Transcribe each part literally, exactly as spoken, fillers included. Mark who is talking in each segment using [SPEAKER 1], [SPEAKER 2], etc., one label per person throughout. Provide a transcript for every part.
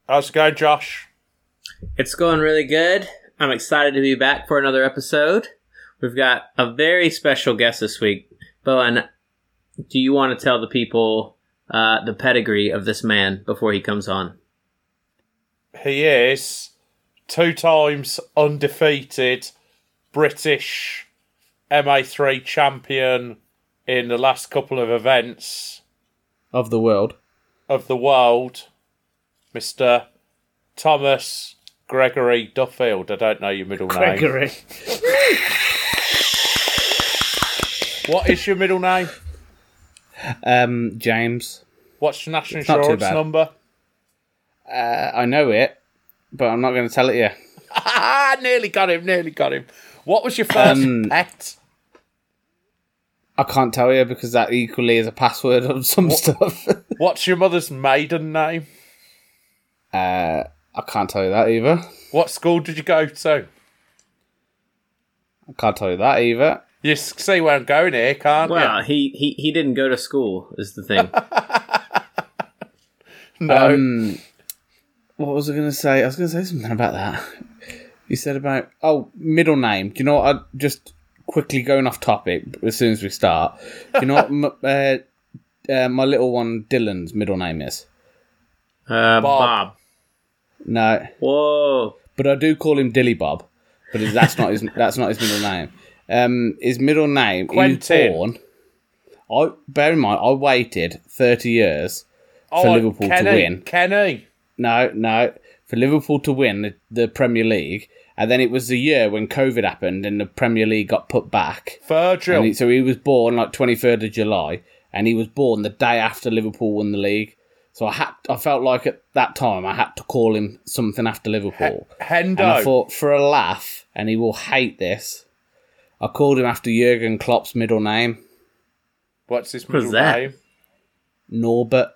[SPEAKER 1] How's it going, Josh?
[SPEAKER 2] It's going really good. I'm excited to be back for another episode. We've got a very special guest this week. Bowen, do you want to tell the people uh, the pedigree of this man before he comes on?
[SPEAKER 1] He is two times undefeated British M A three champion in the last couple of events
[SPEAKER 3] of the world.
[SPEAKER 1] Of the world, Mister Thomas Gregory Duffield. I don't know your middle
[SPEAKER 3] Gregory.
[SPEAKER 1] name. Gregory. What is your middle name?
[SPEAKER 3] Um, James.
[SPEAKER 1] What's your national
[SPEAKER 3] It's not too
[SPEAKER 1] insurance
[SPEAKER 3] bad.
[SPEAKER 1] number?
[SPEAKER 3] Uh, I know it, but I'm not going to tell it you.
[SPEAKER 1] Nearly got him, nearly got him. What was your first
[SPEAKER 3] Um,
[SPEAKER 1] pet?
[SPEAKER 3] I can't tell you because that equally is a password of some
[SPEAKER 1] What-
[SPEAKER 3] stuff.
[SPEAKER 1] What's your mother's maiden name?
[SPEAKER 3] uh, I can't tell you that either.
[SPEAKER 1] What school did you go to?
[SPEAKER 3] I can't tell you that either.
[SPEAKER 1] You s- see where I'm going here, can't
[SPEAKER 2] Well, he, he, he didn't go to school, is the thing.
[SPEAKER 1] you? No.
[SPEAKER 3] Um, what was I going to say? I was going to say something about that. You said about, oh, middle name. Do you know what? I just quickly going off topic as soon as we start. Do you know what m- uh, uh, my little one Dylan's middle name is?
[SPEAKER 2] Uh,
[SPEAKER 1] Bob.
[SPEAKER 2] Bob.
[SPEAKER 3] No,
[SPEAKER 2] Whoa.
[SPEAKER 3] but I do call him Dilly Bob. But that's not his. That's not his middle name. Um, his middle name.
[SPEAKER 1] Quentin.
[SPEAKER 3] He was born. I bear in mind, I waited thirty years
[SPEAKER 1] oh,
[SPEAKER 3] for Liverpool
[SPEAKER 1] Kenny,
[SPEAKER 3] to win.
[SPEAKER 1] Kenny.
[SPEAKER 3] No, no, for Liverpool to win the, the Premier League, and then it was the year when COVID happened and the Premier League got put back.
[SPEAKER 1] Virgil.
[SPEAKER 3] And he, so he was born like twenty-third of July, and he was born the day after Liverpool won the league. So I had, I felt like at that time I had to call him something after Liverpool.
[SPEAKER 1] Hendo.
[SPEAKER 3] And I thought, for a laugh, and he will hate this, I called him after Jurgen Klopp's middle name,
[SPEAKER 1] What's his
[SPEAKER 2] What's
[SPEAKER 1] middle
[SPEAKER 2] that?
[SPEAKER 1] name?
[SPEAKER 3] Norbert.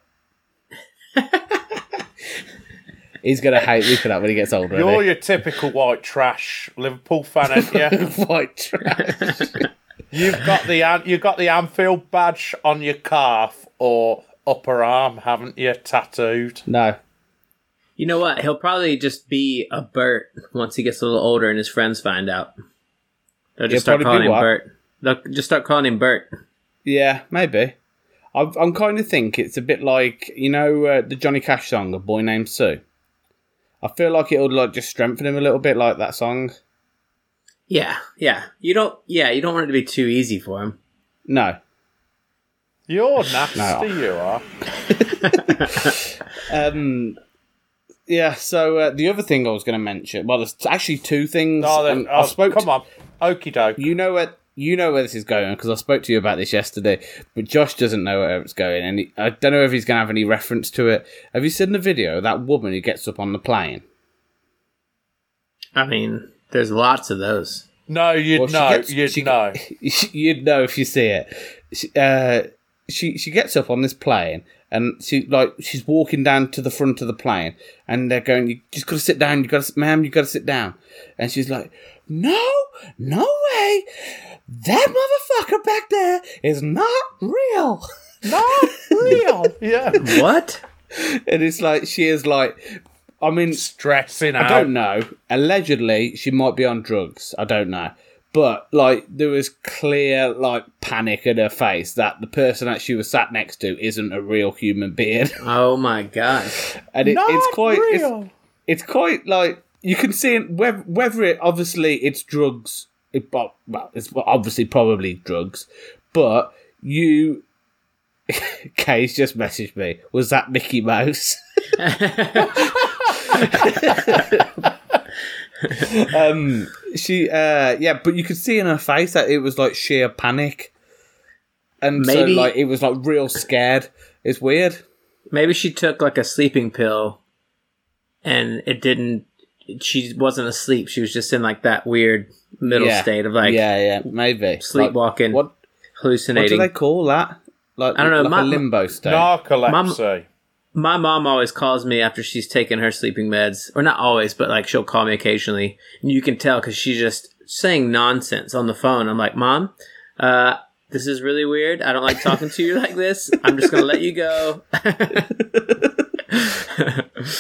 [SPEAKER 3] He's going to hate me for that when he gets older.
[SPEAKER 1] You're
[SPEAKER 3] isn't
[SPEAKER 1] your typical white trash Liverpool fan, aren't you?
[SPEAKER 3] he? White trash.
[SPEAKER 1] You've got the An- you've got the Anfield badge on your calf or upper arm, haven't you? Tattooed.
[SPEAKER 3] No.
[SPEAKER 2] You know what? He'll probably just be a Bert once he gets a little older and his friends find out. They'll just
[SPEAKER 3] He'll
[SPEAKER 2] start
[SPEAKER 3] probably
[SPEAKER 2] calling
[SPEAKER 3] be
[SPEAKER 2] him
[SPEAKER 3] what?
[SPEAKER 2] Bert. They'll just start calling him Bert.
[SPEAKER 3] Yeah, maybe. I, I'm kind of think it's a bit like, you know, uh, the Johnny Cash song, A Boy Named Sue. I feel like it would like just strengthen him a little bit, like that song.
[SPEAKER 2] Yeah, yeah. You don't. Yeah, you don't want it to be too easy for him.
[SPEAKER 3] No.
[SPEAKER 1] You're nasty,
[SPEAKER 3] No.
[SPEAKER 1] you are.
[SPEAKER 3] Um. Yeah. So uh, the other thing I was going to mention, well, there's actually two things.
[SPEAKER 1] Oh, then,
[SPEAKER 3] um,
[SPEAKER 1] oh,
[SPEAKER 3] I spoke.
[SPEAKER 1] come
[SPEAKER 3] to-
[SPEAKER 1] on. Okie doke.
[SPEAKER 3] You know where you know where this is going because I spoke to you about this yesterday, but Josh doesn't know where it's going, and he, I don't know if he's going to have any reference to it. Have you seen the video of that woman who gets up on the plane?
[SPEAKER 2] I mean, there's lots of those.
[SPEAKER 1] No, you'd
[SPEAKER 3] Well, she
[SPEAKER 1] know.
[SPEAKER 3] gets-
[SPEAKER 1] you'd
[SPEAKER 3] she-
[SPEAKER 1] know.
[SPEAKER 3] You'd know if you see it. She, uh, she she gets up on this plane and she like she's walking down to the front of the plane and they're going, you just got to sit down. You got to, ma'am, you got to sit down. And she's like, no, no way, that motherfucker back there is not real.
[SPEAKER 1] Not real. Yeah.
[SPEAKER 2] What?
[SPEAKER 3] And it's like she is like, I mean,
[SPEAKER 1] Stressing out.
[SPEAKER 3] I don't know. Allegedly, she might be on drugs. I don't know. But, like, there was clear, like, panic in her face that the person that she was sat next to isn't a real human being.
[SPEAKER 2] Oh my god.
[SPEAKER 3] And it,
[SPEAKER 1] Not
[SPEAKER 3] it's quite...
[SPEAKER 1] real.
[SPEAKER 3] It's, it's quite, like... You can see it, whether, whether it... Obviously, it's drugs. It, well, it's obviously probably drugs. But you... Kay's just messaged me. Was that Mickey Mouse? um, she, uh, yeah, but you could see in her face that it was like sheer panic, and
[SPEAKER 2] Maybe-
[SPEAKER 3] so like it was like real scared. It's weird.
[SPEAKER 2] Maybe she took like a sleeping pill and it didn't, she wasn't asleep. She was just in like that weird middle
[SPEAKER 3] yeah.
[SPEAKER 2] state of like
[SPEAKER 3] yeah, yeah, maybe
[SPEAKER 2] sleepwalking,
[SPEAKER 3] Like, what what
[SPEAKER 2] hallucinating.
[SPEAKER 3] do they call that? Like
[SPEAKER 2] I don't know,
[SPEAKER 3] like
[SPEAKER 2] my-
[SPEAKER 3] a limbo state.
[SPEAKER 1] Narcolepsy.
[SPEAKER 2] My mom always calls me after she's taken her sleeping meds, or not always, but like she'll call me occasionally, and you can tell because she's just saying nonsense on the phone. I'm like, Mom, uh, this is really weird. I don't like talking to you like this. I'm just gonna let you go.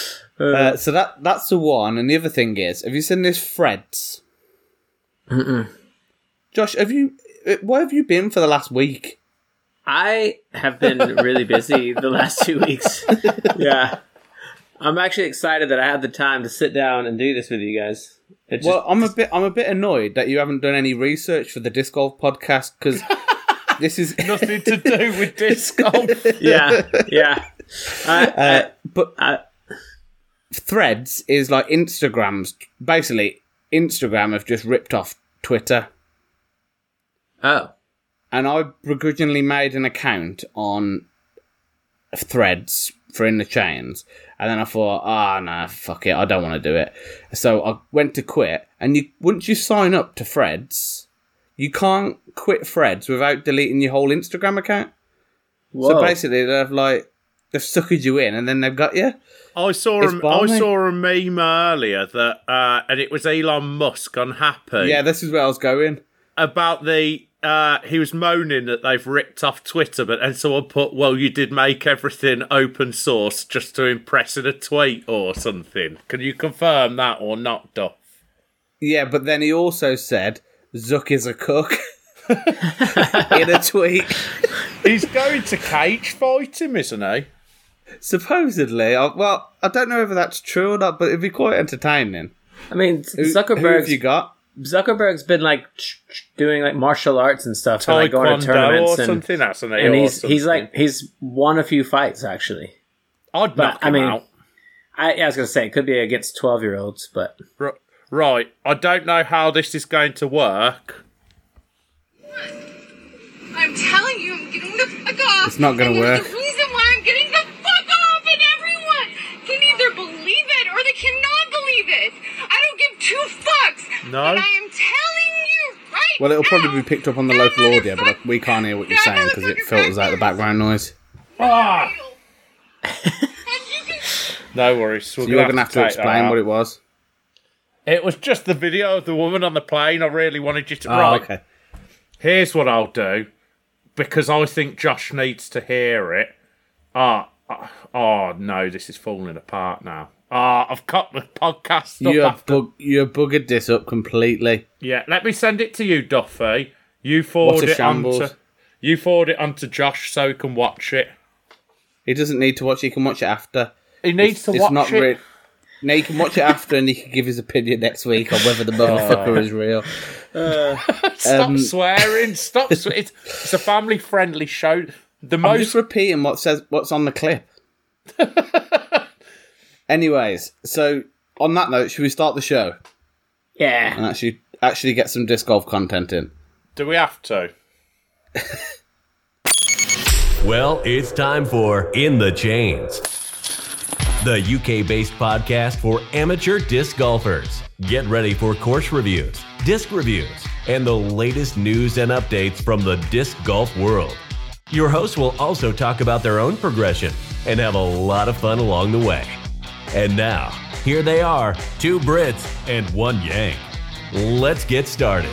[SPEAKER 3] Uh, so that that's the one, and the other thing is, have you seen this Threads?
[SPEAKER 2] Mm-mm.
[SPEAKER 3] Josh, have you? Where have you been for the last week?
[SPEAKER 2] I have been really busy the last two weeks. Yeah. I'm actually excited that I had the time to sit down and do this with you guys. It just,
[SPEAKER 3] well, I'm a bit I'm a bit annoyed that you haven't done any research for the Disc Golf podcast, because this is
[SPEAKER 1] nothing to do with disc golf.
[SPEAKER 2] Yeah, yeah. I,
[SPEAKER 3] uh, but
[SPEAKER 2] I,
[SPEAKER 3] Threads is like Instagram's. Basically, Instagram have just ripped off Twitter.
[SPEAKER 2] oh.
[SPEAKER 3] And I begrudgingly made an account on Threads for In the Chains. And then I thought, ah, oh, no, fuck it, I don't want to do it. So I went to quit. And you once you sign up to Threads, you can't quit Threads without deleting your whole Instagram account.
[SPEAKER 2] Whoa.
[SPEAKER 3] So basically, they've like they've suckered you in, and then they've got you.
[SPEAKER 1] I saw
[SPEAKER 3] It's
[SPEAKER 1] a, I
[SPEAKER 3] balmy.
[SPEAKER 1] saw a meme earlier that, uh, and it was Elon Musk unhappy.
[SPEAKER 3] Yeah, this is where I was going.
[SPEAKER 1] About the uh, he was moaning that they've ripped off Twitter, but then someone put, "Well, you did make everything open source just to impress in a tweet or something." Can you confirm that or not, Duff?
[SPEAKER 3] Yeah, but then he also said Zuck is a cook in a tweet.
[SPEAKER 1] He's going to cage fight him, isn't he?
[SPEAKER 3] Supposedly, I, well, I don't know whether that's true or not, but it'd be quite entertaining.
[SPEAKER 2] I mean,
[SPEAKER 3] Who, who have
[SPEAKER 2] Zuckerberg's
[SPEAKER 3] you got?
[SPEAKER 2] Zuckerberg's been like doing like martial arts and stuff, and like going to
[SPEAKER 1] Taekwondo
[SPEAKER 2] tournaments
[SPEAKER 1] or
[SPEAKER 2] and
[SPEAKER 1] something, hasn't he?
[SPEAKER 2] and
[SPEAKER 1] or
[SPEAKER 2] he's
[SPEAKER 1] something.
[SPEAKER 2] he's like he's won a few fights actually.
[SPEAKER 1] I'd
[SPEAKER 2] But
[SPEAKER 1] knock
[SPEAKER 2] I
[SPEAKER 1] him
[SPEAKER 2] mean,
[SPEAKER 1] out.
[SPEAKER 2] I, I was gonna say it could be against twelve year olds, but
[SPEAKER 1] R- right, I don't know how this is going to work.
[SPEAKER 4] I'm telling you, I'm getting the fuck off.
[SPEAKER 3] It's not gonna
[SPEAKER 4] and
[SPEAKER 3] work.
[SPEAKER 4] There's a reason why I'm getting the fuck off, and everyone can either believe it or they cannot believe it. I don't give two fucks.
[SPEAKER 1] No.
[SPEAKER 4] And I am telling you right
[SPEAKER 3] Well, it'll probably
[SPEAKER 4] now,
[SPEAKER 3] be picked up on the
[SPEAKER 4] that
[SPEAKER 3] local audio, but
[SPEAKER 4] motherfucker-
[SPEAKER 3] we can't hear what you're
[SPEAKER 4] that
[SPEAKER 3] saying because it
[SPEAKER 4] motherfucker
[SPEAKER 3] filters out the
[SPEAKER 4] right
[SPEAKER 3] background noise.
[SPEAKER 1] Ah,
[SPEAKER 4] there. And you can
[SPEAKER 1] no worries. We're
[SPEAKER 3] So you're going to have to
[SPEAKER 1] take
[SPEAKER 3] explain
[SPEAKER 1] that
[SPEAKER 3] what
[SPEAKER 1] out.
[SPEAKER 3] it was.
[SPEAKER 1] It was just the video of the woman on the plane. I really wanted you to.
[SPEAKER 3] Oh,
[SPEAKER 1] right.
[SPEAKER 3] okay.
[SPEAKER 1] Here's what I'll do, because I think Josh needs to hear it. Ah, oh, oh no, this is falling apart now. Ah, I've cut the podcast up
[SPEAKER 3] You have,
[SPEAKER 1] after.
[SPEAKER 3] bug- you have buggered this up completely.
[SPEAKER 1] Yeah, let me send it to you, Duffy. You forward
[SPEAKER 3] What a
[SPEAKER 1] it
[SPEAKER 3] shambles.
[SPEAKER 1] onto. You forward it onto Josh so he can watch it.
[SPEAKER 3] He doesn't need to watch it, he can watch it after.
[SPEAKER 1] He needs
[SPEAKER 3] It's,
[SPEAKER 1] to
[SPEAKER 3] it's
[SPEAKER 1] watch
[SPEAKER 3] not
[SPEAKER 1] it.
[SPEAKER 3] re- No, he can watch it after and he can give his opinion next week on whether the motherfucker is real.
[SPEAKER 1] Stop
[SPEAKER 3] Um,
[SPEAKER 1] swearing. Stop. Swe- it's, it's a family-friendly show. The
[SPEAKER 3] I'm
[SPEAKER 1] most.
[SPEAKER 3] just repeating what says what's on the clip. Anyways, so on that note, should we start the show
[SPEAKER 2] yeah,
[SPEAKER 3] and actually actually get some disc golf content in?
[SPEAKER 1] Do we have to?
[SPEAKER 5] Well, it's time for In the Chains, the U K-based podcast for amateur disc golfers. Get ready for course reviews, disc reviews, and the latest news and updates from the disc golf world. Your hosts will also talk about their own progression and have a lot of fun along the way. And now, here they are, two Brits and one Yank. Let's get started.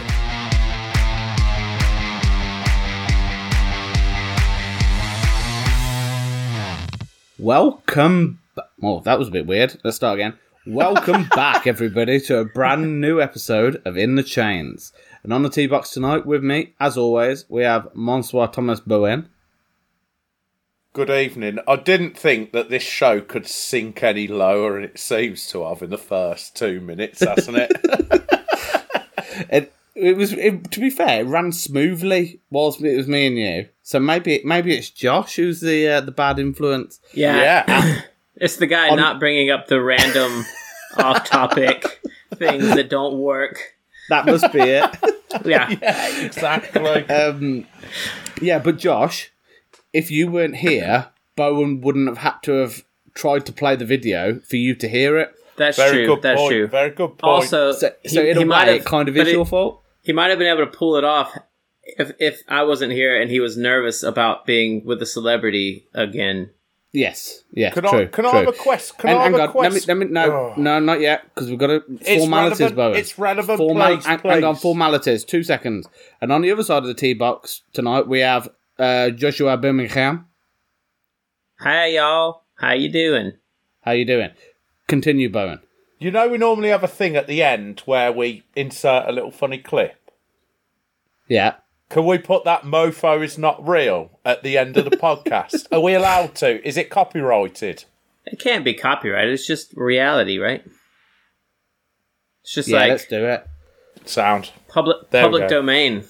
[SPEAKER 3] Welcome. Ba- oh, that was a bit weird. Let's start again. Welcome back, everybody, to a brand new episode of In the Chains. And on the tee box tonight with me, as always, we have Monsieur Thomas Bowen.
[SPEAKER 1] Good evening. I didn't think that this show could sink any lower, and it seems to have in the first two minutes, hasn't it?
[SPEAKER 3] It, it was, it, to be fair, it ran smoothly whilst it was me and you. So maybe maybe it's Josh who's the uh, the bad influence.
[SPEAKER 2] yeah.
[SPEAKER 1] Yeah.
[SPEAKER 2] It's the guy
[SPEAKER 3] On-
[SPEAKER 2] not bringing up the random off-topic things that don't work.
[SPEAKER 3] That must be it.
[SPEAKER 2] Yeah,
[SPEAKER 1] Yeah, exactly.
[SPEAKER 3] Um, yeah, but Josh, if you weren't here, Bowen wouldn't have had to have tried to play the video for you to hear it.
[SPEAKER 2] that's
[SPEAKER 1] Very
[SPEAKER 2] true.
[SPEAKER 1] good
[SPEAKER 2] That's
[SPEAKER 1] point.
[SPEAKER 2] true.
[SPEAKER 1] Very good point.
[SPEAKER 2] Also,
[SPEAKER 3] So,
[SPEAKER 2] he,
[SPEAKER 3] so in
[SPEAKER 2] he
[SPEAKER 3] a
[SPEAKER 2] might
[SPEAKER 3] way,
[SPEAKER 2] have,
[SPEAKER 3] it kind of
[SPEAKER 2] but
[SPEAKER 3] is
[SPEAKER 2] it-
[SPEAKER 3] your fault.
[SPEAKER 2] He might have been able to pull it off if if I wasn't here and he was nervous about being with a celebrity again.
[SPEAKER 3] Yes, yes,
[SPEAKER 1] can
[SPEAKER 3] true.
[SPEAKER 1] I can I
[SPEAKER 3] true.
[SPEAKER 1] have a quest? Can
[SPEAKER 3] And
[SPEAKER 1] I have
[SPEAKER 3] hang
[SPEAKER 1] a
[SPEAKER 3] on, let me,
[SPEAKER 1] quest?
[SPEAKER 3] let me, no,
[SPEAKER 1] Oh.
[SPEAKER 3] no, not yet, because we've got to
[SPEAKER 1] It's
[SPEAKER 3] formalities,
[SPEAKER 1] relevant-
[SPEAKER 3] Bowen.
[SPEAKER 1] it's relevant,
[SPEAKER 3] Formal-
[SPEAKER 1] please,
[SPEAKER 3] hang, hang on,
[SPEAKER 1] please.
[SPEAKER 3] formalities. Two seconds. And on the other side of the tee box tonight, we have uh, Joshua Birmingham.
[SPEAKER 2] Hi y'all, how you doing?
[SPEAKER 3] How you doing? continue, Bowen.
[SPEAKER 1] You know, we normally have a thing at the end where we insert a little funny clip.
[SPEAKER 3] Yeah.
[SPEAKER 1] Can we put that mofo is not real at the end of the podcast? Are we allowed to? Is it copyrighted?
[SPEAKER 2] It can't be copyrighted. It's just reality, right? It's just
[SPEAKER 3] Yeah,
[SPEAKER 2] like
[SPEAKER 3] let's do it.
[SPEAKER 1] Sound.
[SPEAKER 2] public
[SPEAKER 1] There we
[SPEAKER 2] public
[SPEAKER 1] go.
[SPEAKER 2] domain.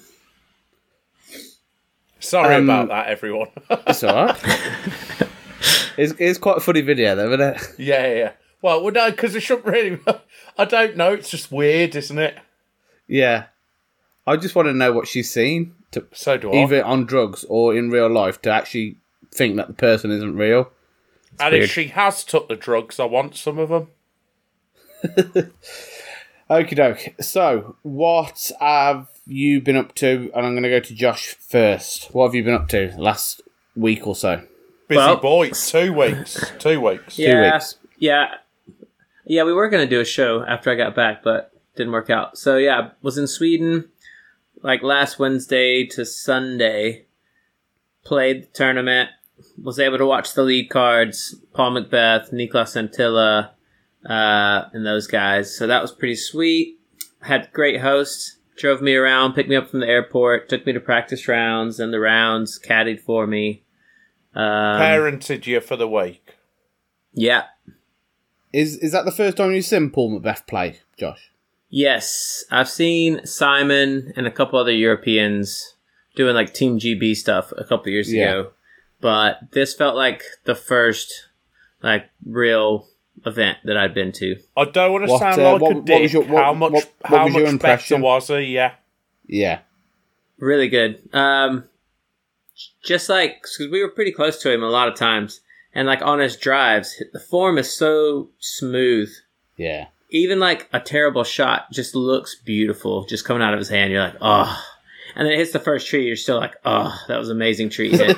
[SPEAKER 1] Sorry
[SPEAKER 3] Um,
[SPEAKER 1] about that, everyone.
[SPEAKER 3] It's all right. it's, it's quite a funny video, though, isn't it?
[SPEAKER 1] yeah, yeah, yeah. Well, well no, because it shouldn't really... I don't know. It's just weird, isn't it?
[SPEAKER 3] Yeah. I just want to know what she's seen, to,
[SPEAKER 1] So do I.
[SPEAKER 3] either on drugs or in real life, to actually think that the person isn't real.
[SPEAKER 1] and
[SPEAKER 2] weird.
[SPEAKER 1] if she has took the drugs, I want some of them.
[SPEAKER 3] Okie doke. So, what have you been up to? And I'm going to go to Josh first. What have you been up to last week or so?
[SPEAKER 1] Busy
[SPEAKER 2] Well-
[SPEAKER 1] boy. Two weeks. Two weeks.
[SPEAKER 2] Yeah,
[SPEAKER 3] weeks.
[SPEAKER 2] yeah, yeah. We were gonna do a show after I got back, but didn't work out. So yeah, was in Sweden like last Wednesday to Sunday. Played the tournament. Was able to watch the lead cards: Paul Macbeth, Niklas Antilla, uh, and those guys. So that was pretty sweet. Had great hosts. Drove me around, picked me up from the airport, took me to practice rounds and the rounds, caddied for me. Um,
[SPEAKER 1] Parented you for the week.
[SPEAKER 2] yeah.
[SPEAKER 3] Is is that the first time you've seen Paul Macbeth play, Josh?
[SPEAKER 2] Yes, I've seen Simon and a couple other Europeans doing like Team G B stuff a couple years
[SPEAKER 3] Yeah.
[SPEAKER 2] ago, but this felt like the first like real event that I'd been to.
[SPEAKER 1] I don't want to
[SPEAKER 3] What,
[SPEAKER 1] sound
[SPEAKER 3] uh,
[SPEAKER 1] like
[SPEAKER 3] what-
[SPEAKER 1] a
[SPEAKER 3] what
[SPEAKER 1] dick.
[SPEAKER 3] was your- what-
[SPEAKER 1] how much,
[SPEAKER 3] what- what
[SPEAKER 1] how
[SPEAKER 3] was your
[SPEAKER 1] much better
[SPEAKER 3] impression?
[SPEAKER 1] was he? Yeah.
[SPEAKER 3] Yeah.
[SPEAKER 2] Really good. Um, just like because we were pretty close to him a lot of times, and like on his drives, the form is so smooth.
[SPEAKER 3] Yeah.
[SPEAKER 2] Even like a terrible shot just looks beautiful, just coming out of his hand. You're like, oh. And then it hits the first tree. You're still like, oh, that was an amazing tree hit.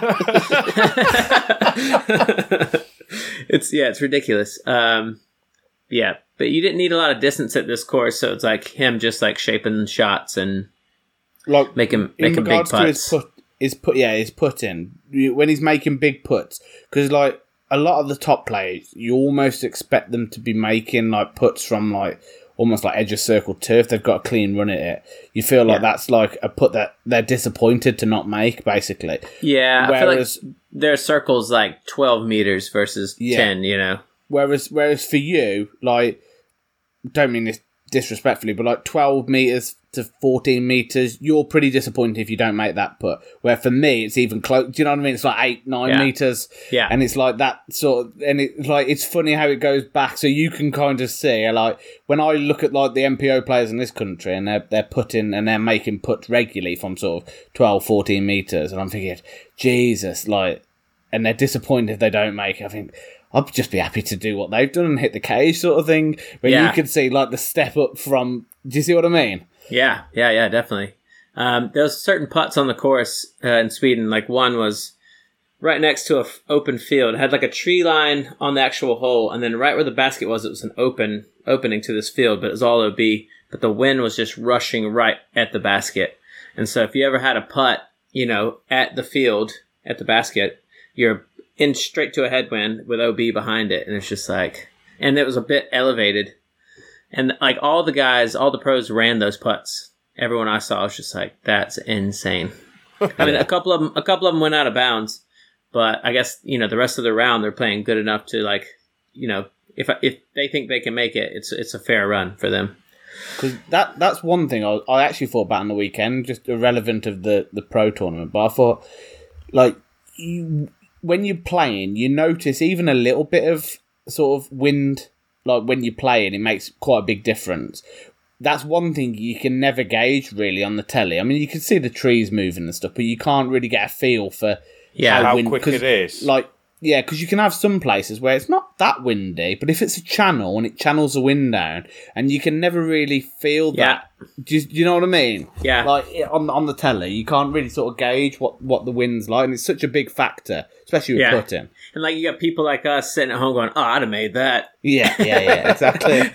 [SPEAKER 2] It's yeah, it's ridiculous. Um, yeah, but you didn't need a lot of distance at this course, so it's like him just like shaping shots and
[SPEAKER 3] Like
[SPEAKER 2] making
[SPEAKER 3] in
[SPEAKER 2] making big
[SPEAKER 3] regards to his
[SPEAKER 2] putts.
[SPEAKER 3] put, his put, yeah, his putting when he's making big puts, because like a lot of the top players, you almost expect them to be making like puts from like almost like edge of circle turf. They've got a clean run at it. You feel like
[SPEAKER 2] Yeah.
[SPEAKER 3] that's like a put that they're disappointed to not make, basically.
[SPEAKER 2] Yeah,
[SPEAKER 3] Whereas-
[SPEAKER 2] I feel like their circle's like twelve meters versus
[SPEAKER 3] Yeah.
[SPEAKER 2] ten. You know,
[SPEAKER 3] Whereas, whereas for you, like, don't mean this disrespectfully, but like twelve meters to fourteen meters, you're pretty disappointed if you don't make that put. Where for me, it's even close. Do you know what I mean? It's like eight, nine
[SPEAKER 2] Yeah.
[SPEAKER 3] meters,
[SPEAKER 2] Yeah.
[SPEAKER 3] and it's like that sort of. And it's like it's funny how it goes back, so you can kind of see, like, when I look at like the M P O players in this country, and they're they're putting and they're making puts regularly from sort of twelve, fourteen meters, and I'm thinking, Jesus, like, and they're disappointed if they don't make it. I think. I'd just be happy to do what they've done and hit the cage sort of thing. Where
[SPEAKER 2] Yeah.
[SPEAKER 3] you could see like the step up from. Do you see what I mean?
[SPEAKER 2] yeah, yeah, yeah, definitely. Um, there was certain putts on the course uh, in Sweden. Like one was right next to a f- open field. It had like a tree line on the actual hole, and then right where the basket was, it was an open opening to this field, but it was all O B. But the wind was just rushing right at the basket, and so if you ever had a putt, you know, at the field at the basket, you're in straight to a headwind with O B behind it, and it's just like, and it was a bit elevated, and like all the guys, all the pros ran those putts. Everyone I saw was just like, that's insane. I mean, a couple of them, a couple of them went out of bounds, but I guess you know the rest of the round they're playing good enough to like, you know, if if they think they can make it, it's it's a fair run for them.
[SPEAKER 3] Because that that's one thing I, I actually thought about on the weekend, just irrelevant of the, the pro tournament. But I thought, like, you, when you're playing, you notice even a little bit of sort of wind, like when you're playing, it makes quite a big difference. That's one thing you can never gauge really on the telly. I mean, you can see the trees moving and stuff, but you can't really get a feel for
[SPEAKER 2] Yeah,
[SPEAKER 1] How
[SPEAKER 3] wind-
[SPEAKER 1] quick
[SPEAKER 3] 'cause,
[SPEAKER 1] it is.
[SPEAKER 3] Like, yeah, because you can have some places where it's not that windy, but if it's a channel and it channels the wind down, and you can never really feel
[SPEAKER 2] Yeah.
[SPEAKER 3] that. Do you, do you know what I mean?
[SPEAKER 2] Yeah.
[SPEAKER 3] Like it- on on the telly, you can't really sort of gauge what, what the wind's like, and it's such a big factor, especially with
[SPEAKER 2] Yeah.
[SPEAKER 3] putting.
[SPEAKER 2] And like you got people like us sitting at home going, "Oh, I'd have made that."
[SPEAKER 3] Yeah, yeah, yeah, exactly.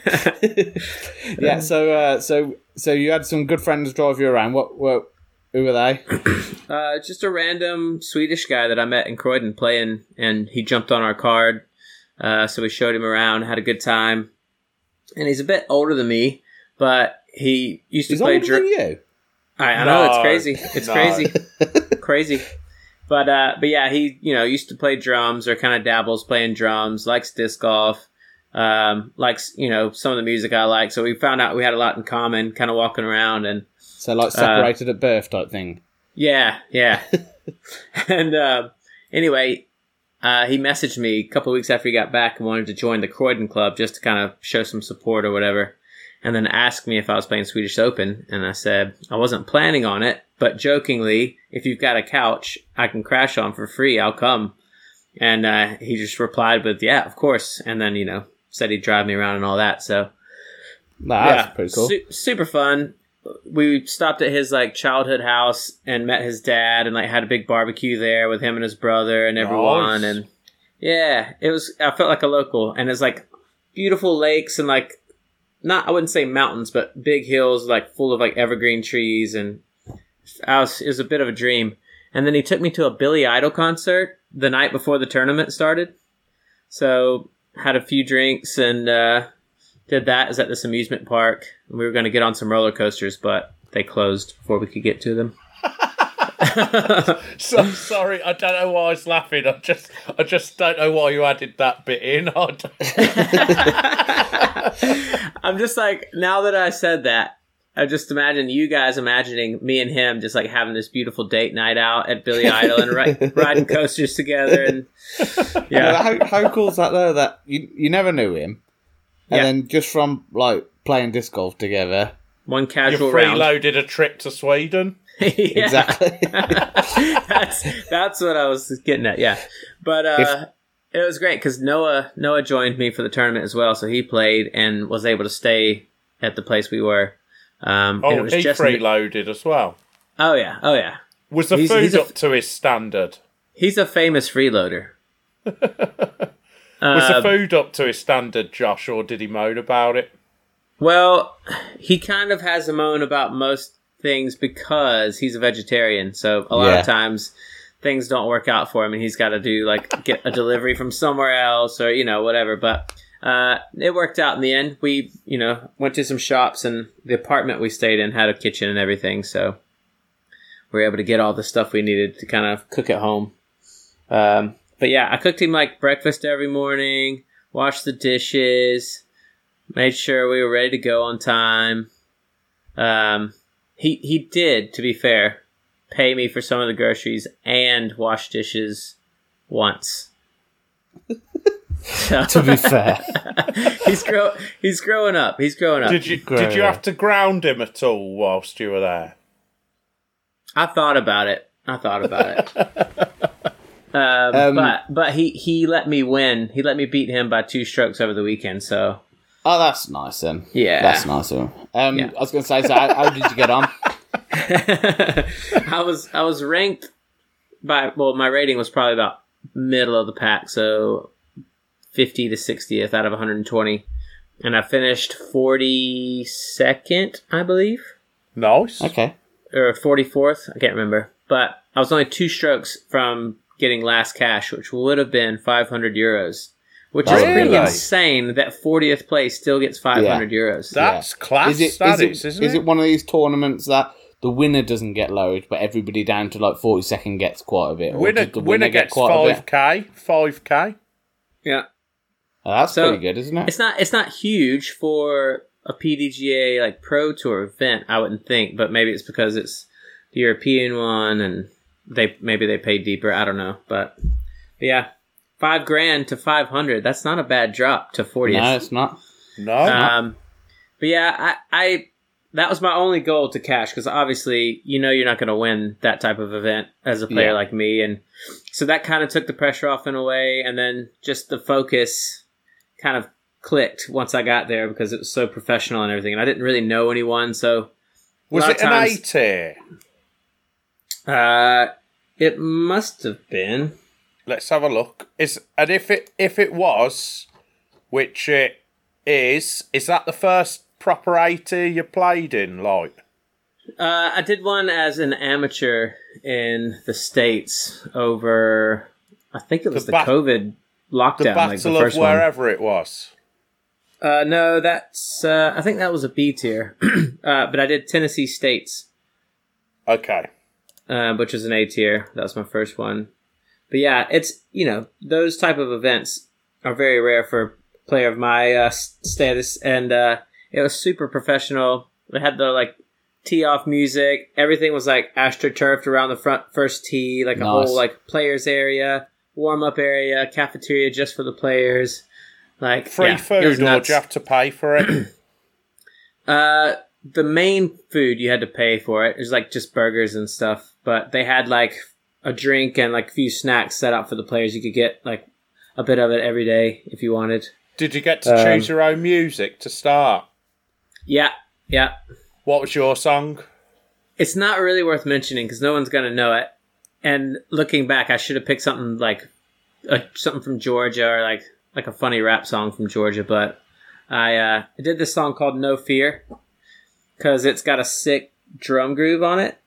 [SPEAKER 3] yeah, so uh, so so you had some good friends drive you around. What what who were they?
[SPEAKER 2] Uh, just a random Swedish guy that I met in Croydon playing, and he jumped on our card. Uh, so we showed him around, had a good time. And he's a bit older than me, but he used to
[SPEAKER 3] He's
[SPEAKER 2] play
[SPEAKER 3] older
[SPEAKER 2] drum.
[SPEAKER 3] than you.
[SPEAKER 2] I, I know,
[SPEAKER 1] No,
[SPEAKER 2] it's crazy. It's
[SPEAKER 1] no.
[SPEAKER 2] crazy. Crazy. But uh, but yeah, he you know used to play drums or kind of dabbles playing drums, likes disc golf, um, likes you know some of the music I like. So we found out we had a lot in common, kind of walking around and
[SPEAKER 3] So like separated uh, at birth type thing.
[SPEAKER 2] Yeah, yeah. and uh, anyway, uh, he messaged me a couple of weeks after he got back and wanted to join the Croydon Club just to kind of show some support or whatever. And then asked me if I was playing Swedish Open. And I said, I wasn't planning on it, but jokingly, if you've got a couch I can crash on for free, I'll come. And uh, he just replied with, yeah, of course. And then, you know, said he'd drive me around and all that. So,
[SPEAKER 3] Nah,
[SPEAKER 2] yeah,
[SPEAKER 3] that's pretty cool.
[SPEAKER 2] Su- super fun. We stopped at his like childhood house and met his dad and like had a big barbecue there with him and his brother and everyone.
[SPEAKER 1] Nice.
[SPEAKER 2] And yeah, it was, I felt like a local. And it's like beautiful lakes and like, not, I wouldn't say mountains, but big hills, like full of like evergreen trees. And I was, it was a bit of a dream. And then he took me to a Billy Idol concert the night before the tournament started. So had a few drinks and uh, did that. It was at this amusement park. We were going to get on some roller coasters, but they closed before we could get to them.
[SPEAKER 1] So sorry, I don't know why I was laughing. I just, I just don't know why you added that bit in. I don't-
[SPEAKER 2] I'm just like, now that I said that, I just imagine you guys imagining me and him just like having this beautiful date night out at Billy Idol and ri- riding coasters together. And
[SPEAKER 3] Yeah.
[SPEAKER 2] yeah,
[SPEAKER 3] How, how cool is that though? That you you never knew him, and
[SPEAKER 2] Yeah.
[SPEAKER 3] then just from like playing disc golf together.
[SPEAKER 2] one
[SPEAKER 1] you
[SPEAKER 2] casual round.
[SPEAKER 1] freeloaded a trip to Sweden.
[SPEAKER 2] Yeah.
[SPEAKER 3] Exactly.
[SPEAKER 2] that's that's what I was getting at. Yeah, but uh, it was great because Noah Noah joined me for the tournament as well, so he played and was able to stay at the place we were. Um, and it
[SPEAKER 1] Oh,
[SPEAKER 2] was
[SPEAKER 1] he
[SPEAKER 2] just
[SPEAKER 1] freeloaded as well.
[SPEAKER 2] oh yeah, oh yeah.
[SPEAKER 1] Was the
[SPEAKER 2] He's-
[SPEAKER 1] food
[SPEAKER 2] he's a-
[SPEAKER 1] up to his standard?
[SPEAKER 2] He's a famous freeloader.
[SPEAKER 1] Was
[SPEAKER 2] Uh,
[SPEAKER 1] the food up to his standard, Josh, or did he moan about it?
[SPEAKER 2] Well, he kind of has a moan about most things because he's a vegetarian. So a lot
[SPEAKER 3] Yeah.
[SPEAKER 2] of times things don't work out for him and he's got to do like get a delivery from somewhere else or, you know, whatever. But uh, it worked out in the end. We, you know, went to some shops and the apartment we stayed in had a kitchen and everything. So we were able to get all the stuff we needed to kind of cook at home. Um, but yeah, I cooked him like breakfast every morning, washed the dishes, made sure we were ready to go on time. Um, he he did, to be fair, pay me for some of the groceries and wash dishes once. So,
[SPEAKER 3] To be fair,
[SPEAKER 2] he's grow he's growing up. He's growing up.
[SPEAKER 1] Did you
[SPEAKER 3] Great.
[SPEAKER 1] did you have to ground him at all whilst you were there?
[SPEAKER 2] I thought about it. I thought about it. Um,
[SPEAKER 3] Um,
[SPEAKER 2] but but he, he let me win. He let me beat him by two strokes over the weekend. So
[SPEAKER 3] oh, that's nice then.
[SPEAKER 2] Yeah.
[SPEAKER 3] that's nice. Of him. Um,
[SPEAKER 2] Yeah.
[SPEAKER 3] I was going to say, so how, how did you get on?
[SPEAKER 2] I was I was ranked by well, my rating was probably about middle of the pack, so fifty to sixtieth out of one hundred twenty, and I finished forty-second, I believe,
[SPEAKER 1] Nice.
[SPEAKER 3] Okay.
[SPEAKER 2] or forty-fourth. I can't remember, but I was only two strokes from getting last cash, which would have been five hundred euros, which is pretty
[SPEAKER 1] Really?
[SPEAKER 2] insane. That fortieth place still gets five hundred euros.
[SPEAKER 1] That's class
[SPEAKER 3] Is it,
[SPEAKER 1] status,
[SPEAKER 3] is it,
[SPEAKER 1] isn't
[SPEAKER 3] is
[SPEAKER 1] it?
[SPEAKER 3] it one of these tournaments that the winner doesn't get loads, but everybody down to like forty-second gets quite a bit? Or
[SPEAKER 1] Winner,
[SPEAKER 3] does the
[SPEAKER 1] winner
[SPEAKER 3] get
[SPEAKER 1] gets
[SPEAKER 3] quite a bit?
[SPEAKER 1] five k, five k.
[SPEAKER 2] Yeah.
[SPEAKER 3] Oh, that's
[SPEAKER 2] So,
[SPEAKER 3] pretty good, isn't it?
[SPEAKER 2] It's not it's not huge for a P D G A like pro tour event, I wouldn't think, but maybe it's because it's the European one and they maybe they pay deeper. I don't know, but, but yeah, five grand to five hundred. That's not a bad drop to fortieth.
[SPEAKER 3] No, it's not.
[SPEAKER 1] No.
[SPEAKER 2] Um, but yeah, I, I that was my only goal to cash because obviously you know you're not going to win that type of event as a player
[SPEAKER 3] Yeah.
[SPEAKER 2] like me, and so that kind of took the pressure off in a way, and then just the focus kind of clicked once I got there because it was so professional and everything, and I didn't really know anyone, so
[SPEAKER 1] Was
[SPEAKER 2] lot
[SPEAKER 1] it
[SPEAKER 2] of
[SPEAKER 1] an
[SPEAKER 2] times-
[SPEAKER 1] A tier?
[SPEAKER 2] uh, it must have been.
[SPEAKER 1] Let's have a look. Is and if it if it was, which it is, is that the first proper A tier you played in? Like,
[SPEAKER 2] Uh, I did one as an amateur in the States over, I think it was
[SPEAKER 1] The
[SPEAKER 2] the
[SPEAKER 1] back-
[SPEAKER 2] COVID lockdown.
[SPEAKER 1] The Battle
[SPEAKER 2] like the
[SPEAKER 1] of
[SPEAKER 2] first one.
[SPEAKER 1] wherever it was.
[SPEAKER 2] Uh, no, that's. Uh, I think that was a B tier, uh, but I did Tennessee States,
[SPEAKER 1] Okay.
[SPEAKER 2] uh, which was an A tier. That was my first one. But yeah, it's you know those type of events are very rare for a player of my uh, status, and uh, it was super professional. They had the like tee off music. Everything was like astroturfed around the front first tee, like a
[SPEAKER 3] Nice.
[SPEAKER 2] whole like players area, warm up area, cafeteria just for the players. Like
[SPEAKER 1] Free
[SPEAKER 2] yeah, it
[SPEAKER 1] food,
[SPEAKER 2] was
[SPEAKER 1] or do
[SPEAKER 2] nuts.
[SPEAKER 1] you have to pay for it?
[SPEAKER 2] Uh, the main food you had to pay for it. It was like just burgers and stuff, but they had like a drink and like a few snacks set out for the players. You could get like a bit of it every day if you wanted.
[SPEAKER 1] Did you get to
[SPEAKER 2] Um,
[SPEAKER 1] choose your own music to start?
[SPEAKER 2] Yeah, yeah.
[SPEAKER 1] What was your song?
[SPEAKER 2] It's not really worth mentioning because no one's gonna know it. And looking back, I should have picked something like uh, something from Georgia or like like a funny rap song from Georgia. But I uh, I did this song called "No Fear" because it's got a sick drum groove on it,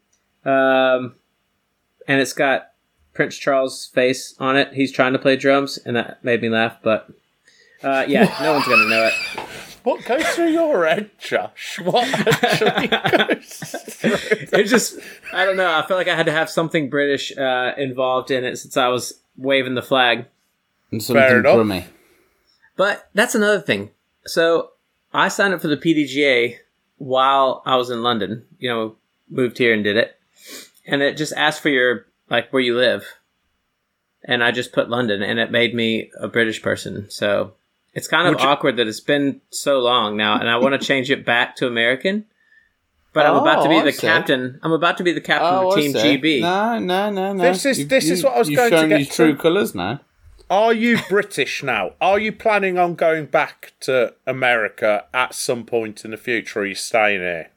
[SPEAKER 2] um, and it's got Prince Charles' face on it. He's trying to play drums, and that made me laugh. But uh, yeah, no one's gonna know it.
[SPEAKER 1] What goes through your head, Josh? What actually goes through?
[SPEAKER 2] It just, I don't know. I felt like I had to have something British uh, involved in it since I was waving the flag.
[SPEAKER 3] And
[SPEAKER 1] Fair
[SPEAKER 3] something
[SPEAKER 1] enough.
[SPEAKER 3] crummy.
[SPEAKER 2] But that's another thing. So I signed up for the P D G A while I was in London. You know, moved here and did it. And it just asked for your, like, where you live. And I just put London, and it made me a British person. So it's kind of
[SPEAKER 1] Would you-
[SPEAKER 2] awkward that it's been so long now, and I want to change it back to American. But I'm about to
[SPEAKER 3] Oh,
[SPEAKER 2] be
[SPEAKER 3] I
[SPEAKER 2] the
[SPEAKER 3] see.
[SPEAKER 2] captain. I'm about to be the captain
[SPEAKER 3] Oh,
[SPEAKER 2] of
[SPEAKER 3] I
[SPEAKER 2] Team
[SPEAKER 3] see.
[SPEAKER 2] G B.
[SPEAKER 3] No, no, no, no.
[SPEAKER 1] This is-
[SPEAKER 3] You've-
[SPEAKER 1] this is
[SPEAKER 3] you-
[SPEAKER 1] what I was
[SPEAKER 3] you've
[SPEAKER 1] going to
[SPEAKER 3] shown
[SPEAKER 1] get
[SPEAKER 3] your
[SPEAKER 1] to.
[SPEAKER 3] true colours now.
[SPEAKER 1] Are you British now? Are you planning on going back to America at some point in the future, or are you staying here?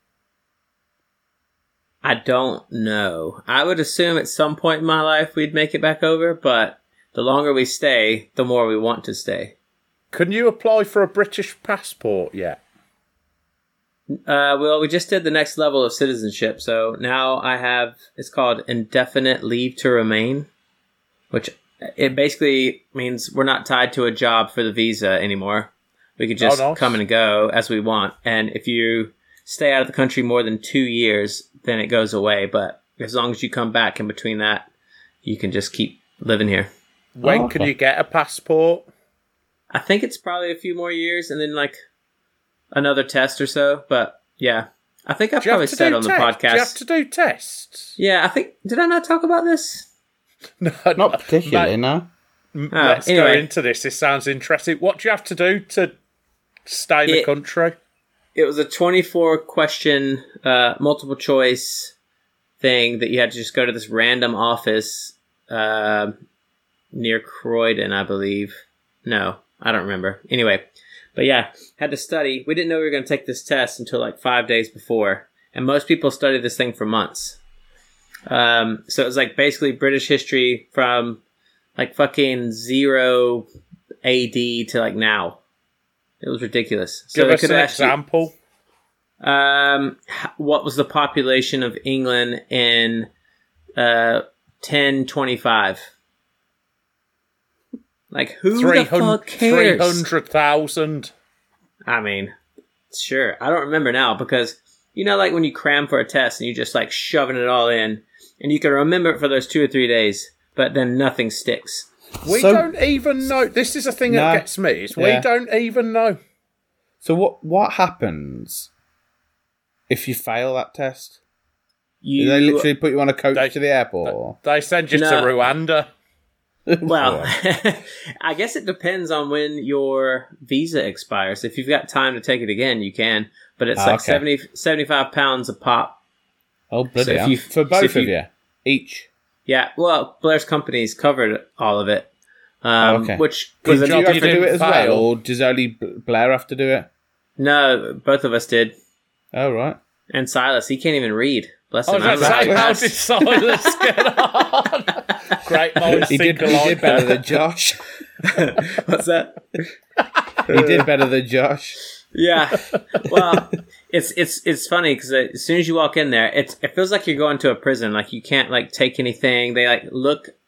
[SPEAKER 2] I don't know. I would assume at some point in my life we'd make it back over, but the longer we stay, the more we want to stay.
[SPEAKER 1] Can you apply for a British passport yet?
[SPEAKER 2] Uh, well, we just did the next level of citizenship, so now I have, it's called indefinite leave to remain, which it basically means we're not tied to a job for the visa anymore. We could just
[SPEAKER 1] Oh, nice.
[SPEAKER 2] come and go as we want, and if you stay out of the country more than two years, then it goes away, but as long as you come back in between that, you can just keep living here.
[SPEAKER 1] When
[SPEAKER 3] Oh,
[SPEAKER 1] can
[SPEAKER 3] okay.
[SPEAKER 1] you get a passport?
[SPEAKER 2] I think it's probably a few more years and then like another test or so. But yeah, I think I
[SPEAKER 1] Do you have
[SPEAKER 2] probably
[SPEAKER 1] to
[SPEAKER 2] said
[SPEAKER 1] do
[SPEAKER 2] on the
[SPEAKER 1] tests?
[SPEAKER 2] podcast.
[SPEAKER 1] Do you have to do tests?
[SPEAKER 2] Yeah, I think, did I not talk about this?
[SPEAKER 1] No,
[SPEAKER 3] Not particularly,
[SPEAKER 1] Mate,
[SPEAKER 3] no.
[SPEAKER 1] m-
[SPEAKER 2] Oh,
[SPEAKER 1] let's go
[SPEAKER 2] anyway.
[SPEAKER 1] into this. This sounds interesting. What do you have to do to stay in the
[SPEAKER 2] It-
[SPEAKER 1] country?
[SPEAKER 2] It was a twenty-four question uh, multiple choice thing that you had to just go to this random office uh, near Croydon, I believe. No, I don't remember. Anyway, but yeah, had to study. We didn't know we were going to take this test until like five days before. And most people study this thing for months. Um, so it was like basically British history from like fucking zero A D to like now. It was ridiculous. So
[SPEAKER 1] Give
[SPEAKER 2] they
[SPEAKER 1] us
[SPEAKER 2] could
[SPEAKER 1] an
[SPEAKER 2] actually-
[SPEAKER 1] example.
[SPEAKER 2] Um, h- what was the population of England in uh ten twenty-five? Like who the fuck cares?
[SPEAKER 1] three hundred thousand.
[SPEAKER 2] I mean, sure. I don't remember now because you know, like when you cram for a test and you just like shoving it all in, and you can remember it for those two or three days, but then nothing sticks.
[SPEAKER 1] We
[SPEAKER 3] So-
[SPEAKER 1] don't even know. This is the thing
[SPEAKER 3] No.
[SPEAKER 1] that gets me. Is
[SPEAKER 3] Yeah.
[SPEAKER 1] we don't even know.
[SPEAKER 3] So what what happens if you fail that test?
[SPEAKER 2] You
[SPEAKER 3] Do they literally put you on a coach
[SPEAKER 1] They-
[SPEAKER 3] to the airport?
[SPEAKER 1] They send you
[SPEAKER 2] No.
[SPEAKER 1] to Rwanda.
[SPEAKER 2] Well, I guess it depends on when your visa expires. If you've got time to take it again, you can. But it's
[SPEAKER 3] Ah,
[SPEAKER 2] like
[SPEAKER 3] okay.
[SPEAKER 2] seventy, seventy-five pounds a pop.
[SPEAKER 3] Oh, bloody
[SPEAKER 2] So if
[SPEAKER 3] hell.
[SPEAKER 2] you-
[SPEAKER 3] For
[SPEAKER 2] so
[SPEAKER 3] both
[SPEAKER 2] if
[SPEAKER 3] of
[SPEAKER 2] you-
[SPEAKER 3] you? Each?
[SPEAKER 2] Yeah, well, Blair's company's covered all of it. Um,
[SPEAKER 3] Oh, okay.
[SPEAKER 2] Which
[SPEAKER 3] Did
[SPEAKER 2] was
[SPEAKER 3] you
[SPEAKER 2] a
[SPEAKER 3] have to
[SPEAKER 1] didn't
[SPEAKER 3] do it as well,
[SPEAKER 1] fail.
[SPEAKER 3] or does only B- Blair have to do it?
[SPEAKER 2] No, both of us did.
[SPEAKER 3] Oh, right.
[SPEAKER 2] And Silas, he can't even read. Bless
[SPEAKER 1] I
[SPEAKER 2] him.
[SPEAKER 1] was going to
[SPEAKER 2] I
[SPEAKER 1] say,
[SPEAKER 2] don't
[SPEAKER 1] how
[SPEAKER 2] know.
[SPEAKER 1] did Silas get on? Great minds
[SPEAKER 3] He did,
[SPEAKER 1] think
[SPEAKER 3] he
[SPEAKER 1] alike.
[SPEAKER 3] did better than Josh.
[SPEAKER 2] What's that?
[SPEAKER 3] He did better than Josh.
[SPEAKER 2] Yeah. Well, it's it's it's funny because as soon as you walk in there, it's it feels like you're going to a prison. Like you can't like take anything. They like look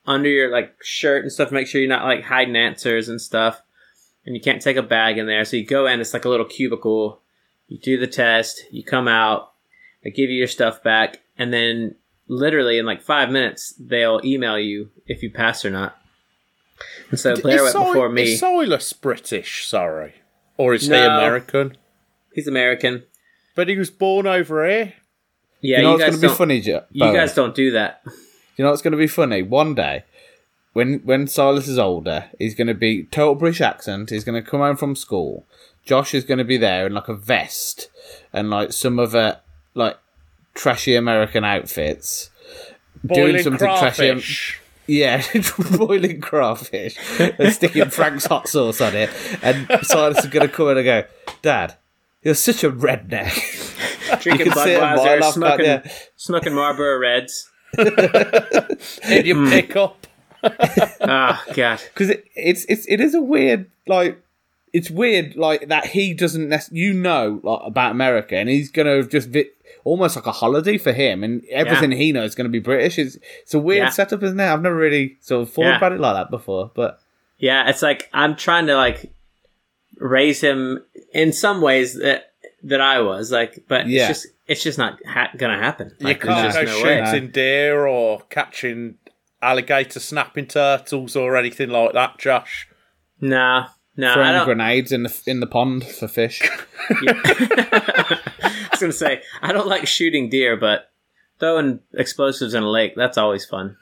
[SPEAKER 2] under your like shirt and stuff. Make sure you're not like hiding answers and stuff. And you can't take a bag in there. So you go in, it's like a little cubicle. You do the test, you come out, they give you your stuff back, and then literally in like five minutes, they'll email you if you pass or not. And so Blair went
[SPEAKER 1] Sil-
[SPEAKER 2] before me.
[SPEAKER 1] Is Silas British, sorry? Or is
[SPEAKER 2] No.
[SPEAKER 1] he American?
[SPEAKER 2] He's American.
[SPEAKER 1] But he was born over here.
[SPEAKER 2] Yeah,
[SPEAKER 3] you know
[SPEAKER 2] you
[SPEAKER 3] what's
[SPEAKER 2] guys
[SPEAKER 3] going to be
[SPEAKER 2] don't.
[SPEAKER 3] funny, Jo-
[SPEAKER 2] You
[SPEAKER 3] Bowen?
[SPEAKER 2] guys don't do that.
[SPEAKER 3] You know what's going to be funny? One day, when when Silas is older, he's going to be total British accent. He's going to come home from school. Josh is going to be there in like a vest and like some other like trashy American outfits,
[SPEAKER 1] Boiling crawfish.
[SPEAKER 3] Yeah, boiling crawfish and sticking Frank's hot sauce on it. And Silas is going to come in and go, "Dad, you're such a redneck."
[SPEAKER 2] Drinking
[SPEAKER 3] You can see it a mile
[SPEAKER 2] Budweiser,
[SPEAKER 3] off,
[SPEAKER 2] smoking,
[SPEAKER 3] can't you?
[SPEAKER 2] smoking Marlboro Reds.
[SPEAKER 1] Did you pick up?
[SPEAKER 2] Oh, God.
[SPEAKER 3] Because it, it's it's it is a weird like it's weird like that he doesn't nec- you know like, about America and he's gonna just vi- almost like a holiday for him and everything
[SPEAKER 2] Yeah.
[SPEAKER 3] he knows is gonna be British. It's it's a weird
[SPEAKER 2] Yeah.
[SPEAKER 3] setup, isn't it? I've never really sort of thought
[SPEAKER 2] Yeah.
[SPEAKER 3] about it like that before, but
[SPEAKER 2] Yeah, it's like I'm trying to like raise him in some ways that that I was like, but
[SPEAKER 3] Yeah.
[SPEAKER 2] it's just it's just not ha- gonna happen.
[SPEAKER 1] You
[SPEAKER 2] Like,
[SPEAKER 1] can't
[SPEAKER 2] there's
[SPEAKER 1] go
[SPEAKER 2] just no way.
[SPEAKER 1] shooting deer or catching alligator snapping turtles or anything like that, Josh.
[SPEAKER 2] No, no, I
[SPEAKER 3] throwing
[SPEAKER 2] don't.
[SPEAKER 3] grenades in the in the pond for fish.
[SPEAKER 2] I was gonna say I don't like shooting deer, but throwing explosives in a lake—that's always fun.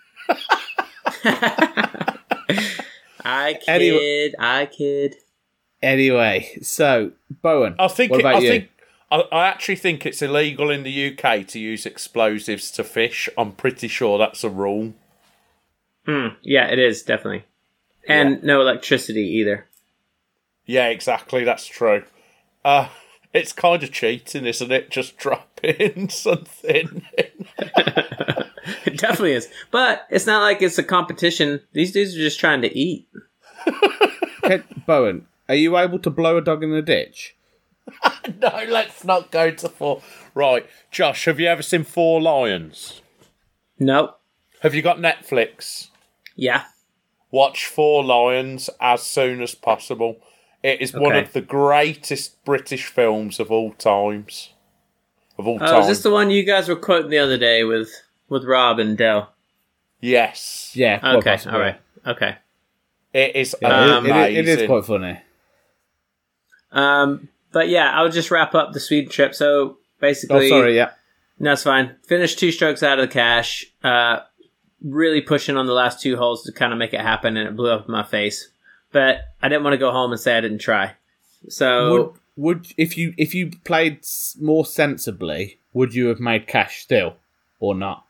[SPEAKER 2] I kid,
[SPEAKER 3] Anyway-
[SPEAKER 2] I kid.
[SPEAKER 3] Anyway, so Bowen,
[SPEAKER 1] I think.
[SPEAKER 3] what
[SPEAKER 1] It,
[SPEAKER 3] about
[SPEAKER 1] I
[SPEAKER 3] you?
[SPEAKER 1] think. I, I actually think it's illegal in the U K to use explosives to fish. I'm pretty sure that's a rule.
[SPEAKER 2] Mm, yeah, it is definitely, and no electricity either.
[SPEAKER 1] Yeah, exactly. That's true. Uh, it's kind of cheating, isn't it? Just dropping something.
[SPEAKER 2] It definitely is, but it's not like it's a competition. These dudes are just trying to eat.
[SPEAKER 3] Okay, Bowen, are you able to blow a dog in the ditch?
[SPEAKER 1] No, let's not go to four. Right, Josh, have you ever seen Four Lions?
[SPEAKER 2] Nope.
[SPEAKER 1] Have you got Netflix?
[SPEAKER 2] Yeah.
[SPEAKER 1] Watch Four Lions as soon as possible. It is one
[SPEAKER 2] Okay.
[SPEAKER 1] of the greatest British films of all times. Of all
[SPEAKER 2] Oh,
[SPEAKER 1] time.
[SPEAKER 2] is this the one you guys were quoting the other day with with Rob and Dell?
[SPEAKER 1] Yes.
[SPEAKER 3] Yeah, quite
[SPEAKER 2] Okay.
[SPEAKER 3] possibly.
[SPEAKER 2] All right. Okay.
[SPEAKER 1] It is
[SPEAKER 3] Yeah, it-
[SPEAKER 1] amazing.
[SPEAKER 3] it, it is quite funny.
[SPEAKER 2] Um. But yeah, I'll just wrap up the Sweden trip. So
[SPEAKER 3] Oh,
[SPEAKER 2] basically,
[SPEAKER 3] sorry, yeah.
[SPEAKER 2] no, it's fine. Finished two strokes out of the cash. Uh, really pushing on the last two holes to kind of make it happen, and it blew up in my face. But I didn't want to go home and say I didn't try. So
[SPEAKER 3] Would would if you if you played s- more sensibly, would you have made cash still or not?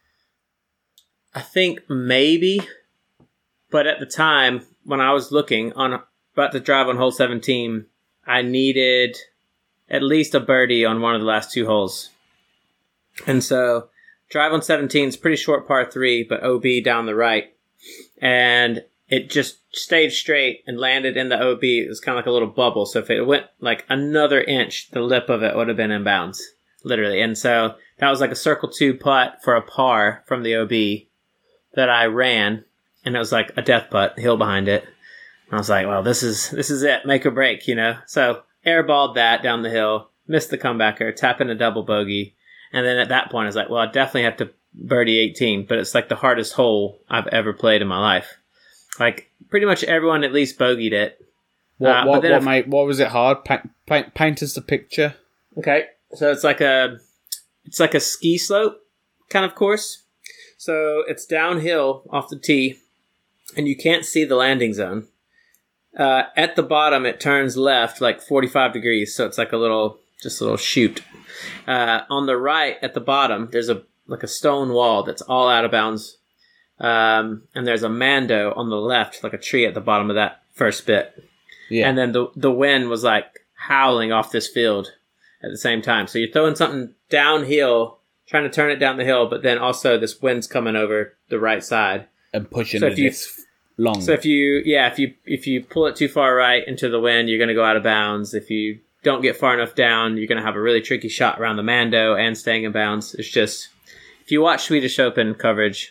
[SPEAKER 2] I think maybe, but at the time when I was looking on about to drive on hole seventeen, I needed at least a birdie on one of the last two holes, and so drive on seventeen is pretty short par three, but O B down the right, and it just stayed straight and landed in the O B. It was kind of like a little bubble, so if it went like another inch, the lip of it would have been in bounds, literally. And so that was like a circle two putt for a par from the O B that I ran, and it was like a death putt, hill behind it. And I was like, well, this is this is it, make or break, you know? So airballed that down the hill, missed the comebacker, tapping a double bogey. And then at that point, I was like, well, I definitely have to birdie eighteen, but it's like the hardest hole I've ever played in my life. Like, pretty much everyone at least bogeyed it.
[SPEAKER 3] What
[SPEAKER 2] Uh, but
[SPEAKER 3] what
[SPEAKER 2] then
[SPEAKER 3] what
[SPEAKER 2] if-
[SPEAKER 3] made what was it hard? Paint, paint paint us the picture.
[SPEAKER 2] Okay, so it's like a it's like a ski slope kind of course. So it's downhill off the tee, and you can't see the landing zone. Uh, at the bottom, it turns left like forty-five degrees, so it's like a little just a little chute. Uh, on the right, at the bottom, there's a like a stone wall that's all out of bounds, um, and there's a mando on the left, like a tree at the bottom of that first bit.
[SPEAKER 3] Yeah,
[SPEAKER 2] And then the the wind was like howling off this field at the same time. So you're throwing something downhill, trying to turn it down the hill, but then also this wind's coming over the right side.
[SPEAKER 3] and pushing
[SPEAKER 2] so
[SPEAKER 3] the
[SPEAKER 2] if you-
[SPEAKER 3] disc long.
[SPEAKER 2] So if you yeah, if you if you pull it too far right into the wind, you're gonna go out of bounds. If you don't get far enough down, you're gonna have a really tricky shot around the mando and staying in bounds. It's just if you watch Swedish Open coverage,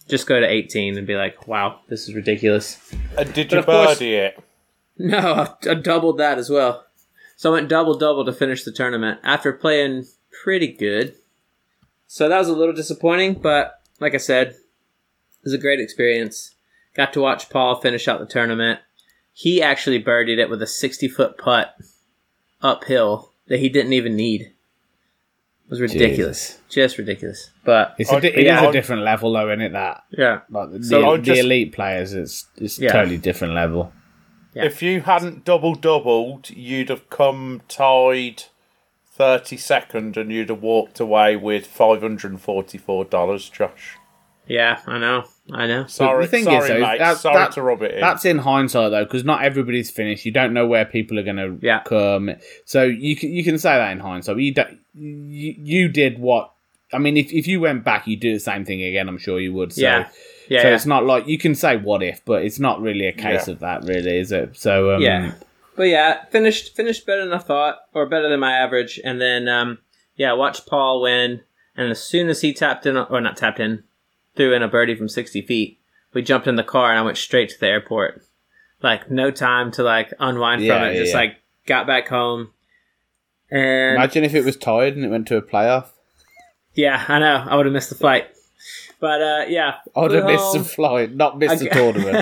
[SPEAKER 2] just go to eighteen and be like, wow, this is ridiculous.
[SPEAKER 1] And did
[SPEAKER 2] But
[SPEAKER 1] you
[SPEAKER 2] of course-
[SPEAKER 1] birdie it?
[SPEAKER 2] No, I, I doubled that as well. So I went double-double to finish the tournament after playing pretty good. So that was a little disappointing, but like I said, it was a great experience. Got to watch Paul finish out the tournament. He actually birdied it with a sixty-foot putt uphill that he didn't even need. It was ridiculous. Just ridiculous. But
[SPEAKER 3] It's a di-
[SPEAKER 1] I'd-
[SPEAKER 3] it is
[SPEAKER 1] yeah,
[SPEAKER 3] a
[SPEAKER 1] I'd-
[SPEAKER 3] different level, though, isn't it? That
[SPEAKER 2] yeah.
[SPEAKER 3] like the,
[SPEAKER 2] So
[SPEAKER 3] the,
[SPEAKER 1] I'd
[SPEAKER 3] the
[SPEAKER 1] just-
[SPEAKER 3] elite players, it's it's
[SPEAKER 2] Yeah.
[SPEAKER 3] totally different level.
[SPEAKER 2] Yeah.
[SPEAKER 1] If you hadn't double doubled, you'd have come tied thirty-second and you'd have walked away with five hundred forty-four dollars, Josh.
[SPEAKER 2] Yeah, I know. I know.
[SPEAKER 1] Sorry,
[SPEAKER 3] the thing
[SPEAKER 1] sorry
[SPEAKER 3] is, though,
[SPEAKER 1] mate.
[SPEAKER 3] that-
[SPEAKER 1] sorry
[SPEAKER 3] that-
[SPEAKER 1] to rub it in.
[SPEAKER 3] That's in hindsight, though, because not everybody's finished. You don't know where people are going to
[SPEAKER 2] Yeah.
[SPEAKER 3] come. So you can you can say that in hindsight. But you don't, you, you did what? I mean, if if you went back, you'd do the same thing again. I'm sure you would. So,
[SPEAKER 2] Yeah. Yeah.
[SPEAKER 3] so
[SPEAKER 2] yeah.
[SPEAKER 3] it's not like you can say what if, but it's not really a case
[SPEAKER 1] Yeah.
[SPEAKER 3] of that, really, is it? So um,
[SPEAKER 2] Yeah. But yeah, finished finished better than I thought, or better than my average. And then, um, yeah, watched Paul win. And as soon as he tapped in, or not tapped in, threw in a birdie from sixty feet, we jumped in the car and I went straight to the airport. Like, no time to, like, unwind
[SPEAKER 3] Yeah,
[SPEAKER 2] from it.
[SPEAKER 3] yeah,
[SPEAKER 2] Just,
[SPEAKER 3] yeah.
[SPEAKER 2] like, got back home. And,
[SPEAKER 3] Imagine if it was tied and it went to a playoff.
[SPEAKER 2] yeah, I know. I would have missed the flight. But, uh, yeah.
[SPEAKER 3] I would have
[SPEAKER 2] flew
[SPEAKER 3] missed the
[SPEAKER 2] home.
[SPEAKER 3] flight, not missed the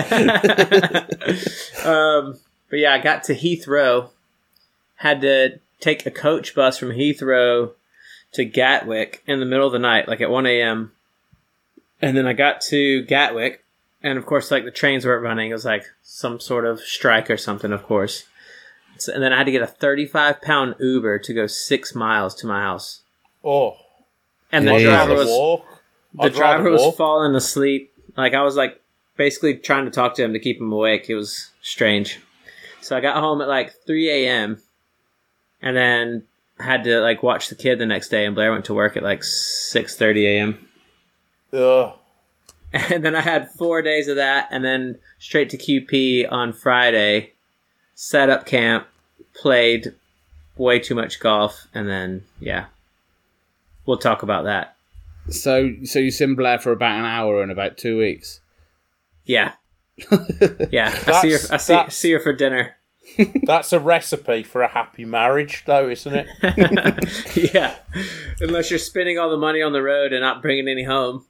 [SPEAKER 3] tournament.
[SPEAKER 2] um, but yeah, I got to Heathrow. Had to take a coach bus from Heathrow to Gatwick in the middle of the night, like at one a.m. And then I got to Gatwick, and of course, like the trains weren't running. It was like some sort of strike or something, of course. So, and then I had to get a thirty-five pound Uber to go six miles to my house.
[SPEAKER 1] oh,
[SPEAKER 2] And the
[SPEAKER 3] I'd
[SPEAKER 2] driver
[SPEAKER 1] rather
[SPEAKER 2] was
[SPEAKER 1] walk.
[SPEAKER 2] the
[SPEAKER 1] I'd
[SPEAKER 2] driver
[SPEAKER 1] rather
[SPEAKER 2] was
[SPEAKER 1] walk.
[SPEAKER 2] falling asleep. Like, I was like basically trying to talk to him to keep him awake. It was strange. So I got home at like three a.m. and then had to like watch the kid the next day. And Blair went to work at like six thirty a.m.
[SPEAKER 1] Ugh.
[SPEAKER 2] And then I had four days of that, and then straight to Q P on Friday. Set up camp, played way too much golf, and then yeah, we'll talk about that.
[SPEAKER 3] so, so you sim Blair for about an hour in about two weeks.
[SPEAKER 2] Yeah, yeah. I see her. I see,
[SPEAKER 1] That's-
[SPEAKER 2] see her for dinner.
[SPEAKER 1] That's a recipe for a happy marriage, though, isn't it?
[SPEAKER 2] Yeah, unless you're spending all the money on the road and not bringing any home.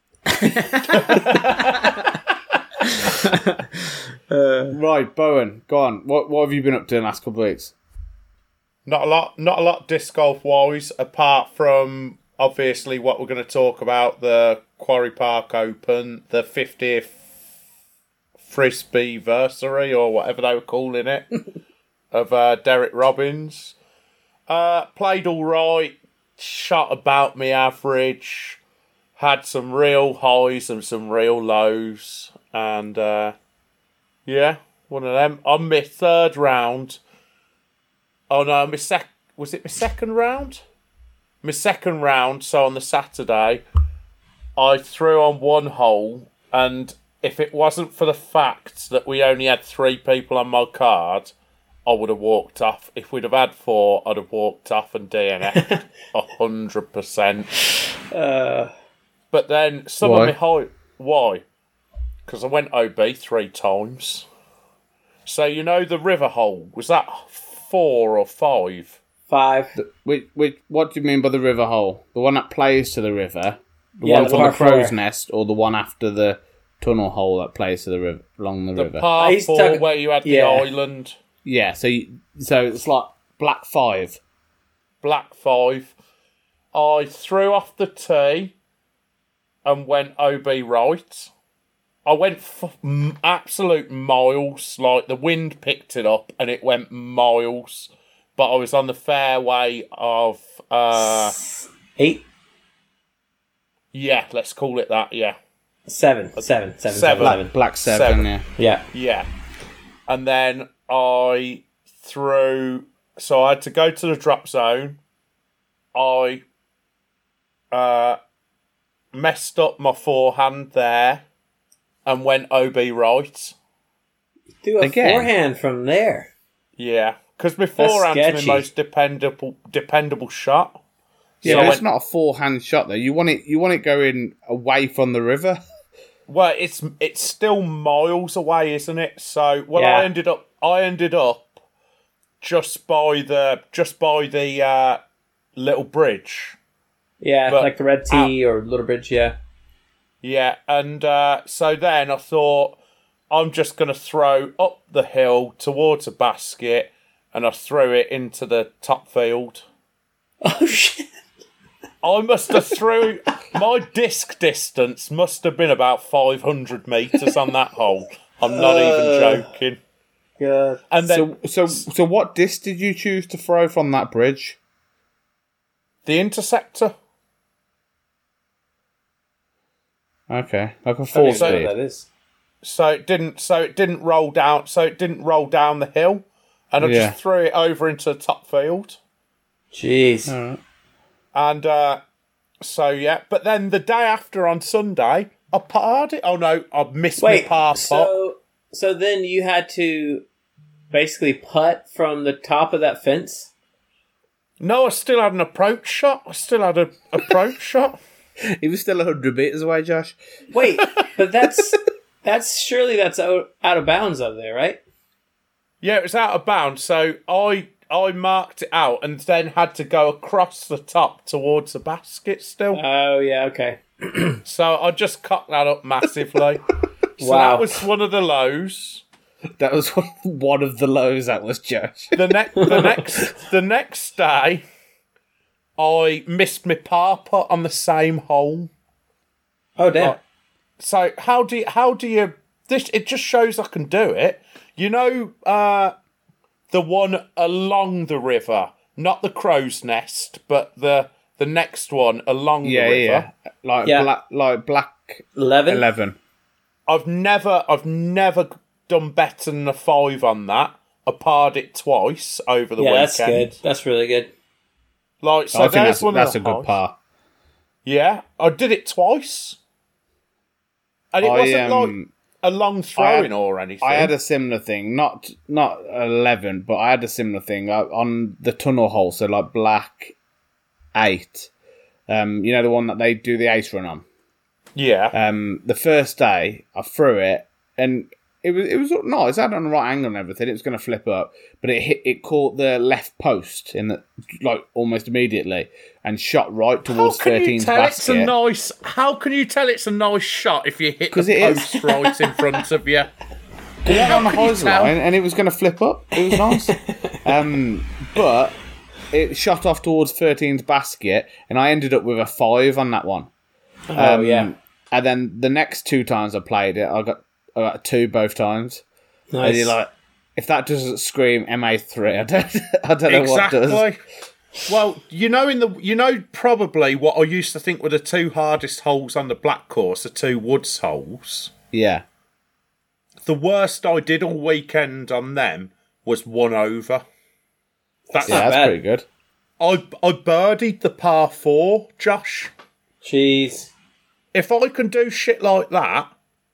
[SPEAKER 3] Right, Bowen, go on. What what have you been up to in the last couple of weeks?
[SPEAKER 1] Not a lot, not a lot disc golf wise, apart from obviously what we're going to talk about, the Quarry Park Open, the fiftieth Frisbee-versary, or whatever they were calling it, of uh, Derek Robbins. Uh, played all right, shot about me average, had some real highs and some real lows, and uh, yeah, one of them. On my third round, oh no, my sec was it my second round? My second round, so on the Saturday, I threw on one hole, and if it wasn't for the fact that we only had three people on my card, I would have walked off. If we'd have had four, I'd have walked off and D N F'd a hundred percent. But then some
[SPEAKER 3] Why?
[SPEAKER 1] of my high, why? Because I went O B three times. So you know the river hole, was that four or five?
[SPEAKER 2] Five.
[SPEAKER 3] Which, which, what do you mean by the river hole? The one that plays to the river? The
[SPEAKER 2] Yeah,
[SPEAKER 3] one
[SPEAKER 2] the
[SPEAKER 3] from the
[SPEAKER 2] par
[SPEAKER 3] crow's
[SPEAKER 2] four.
[SPEAKER 3] nest, or the one after the tunnel hole that plays to the river along the,
[SPEAKER 1] The
[SPEAKER 3] river?
[SPEAKER 1] par
[SPEAKER 2] I used to
[SPEAKER 1] four
[SPEAKER 2] talk-
[SPEAKER 1] where you had
[SPEAKER 2] yeah.
[SPEAKER 1] the island,
[SPEAKER 3] Yeah, so you, so it's like black five.
[SPEAKER 1] black five. I threw off the tee and went O B right. I went f- m- absolute miles, like the wind picked it up and it went miles. But I was on the fairway of, uh,
[SPEAKER 2] Eight.
[SPEAKER 1] yeah, let's call it that, yeah.
[SPEAKER 2] Seven. Seven. Seven. Seven.
[SPEAKER 1] Seven.
[SPEAKER 2] Seven.
[SPEAKER 3] Black seven,
[SPEAKER 1] Seven.
[SPEAKER 3] yeah.
[SPEAKER 2] Yeah.
[SPEAKER 1] Yeah. And then I threw, so I had to go to the drop zone. I uh, messed up my forehand there and went O B right.
[SPEAKER 2] Do a
[SPEAKER 3] Again.
[SPEAKER 2] forehand from there.
[SPEAKER 1] Yeah. Because my forehand's
[SPEAKER 2] sketchy.
[SPEAKER 1] my most dependable dependable shot.
[SPEAKER 3] Yeah,
[SPEAKER 1] So
[SPEAKER 3] but
[SPEAKER 1] I
[SPEAKER 3] it's
[SPEAKER 1] went-
[SPEAKER 3] not a forehand shot though. You want it, you want it going away from the river.
[SPEAKER 1] Well, it's it's still miles away, isn't it? So, well,
[SPEAKER 2] Yeah.
[SPEAKER 1] I ended up I ended up just by the just by the uh, little bridge.
[SPEAKER 2] Yeah,
[SPEAKER 1] But-
[SPEAKER 2] like the Red Tea or Little Bridge, yeah.
[SPEAKER 1] Yeah, and uh, so then I thought I'm just going to throw up the hill towards a basket, and I threw it into the top field.
[SPEAKER 2] Oh, shit.
[SPEAKER 1] I must have threw my disc distance must have been about five hundred meters on that hole. I'm not even joking.
[SPEAKER 2] God.
[SPEAKER 1] And then
[SPEAKER 3] So, so, so, what disc did you choose to throw from that bridge?
[SPEAKER 1] the interceptor.
[SPEAKER 3] Okay, like a
[SPEAKER 2] I
[SPEAKER 3] four
[SPEAKER 2] don't even know
[SPEAKER 3] speed.
[SPEAKER 2] what that is.
[SPEAKER 1] So it didn't. So it didn't roll down. So it didn't roll down the hill, and I
[SPEAKER 3] Yeah.
[SPEAKER 1] just threw it over into the top field.
[SPEAKER 2] Jeez.
[SPEAKER 3] Alright.
[SPEAKER 1] And uh, so yeah, but then the day after on Sunday, I parred it. Oh no, I missed
[SPEAKER 2] Wait,
[SPEAKER 1] my par putt.
[SPEAKER 2] so, so then you had to basically putt from the top of that fence?
[SPEAKER 1] No, I still had an approach shot. I still had an approach shot.
[SPEAKER 3] He was still a hundred meters away, Josh.
[SPEAKER 2] Wait, but that's that's surely that's out, out of bounds over there, right?
[SPEAKER 1] Yeah, it was out of bounds. So I I marked it out and then had to go across the top towards the basket still.
[SPEAKER 2] Oh yeah, okay.
[SPEAKER 1] So I just cocked that up massively. So
[SPEAKER 2] Wow.
[SPEAKER 1] that was one of the lows.
[SPEAKER 3] That was one of the lows. That was Josh.
[SPEAKER 1] The next, the next, the next day, I missed my par putt on the same hole.
[SPEAKER 2] Oh damn.
[SPEAKER 1] Oh. So how do you, how do you? This it just shows I can do it. You know, uh, the one along the river, not the crow's nest, but the the next one along
[SPEAKER 3] Yeah,
[SPEAKER 1] the river.
[SPEAKER 3] yeah, like
[SPEAKER 2] Yeah.
[SPEAKER 3] black, like black
[SPEAKER 2] Eleven.
[SPEAKER 3] eleven.
[SPEAKER 1] I've never, I've never done better than a five on that. I parred it twice over the
[SPEAKER 2] Yeah,
[SPEAKER 1] weekend.
[SPEAKER 2] that's good. That's really good.
[SPEAKER 1] Like, so
[SPEAKER 3] I think
[SPEAKER 1] there's
[SPEAKER 3] that's,
[SPEAKER 1] one
[SPEAKER 3] that's a
[SPEAKER 1] of the
[SPEAKER 3] good
[SPEAKER 1] highs.
[SPEAKER 3] par.
[SPEAKER 1] Yeah, I did it twice, and it
[SPEAKER 3] I,
[SPEAKER 1] wasn't like
[SPEAKER 3] um,
[SPEAKER 1] a long throwing or anything.
[SPEAKER 3] I had a similar thing, not not eleven, but I had a similar thing uh, on the tunnel hole. So like black eight, um, you know the one that they do the ace run on.
[SPEAKER 1] yeah,
[SPEAKER 3] Um, the first day I threw it, and it was it was no, it's had on the right angle and everything. It was going to flip up, but it hit it caught the left post in the like almost immediately and shot right
[SPEAKER 1] how
[SPEAKER 3] towards
[SPEAKER 1] can you
[SPEAKER 3] thirteen's
[SPEAKER 1] tell it's a
[SPEAKER 3] basket.
[SPEAKER 1] nice? How can you tell it's a nice shot if you hit
[SPEAKER 3] 'Cause
[SPEAKER 1] the
[SPEAKER 3] it
[SPEAKER 1] post
[SPEAKER 3] is.
[SPEAKER 1] right in front of you?
[SPEAKER 3] It went on the
[SPEAKER 1] can you
[SPEAKER 3] horizon
[SPEAKER 1] tell?
[SPEAKER 3] line, and it was going to flip up. It was nice, um, but it shot off towards thirteen's basket, and I ended up with a five on that one.
[SPEAKER 2] Oh
[SPEAKER 3] Um,
[SPEAKER 2] yeah.
[SPEAKER 3] And then the next two times I played it, I got I got a two both times. And
[SPEAKER 2] Nice.
[SPEAKER 3] you're like, if that doesn't scream M A three, I don't, I don't know what does.
[SPEAKER 1] Exactly. Well, you know, in the you know probably what I used to think were the two hardest holes on the black course, the two woods holes.
[SPEAKER 3] Yeah,
[SPEAKER 1] The worst I did all weekend on them was one over. That's
[SPEAKER 3] yeah,
[SPEAKER 2] not
[SPEAKER 3] that's
[SPEAKER 2] bad.
[SPEAKER 3] pretty good.
[SPEAKER 1] I I birdied the par four, Josh.
[SPEAKER 2] Jeez.
[SPEAKER 1] If I can do shit like that,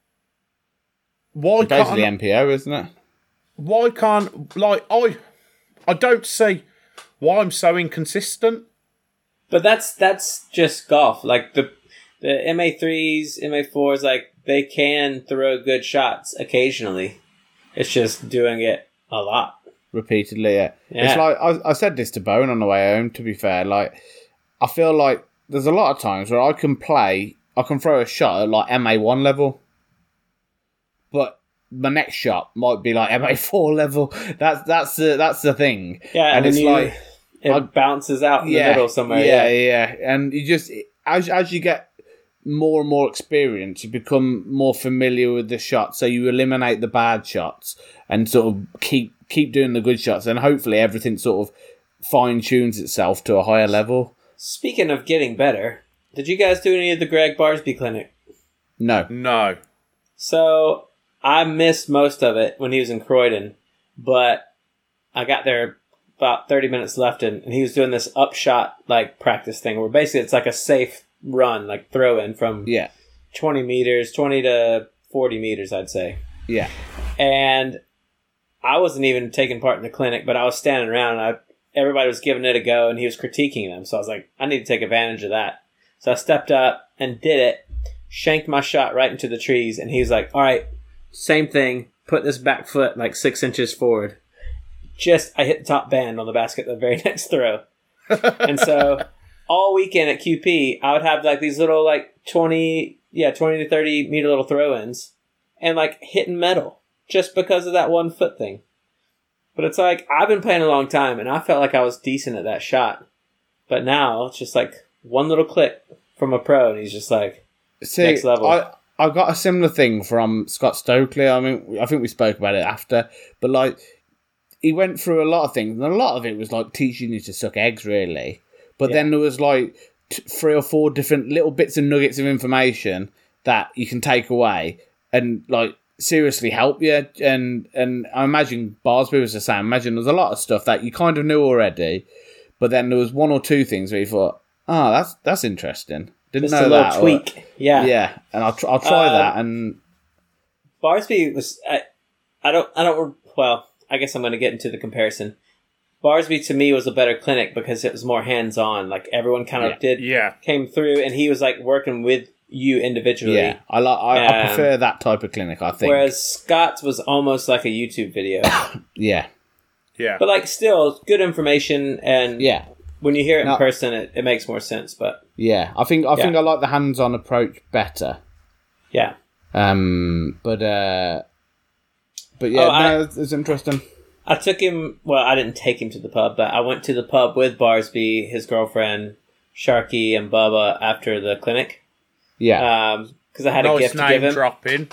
[SPEAKER 1] why
[SPEAKER 3] Basically
[SPEAKER 1] can't
[SPEAKER 3] M P O, isn't it?
[SPEAKER 1] why can't like I I don't see why I'm so inconsistent.
[SPEAKER 2] But that's that's just golf. Like the the M A threes, M A fours, like they can throw good shots occasionally. It's just doing it a lot.
[SPEAKER 3] Repeatedly, yeah.
[SPEAKER 2] Yeah.
[SPEAKER 3] It's like I, I said this to Bone on the way home. To be fair, like I feel like there's a lot of times where I can play, I can throw a shot at like M A one level, but my next shot might be like M A four level. That's that's the that's the thing.
[SPEAKER 2] Yeah,
[SPEAKER 3] and
[SPEAKER 2] and
[SPEAKER 3] it's
[SPEAKER 2] then you,
[SPEAKER 3] like
[SPEAKER 2] it
[SPEAKER 3] I-
[SPEAKER 2] bounces out in
[SPEAKER 3] yeah,
[SPEAKER 2] the middle somewhere.
[SPEAKER 3] Yeah,
[SPEAKER 2] Yeah.
[SPEAKER 3] yeah, and you just as as you get more and more experience, you become more familiar with the shots, so you eliminate the bad shots and sort of keep keep doing the good shots, and hopefully everything sort of fine tunes itself to a higher level.
[SPEAKER 2] Speaking of getting better, did you guys do any of the Greg Barsby clinic?
[SPEAKER 3] No,
[SPEAKER 1] No.
[SPEAKER 2] So I missed most of it when he was in Croydon, but I got there about thirty minutes left, and, and he was doing this upshot like practice thing where basically it's like a safe run, like throw in from
[SPEAKER 3] yeah,
[SPEAKER 2] twenty meters, twenty to forty meters, I'd say.
[SPEAKER 3] yeah,
[SPEAKER 2] And I wasn't even taking part in the clinic, but I was standing around and I, everybody was giving it a go and he was critiquing them. So I was like, I need to take advantage of that. So I stepped up and did it. shanked my shot right into the trees, and he was like, all right, same thing, put this back foot like six inches forward. Just, I hit the top band on the basket the very next throw. And so all weekend at Q P, I would have like these little like twenty, yeah, twenty to thirty meter little throw-ins and like hitting metal just because of that one foot thing. But it's like, I've been playing a long time and I felt like I was decent at that shot. But now it's just like one little click from a pro and he's just like,
[SPEAKER 3] See,
[SPEAKER 2] next level.
[SPEAKER 3] I, I got a similar thing from Scott Stokely. I mean, I think we spoke about it after, but like, he went through a lot of things, and a lot of it was like teaching you to suck eggs, really. But
[SPEAKER 2] Yeah.
[SPEAKER 3] then there was like t- three or four different little bits and nuggets of information that you can take away and like seriously help you. And and I imagine Barsby was the same. I imagine there's a lot of stuff that you kind of knew already, but then there was one or two things where you thought, "Oh, that's that's interesting." Didn't
[SPEAKER 2] just
[SPEAKER 3] know
[SPEAKER 2] a little
[SPEAKER 3] that. or-
[SPEAKER 2] tweak. yeah.
[SPEAKER 3] yeah, and I'll tr- I'll try
[SPEAKER 2] Um,
[SPEAKER 3] that. And
[SPEAKER 2] Barsby was, I, I don't, I don't, well, I guess I'm going to get into the comparison. Barsby to me was a better clinic because it was more hands-on. Like everyone kind of
[SPEAKER 3] Yeah.
[SPEAKER 2] did,
[SPEAKER 1] Yeah.
[SPEAKER 2] came through, and he was like working with you individually.
[SPEAKER 3] yeah, I like I, I
[SPEAKER 2] Um,
[SPEAKER 3] prefer that type of clinic. I think.
[SPEAKER 2] Whereas Scott's was almost like a YouTube video,
[SPEAKER 3] yeah,
[SPEAKER 1] Yeah.
[SPEAKER 2] but like still good information. And
[SPEAKER 3] yeah.
[SPEAKER 2] when you hear it in
[SPEAKER 3] No.
[SPEAKER 2] person, it, it makes more sense. But
[SPEAKER 3] Yeah, I think I think
[SPEAKER 2] Yeah.
[SPEAKER 3] I like the hands-on approach better.
[SPEAKER 2] yeah,
[SPEAKER 3] Um, but uh, but yeah,
[SPEAKER 2] Oh, I-
[SPEAKER 3] no, it's, it's interesting.
[SPEAKER 2] I took him. Well, I didn't take him to the pub, but I went to the pub with Barsby, his girlfriend, Sharky, and Bubba after the clinic.
[SPEAKER 3] Yeah,
[SPEAKER 2] Um, because I had a
[SPEAKER 1] Nice
[SPEAKER 2] gift to give
[SPEAKER 1] name
[SPEAKER 2] him.
[SPEAKER 1] dropping.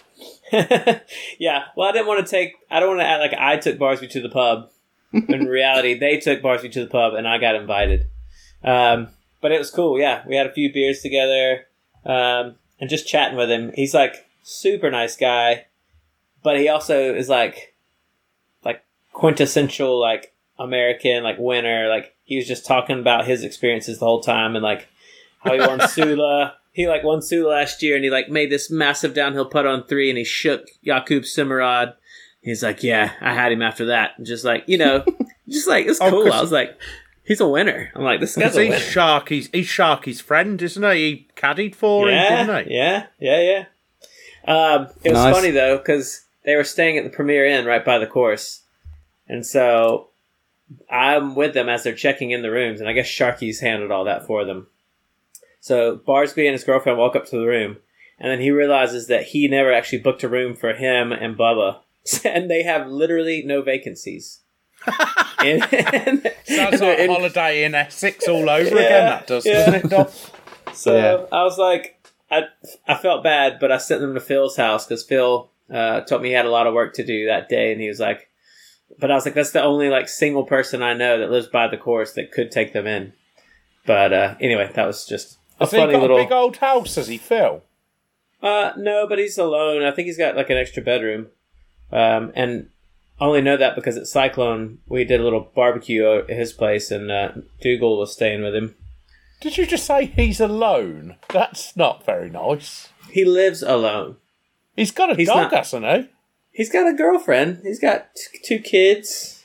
[SPEAKER 2] Yeah, well, I didn't want to take. I don't want to act like I took Barsby to the pub. In reality, they took Barsby to the pub, and I got invited. Um, but it was cool. Yeah, we had a few beers together, um, and just chatting with him. He's like super nice guy, but he also is like, like quintessential like American like winner. Like he was just talking about his experiences the whole time, and like how he won Sula. He like won Sula last year, and he like made this massive downhill putt on three, and he shook Jakub Simmerad. He's like, yeah, I had him after that. And just like, you know, just like, it's
[SPEAKER 1] Oh,
[SPEAKER 2] cool.
[SPEAKER 1] 'cause-
[SPEAKER 2] I was like, he's a winner. I'm like, this guy's
[SPEAKER 1] Because
[SPEAKER 2] a
[SPEAKER 1] he's
[SPEAKER 2] winner.
[SPEAKER 1] Sharky's, he's Sharky's friend, isn't he? He caddied for
[SPEAKER 2] yeah,
[SPEAKER 1] him, didn't he?
[SPEAKER 2] yeah, yeah, yeah. Um, it was
[SPEAKER 3] Nice.
[SPEAKER 2] funny, though, because they were staying at the Premier Inn right by the course. And so I'm with them as they're checking in the rooms, and I guess Sharky's handled all that for them. So Barsby and his girlfriend walk up to the room, and then he realizes that he never actually booked a room for him and Bubba. And they have literally no vacancies. and, and,
[SPEAKER 1] Sounds
[SPEAKER 2] and-
[SPEAKER 1] like
[SPEAKER 2] and-
[SPEAKER 1] holiday in Essex all over
[SPEAKER 2] Yeah,
[SPEAKER 1] again, that does,
[SPEAKER 2] yeah.
[SPEAKER 1] doesn't it, Doc?
[SPEAKER 2] So
[SPEAKER 3] Yeah.
[SPEAKER 2] I was like, I I felt bad, but I sent them to Phil's house because Phil uh, told me he had a lot of work to do that day, and he was like, but I was like, that's the only like single person I know that lives by the course that could take them in. But uh, anyway, that was just a
[SPEAKER 1] Has he
[SPEAKER 2] funny
[SPEAKER 1] got
[SPEAKER 2] little.
[SPEAKER 1] a big old house, has he, Phil?
[SPEAKER 2] Uh, no, but he's alone. I think he's got like an extra bedroom, um, and I only know that because at Cyclone we did a little barbecue at his place, and uh, Dougal was staying with him.
[SPEAKER 1] Did you just say he's alone? That's not very nice.
[SPEAKER 2] He lives alone.
[SPEAKER 1] He's got a
[SPEAKER 2] He's
[SPEAKER 1] dog,
[SPEAKER 2] not-
[SPEAKER 1] hasn't he?
[SPEAKER 2] He's got a girlfriend. He's got t- two kids.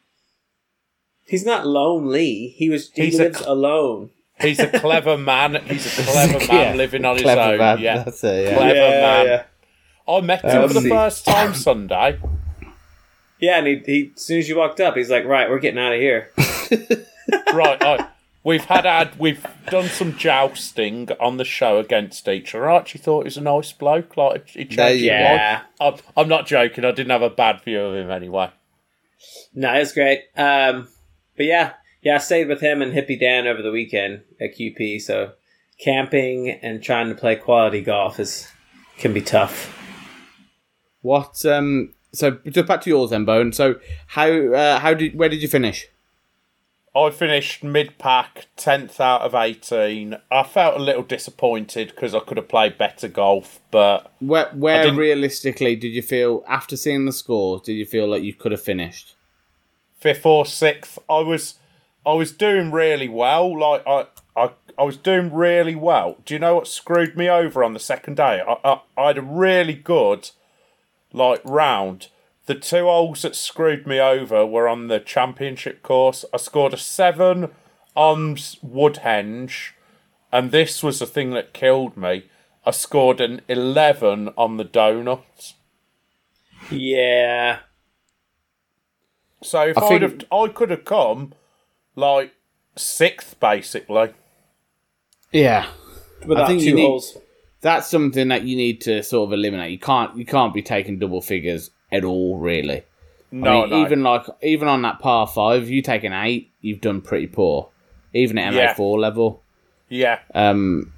[SPEAKER 2] He's not lonely. He was. He
[SPEAKER 1] He's a
[SPEAKER 2] lives
[SPEAKER 1] cl-
[SPEAKER 2] alone.
[SPEAKER 1] He's a clever man. He's a clever man
[SPEAKER 3] Yeah.
[SPEAKER 1] living on his
[SPEAKER 3] Clever
[SPEAKER 1] own.
[SPEAKER 3] man,
[SPEAKER 1] Yeah.
[SPEAKER 3] that's it, yeah.
[SPEAKER 1] Clever
[SPEAKER 2] yeah,
[SPEAKER 1] man.
[SPEAKER 2] yeah.
[SPEAKER 1] I met him
[SPEAKER 2] Um,
[SPEAKER 1] for the
[SPEAKER 2] see.
[SPEAKER 1] first time Sunday.
[SPEAKER 2] Yeah, and he, he as soon as you walked up, he's like, "Right, we're getting out of here."
[SPEAKER 1] Right, I, we've had ad, we've done some jousting on the show against each other. I actually thought he was a nice bloke. Like he
[SPEAKER 3] There
[SPEAKER 1] changed
[SPEAKER 3] you
[SPEAKER 1] my
[SPEAKER 2] go.
[SPEAKER 1] life. I'm, I'm not joking. I didn't have a bad view of him anyway.
[SPEAKER 2] No, it's great. Um, but yeah, yeah, I stayed with him and Hippie Dan over the weekend at Q P. So camping and trying to play quality golf is can be tough.
[SPEAKER 3] What? Um. So just back to yours then, Bone. So how? Uh, how did? Where did you finish?
[SPEAKER 1] I finished mid-pack, tenth out of eighteen. I felt a little disappointed because I could have played better golf, but
[SPEAKER 3] Where? Where
[SPEAKER 1] didn't-
[SPEAKER 3] realistically did you feel after seeing the scores? Did you feel like you could have finished?
[SPEAKER 1] fifth or sixth, I was I was doing really well. Like I, I, I was doing really well. Do you know what screwed me over on the second day? I, I, I had a really good like round. The two holes that screwed me over were on the championship course. I scored a seven on Woodhenge, and this was the thing that killed me. I I scored an eleven on the donuts.
[SPEAKER 2] Yeah.
[SPEAKER 1] So if
[SPEAKER 3] I
[SPEAKER 1] I'd
[SPEAKER 3] think-
[SPEAKER 1] have, I could have come like sixth, basically.
[SPEAKER 3] Yeah.
[SPEAKER 2] Without
[SPEAKER 3] think
[SPEAKER 2] two
[SPEAKER 3] you need-
[SPEAKER 2] holes.
[SPEAKER 3] That's something that you need to sort of eliminate. You can't you can't be taking double figures at all, really.
[SPEAKER 1] No,
[SPEAKER 3] I mean,
[SPEAKER 1] no.
[SPEAKER 3] even like even on that par five, if you take an eight, you've done pretty poor. Even at M A four
[SPEAKER 1] Yeah.
[SPEAKER 3] level.
[SPEAKER 1] Yeah.
[SPEAKER 3] Um,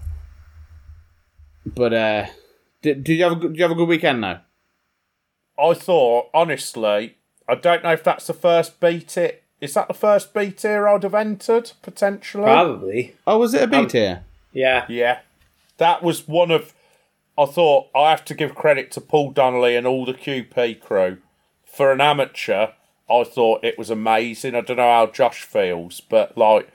[SPEAKER 3] but uh, did, did you have a good, did you have a good weekend though?
[SPEAKER 1] I thought, honestly, I don't know if that's the first beat it. Is that the first beat here I'd have entered, potentially?
[SPEAKER 2] Probably.
[SPEAKER 3] Oh, was it a beat
[SPEAKER 2] Um,
[SPEAKER 3] here?
[SPEAKER 2] Yeah.
[SPEAKER 1] Yeah. That was one of... I thought, I have to give credit to Paul Donnelly and all the Q P crew. For an amateur, I thought it was amazing. I don't know how Josh feels, but, like...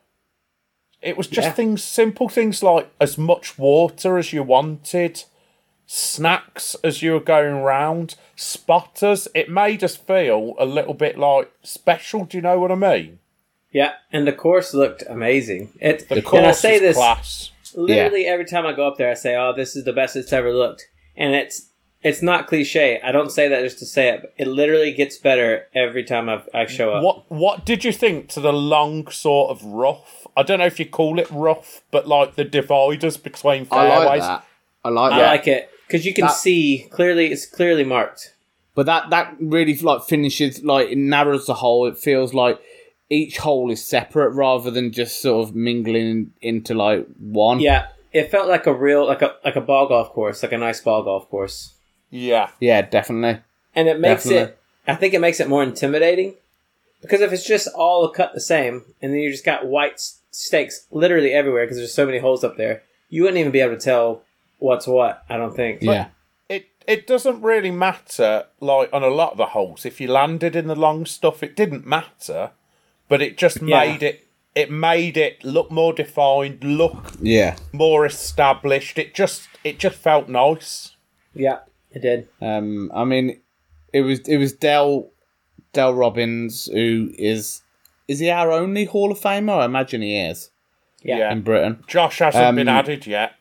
[SPEAKER 1] It was just
[SPEAKER 2] Yeah.
[SPEAKER 1] things, simple things like as much water as you wanted, snacks as you were going round, spotters. It made us feel a little bit like special. Do you know what I mean?
[SPEAKER 2] Yeah. And the course looked amazing. It,
[SPEAKER 1] The
[SPEAKER 2] and
[SPEAKER 1] course
[SPEAKER 2] I say
[SPEAKER 1] is
[SPEAKER 2] this
[SPEAKER 1] class.
[SPEAKER 2] literally every time I go up there, I say, oh, this is the best it's ever looked. And it's it's not cliche. I don't say that just to say it. But it literally gets better every time I, I show up.
[SPEAKER 1] What What did you think to the long sort of rough? I don't know if you call it rough, but like the dividers between
[SPEAKER 3] I
[SPEAKER 1] fairways.
[SPEAKER 3] like that. I like
[SPEAKER 2] I
[SPEAKER 3] that.
[SPEAKER 2] like it. Because you can
[SPEAKER 3] That-
[SPEAKER 2] see clearly, it's clearly marked.
[SPEAKER 3] But that that really like finishes like it narrows the hole. It feels like each hole is separate rather than just sort of mingling into like one.
[SPEAKER 2] Yeah. It felt like a real, like a like a ball golf course, like a nice ball golf course.
[SPEAKER 1] Yeah,
[SPEAKER 3] Yeah, definitely.
[SPEAKER 2] And it makes
[SPEAKER 3] Definitely.
[SPEAKER 2] it, I think it makes it more intimidating. Because if it's just all cut the same, and then you just got white s- stakes literally everywhere because there's so many holes up there, you wouldn't even be able to tell what's what, I don't think.
[SPEAKER 3] Yeah.
[SPEAKER 1] it it doesn't really matter. Like on a lot of the holes, if you landed in the long stuff, it didn't matter, but it just
[SPEAKER 2] Yeah.
[SPEAKER 1] made it. It made it look more defined, look
[SPEAKER 3] Yeah.
[SPEAKER 1] more established. It just it just felt nice.
[SPEAKER 2] Yeah, it did.
[SPEAKER 3] Um, I mean, it was it was Dell Dell Robbins who is is he our only Hall of Famer? I imagine he is
[SPEAKER 2] Yeah.
[SPEAKER 1] Yeah.
[SPEAKER 3] in Britain,
[SPEAKER 1] Josh hasn't
[SPEAKER 3] Um,
[SPEAKER 1] been added yet.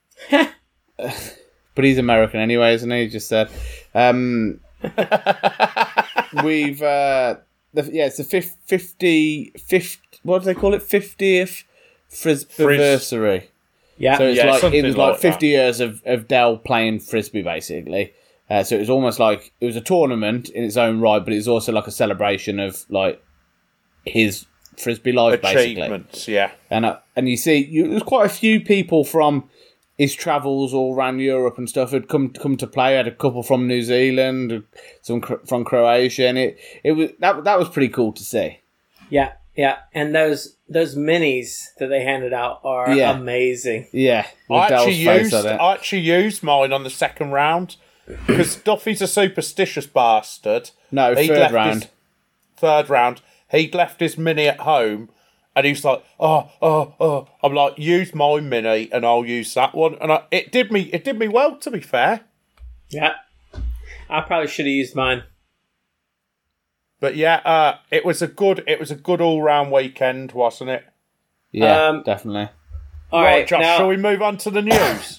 [SPEAKER 3] but he's American anyway, isn't he? He just said. Um, we've uh, the, yeah, it's the fif- fifty, fifty what do they call it? Fiftieth Frisbeeversary.
[SPEAKER 2] Yeah.
[SPEAKER 3] So it's
[SPEAKER 1] Yeah,
[SPEAKER 3] like it
[SPEAKER 1] something
[SPEAKER 3] was like
[SPEAKER 1] like
[SPEAKER 3] fifty years of, of Dell playing frisbee, basically. Uh, so it was almost like it was a tournament in its own right, but it was also like a celebration of like his frisbee life, basically.
[SPEAKER 1] Achievements, yeah.
[SPEAKER 3] And uh, and you see, you, there's quite a few people from his travels all around Europe and stuff had come come to play. I had a couple from New Zealand, some cr- from Croatia, and it it was that that was pretty cool to see.
[SPEAKER 2] Yeah. Yeah. And those those minis that they handed out are
[SPEAKER 3] Yeah.
[SPEAKER 2] amazing.
[SPEAKER 3] Yeah, with
[SPEAKER 1] I
[SPEAKER 3] Dell's
[SPEAKER 1] actually
[SPEAKER 3] face
[SPEAKER 1] used
[SPEAKER 3] on it.
[SPEAKER 1] I actually used mine on the second round because Duffy's a superstitious bastard.
[SPEAKER 3] No,
[SPEAKER 1] He'd
[SPEAKER 3] third
[SPEAKER 1] left
[SPEAKER 3] round.
[SPEAKER 1] His, third round. He'd left his mini at home, and he was like, "Oh, oh, oh." I'm like, "Use my mini, and I'll use that one." And I, it did me. It did me well, to be fair.
[SPEAKER 2] Yeah. I probably should have used mine.
[SPEAKER 1] But yeah, uh, it was a good. It was a good all round weekend, wasn't it?
[SPEAKER 3] Yeah,
[SPEAKER 2] Um,
[SPEAKER 3] definitely.
[SPEAKER 2] All
[SPEAKER 1] right,
[SPEAKER 2] right.
[SPEAKER 1] Josh.
[SPEAKER 2] now,
[SPEAKER 1] Shall we move on to the news?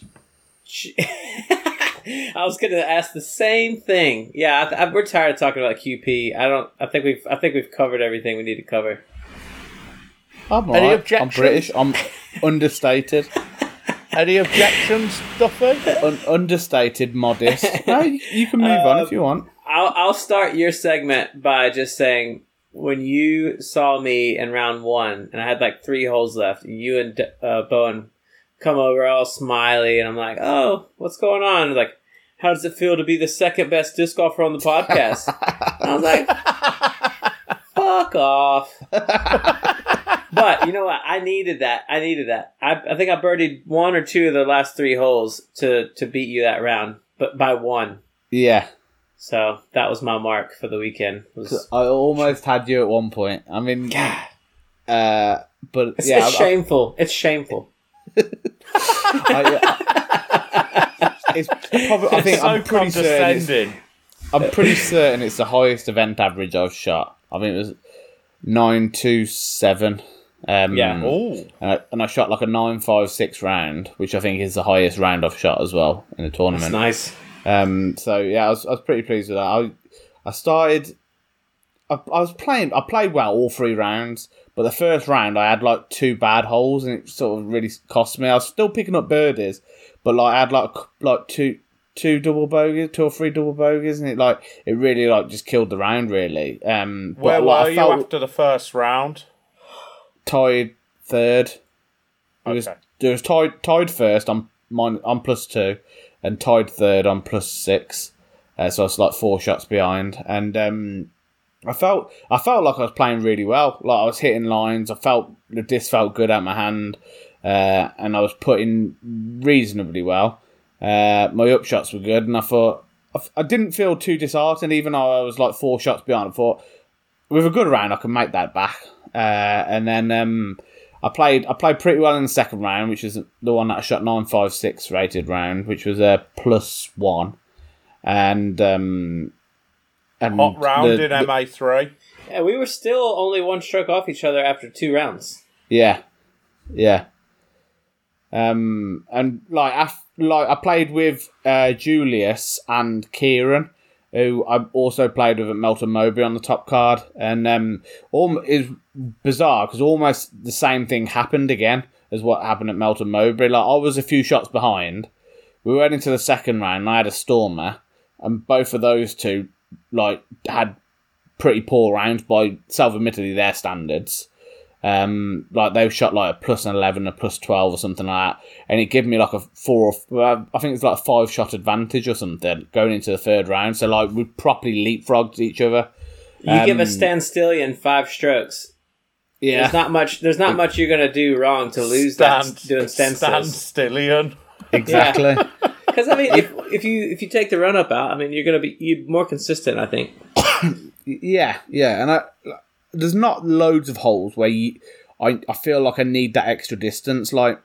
[SPEAKER 2] I was going to ask the same thing. Yeah, I th- I, we're tired of talking about Q P. I don't. I think we've. I think we've covered everything we need to cover.
[SPEAKER 3] I'm
[SPEAKER 1] Any
[SPEAKER 3] alright. I'm
[SPEAKER 1] objections?
[SPEAKER 3] British. I'm understated.
[SPEAKER 1] Any objections, Duffy?
[SPEAKER 3] Un- understated, modest. No, you, you can move on if you want.
[SPEAKER 2] I'll I'll start your segment by just saying when you saw me in round one and I had like three holes left, you and uh, Bowen come over all smiley, and I'm like, "Oh, what's going on?" And like, how does it feel to be the second best disc golfer on the podcast? And I was like, "Fuck off." But you know what? I needed that. I needed that. I, I think I birdied one or two of the last three holes to, to beat you that round, but by one.
[SPEAKER 3] Yeah.
[SPEAKER 2] So that was my mark for the weekend. Was,
[SPEAKER 3] I almost had you at one point. I mean, uh, but
[SPEAKER 2] it's,
[SPEAKER 3] yeah,
[SPEAKER 2] it's
[SPEAKER 3] I-
[SPEAKER 2] shameful. It's shameful.
[SPEAKER 3] I, I, it's probably. I think
[SPEAKER 1] so
[SPEAKER 3] I'm pretty certain. It's,
[SPEAKER 1] condescending.
[SPEAKER 3] I'm pretty certain it's the highest event average I've shot. I think it was nine two seven Um,
[SPEAKER 2] Yeah.
[SPEAKER 1] Oh,
[SPEAKER 3] And I, and I shot like a nine five six round, which I think is the highest round I've shot as well in the
[SPEAKER 2] That's
[SPEAKER 3] tournament.
[SPEAKER 2] nice.
[SPEAKER 3] Um, so yeah, I was, I was pretty pleased with that. I I started. I, I was playing. I played well all three rounds, but the first round I had like two bad holes, and it sort of really cost me. I was still picking up birdies, but like I had like like two two double bogeys, two or three double bogeys, and it like it really like just killed the round really. Um,
[SPEAKER 1] where
[SPEAKER 3] but, like,
[SPEAKER 1] were
[SPEAKER 3] I
[SPEAKER 1] you
[SPEAKER 3] felt
[SPEAKER 1] after the first round?
[SPEAKER 3] tied third. It was
[SPEAKER 1] Okay.
[SPEAKER 3] it was tied tied first. I'm mine. I'm plus two, and tied third. I'm plus six. Uh, so I was like four shots behind, and um, I felt I felt like I was playing really well. Like I was hitting lines. I felt the disc felt good out my hand, uh, and I was putting reasonably well. Uh, my upshots were good, and I thought I, I didn't feel too disheartened, even though I was like four shots behind. I thought with a good round I can make that back, uh, and then um, I played I played pretty well in the second round, which is the one that I shot nine five six rated round, which was a plus one. And um, and
[SPEAKER 1] Hot round
[SPEAKER 3] the-
[SPEAKER 1] in M A three.
[SPEAKER 2] Yeah, we were still only one stroke off each other after two rounds.
[SPEAKER 3] Yeah, yeah. Um, and like I like I played with uh, Julius and Kieran, who I also played with at Melton Mowbray on the top card, and um, all is bizarre because almost the same thing happened again as what happened at Melton Mowbray. Like I was a few shots behind. We went into the second round, and I had a stormer, and both of those two like had pretty poor rounds by self-admittedly their standards. Um, like they shot like a plus eleven, a plus twelve, or something like that, and it gave me like a four. Or, I think it's like a five shot advantage or something going into the third round. So like we properly leapfrogged each other.
[SPEAKER 2] You
[SPEAKER 3] Um,
[SPEAKER 2] give a Stan Stillion five strokes.
[SPEAKER 3] Yeah,
[SPEAKER 2] There's not much. There's not much you're gonna do wrong to lose that doing
[SPEAKER 1] Stan
[SPEAKER 2] stencils.
[SPEAKER 1] Stillion.
[SPEAKER 3] exactly.
[SPEAKER 2] Because I mean, if if you if you take the run up out, I mean, you're gonna be you're more consistent. I think.
[SPEAKER 3] Yeah, yeah, and I, there's not loads of holes where you, I, I feel like I need that extra distance. Like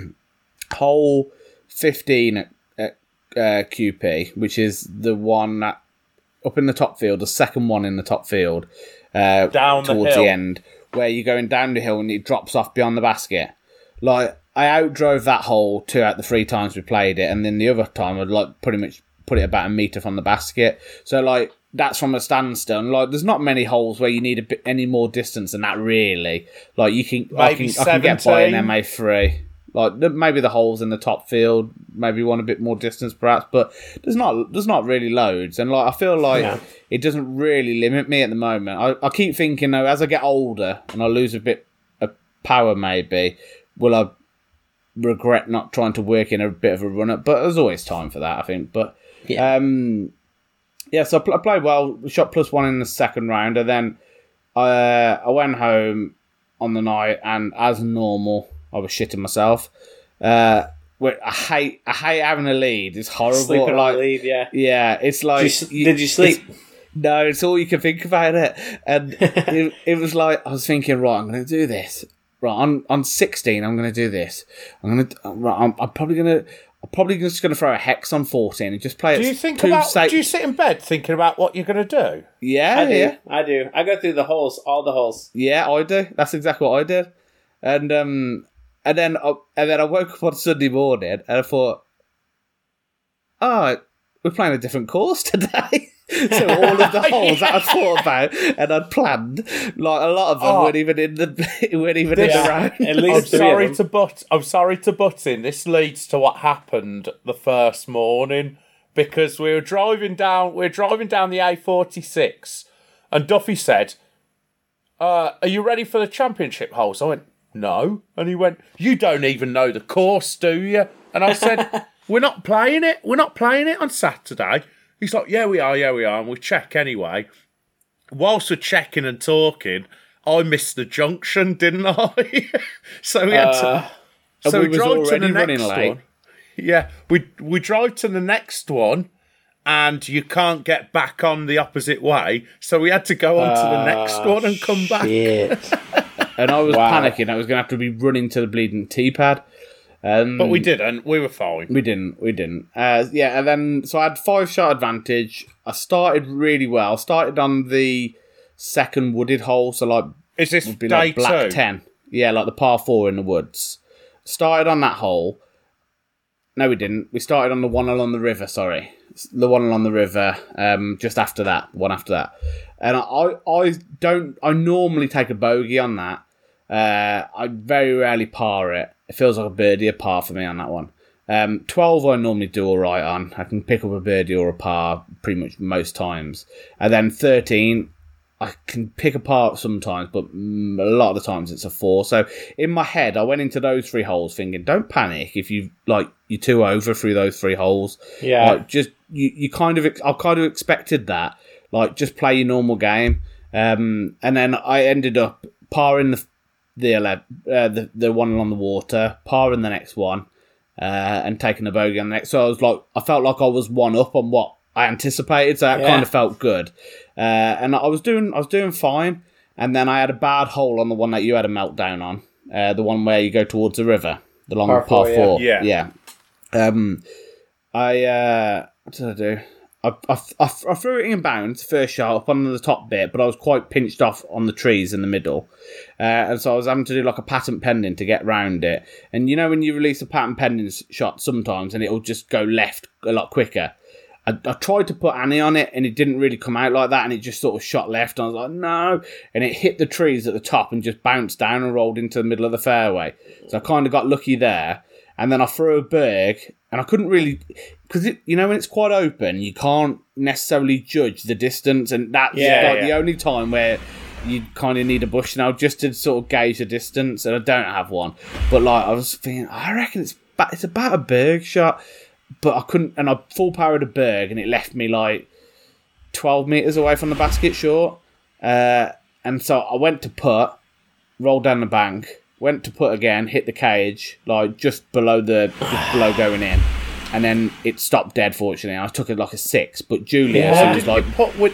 [SPEAKER 3] hole fifteen at, at uh, Q P, which is the one that up in the top field, the second one in the top field, uh,
[SPEAKER 1] Down the
[SPEAKER 3] towards
[SPEAKER 1] hill.
[SPEAKER 3] the end, where you're going down the hill and it drops off beyond the basket. Like I outdrove that hole two out the three times we played it, and then the other time I'd like pretty much put it about a metre from the basket. So like that's from a standstill. And, like there's not many holes where you need a bit any more distance than that really. Like you can I can,
[SPEAKER 1] Maybe
[SPEAKER 3] I can get by an
[SPEAKER 1] seventeen.
[SPEAKER 3] M A three. Like the- maybe the holes in the top field, maybe want a bit more distance perhaps, but there's not there's not really loads. And like I feel like
[SPEAKER 2] Yeah.
[SPEAKER 3] it doesn't really limit me at the moment. I, I keep thinking though, as I get older and I lose a bit of power, maybe will I regret not trying to work in a bit of a run up? But there's always time for that, I think. But
[SPEAKER 2] Yeah.
[SPEAKER 3] um, yeah, so I, pl- I played well. Shot plus one in the second round, and then uh, I went home on the night, and as normal, I was shitting myself. Uh, where I hate, I hate having a lead. It's horrible.
[SPEAKER 2] Sleeping
[SPEAKER 3] like,
[SPEAKER 2] on the lead, yeah.
[SPEAKER 3] yeah, it's like.
[SPEAKER 2] Did you, s- did you sleep?
[SPEAKER 3] it's- No, it's all you can think about it, and it, it was like I was thinking, right, I'm going to do this. Right, on on sixteen, I'm going to do this. I'm going to. Right, I'm, I'm probably going to. I'm probably just going to throw a hex on fourteen and just play it.
[SPEAKER 1] Do you think
[SPEAKER 3] two
[SPEAKER 1] about?
[SPEAKER 3] sa-
[SPEAKER 1] Do you sit in bed thinking about what you're going to do?
[SPEAKER 3] Yeah,
[SPEAKER 2] I do.
[SPEAKER 3] yeah,
[SPEAKER 2] I do. I go through the holes, all the holes.
[SPEAKER 3] yeah. I do. That's exactly what I did, and um, and then I, and then I woke up on Sunday morning and I thought, oh, we're playing a different course today. So all of the holes that I thought about and I'd planned, like a lot of them
[SPEAKER 1] Oh.
[SPEAKER 3] weren't even in the weren't even
[SPEAKER 1] This-
[SPEAKER 3] in the round.
[SPEAKER 2] At
[SPEAKER 1] I'm
[SPEAKER 2] least three
[SPEAKER 1] sorry
[SPEAKER 2] of them.
[SPEAKER 1] to butt. I'm sorry to butt in. This leads to what happened the first morning because we were driving down. We were driving down the A forty-six, and Duffy said, uh, "Are you ready for the championship holes?" I went, "No," and he went, "You don't even know the course, do you?" And I said, "We're not playing it. We're not playing it on Saturday." He's like, "Yeah, we are. Yeah, we are." And we check anyway. Whilst we're checking and talking, I missed the junction, didn't I? So we had
[SPEAKER 2] Uh,
[SPEAKER 1] to. So
[SPEAKER 3] we
[SPEAKER 1] we,
[SPEAKER 3] was
[SPEAKER 1] drive to
[SPEAKER 3] already
[SPEAKER 1] the
[SPEAKER 3] running
[SPEAKER 1] next
[SPEAKER 3] late.
[SPEAKER 1] one. Yeah, we we drive to the next one, and you can't get back on the opposite way. So we had to go on to the next one and come back.
[SPEAKER 2] Shit.
[SPEAKER 3] And I was
[SPEAKER 2] Wow.
[SPEAKER 3] panicking. I was going to have to be running to the bleeding tee pad. Um,
[SPEAKER 1] But we didn't. We were fine.
[SPEAKER 3] We didn't. We didn't. Uh, yeah, and then so I had five shot advantage. I started really well. Started on the second wooded hole, so like
[SPEAKER 1] Is this
[SPEAKER 3] would be
[SPEAKER 1] day
[SPEAKER 3] like black
[SPEAKER 1] two?
[SPEAKER 3] ten. Yeah, like the par four in the woods. Started on that hole. No, we didn't. We started on the one along the river, sorry. The one along the river, um, just after that, one after that. And I, I don't, I normally take a bogey on that. Uh, I very rarely par it. It feels like a birdie a par for me on that one. Um, twelve I normally do all right on. I can pick up a birdie or a par pretty much most times. And then thirteen, I can pick a par sometimes, but a lot of the times it's a four. So in my head, I went into those three holes thinking, don't panic if you like you're two over through those three holes.
[SPEAKER 2] Yeah,
[SPEAKER 3] like, just you, you kind of I kind of expected that. Like just play your normal game. Um, and then I ended up parring the the eleven, uh, the the one along the water, parring the next one. Uh, and taking a bogey on the next. So I was like, I felt like I was one up on what I anticipated, so that yeah. kind of felt good. Uh, and I was doing, I was doing fine. And then I had a bad hole on the one that you had a meltdown on, uh, the one where you go towards the river, the long par, par four. four.
[SPEAKER 1] Yeah,
[SPEAKER 3] yeah. yeah. Um, I uh, what did I do? I, I, I, I threw it in bounds, first shot up on the top bit, but I was quite pinched off on the trees in the middle. Uh, and so I was having to do like a patent pending to get round it. And you know when you release a patent pending shot sometimes and it'll just go left a lot quicker. I, I tried to put Annie on it and it didn't really come out like that and it just sort of shot left. And I was like, no. And it hit the trees at the top and just bounced down and rolled into the middle of the fairway. So I kind of got lucky there. And then I threw a berg, and I couldn't really, because you know when it's quite open, you can't necessarily judge the distance, and that's
[SPEAKER 2] yeah,
[SPEAKER 3] like
[SPEAKER 2] yeah.
[SPEAKER 3] the only time where you kind of need a bush now just to sort of gauge the distance, and I don't have one. But like I was thinking, I reckon it's ba- it's about a berg shot, but I couldn't, and I full powered a berg, and it left me like twelve meters away from the basket short, uh, and so I went to putt, rolled down the bank. Went to put again, hit the cage, like just below the, just below going in, and then it stopped dead. Fortunately, I took it like a six. But Julius,
[SPEAKER 1] Why
[SPEAKER 3] was
[SPEAKER 1] did
[SPEAKER 3] like,
[SPEAKER 1] you put with?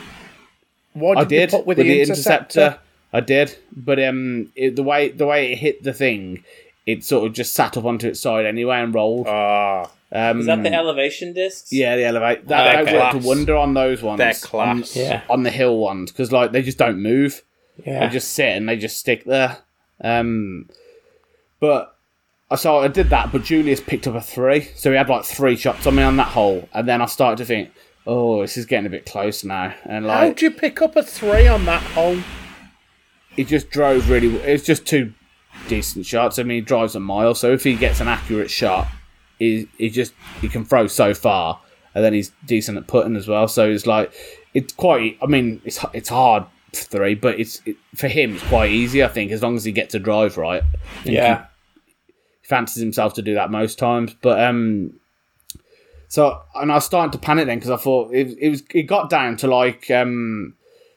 [SPEAKER 1] Why did
[SPEAKER 3] I did
[SPEAKER 1] you put with,
[SPEAKER 3] with
[SPEAKER 1] the,
[SPEAKER 3] the
[SPEAKER 1] interceptor?
[SPEAKER 3] interceptor? I did, but um, it, the way the way it hit the thing, it sort of just sat up onto its side anyway and rolled.
[SPEAKER 1] Ah,
[SPEAKER 3] um,
[SPEAKER 2] is that the elevation discs?
[SPEAKER 3] Yeah, the elevate. That
[SPEAKER 1] They're
[SPEAKER 3] I
[SPEAKER 1] class.
[SPEAKER 3] worked a wonder on those ones.
[SPEAKER 1] They're class.
[SPEAKER 3] On,
[SPEAKER 2] yeah.
[SPEAKER 3] on the hill ones because like they just don't move.
[SPEAKER 2] Yeah,
[SPEAKER 3] they just sit and they just stick there. Um. But so I did that, but Julius picked up a three, so he had like three shots on me on that hole, and then I started to think, oh, this is getting a bit close now. And like,
[SPEAKER 1] how'd you pick up a three on that hole?
[SPEAKER 3] He just drove really. It's just two decent shots. I mean, he drives a mile, so if he gets an accurate shot, he he just he can throw so far, and then he's decent at putting as well. So it's like it's quite. I mean, it's it's hard. Three, but it's it, for him it's quite easy. I think as long as he gets a drive right.
[SPEAKER 2] Yeah,
[SPEAKER 3] he fancies himself to do that most times. But um, so and I was starting to panic then because I thought it, it was it got down to like um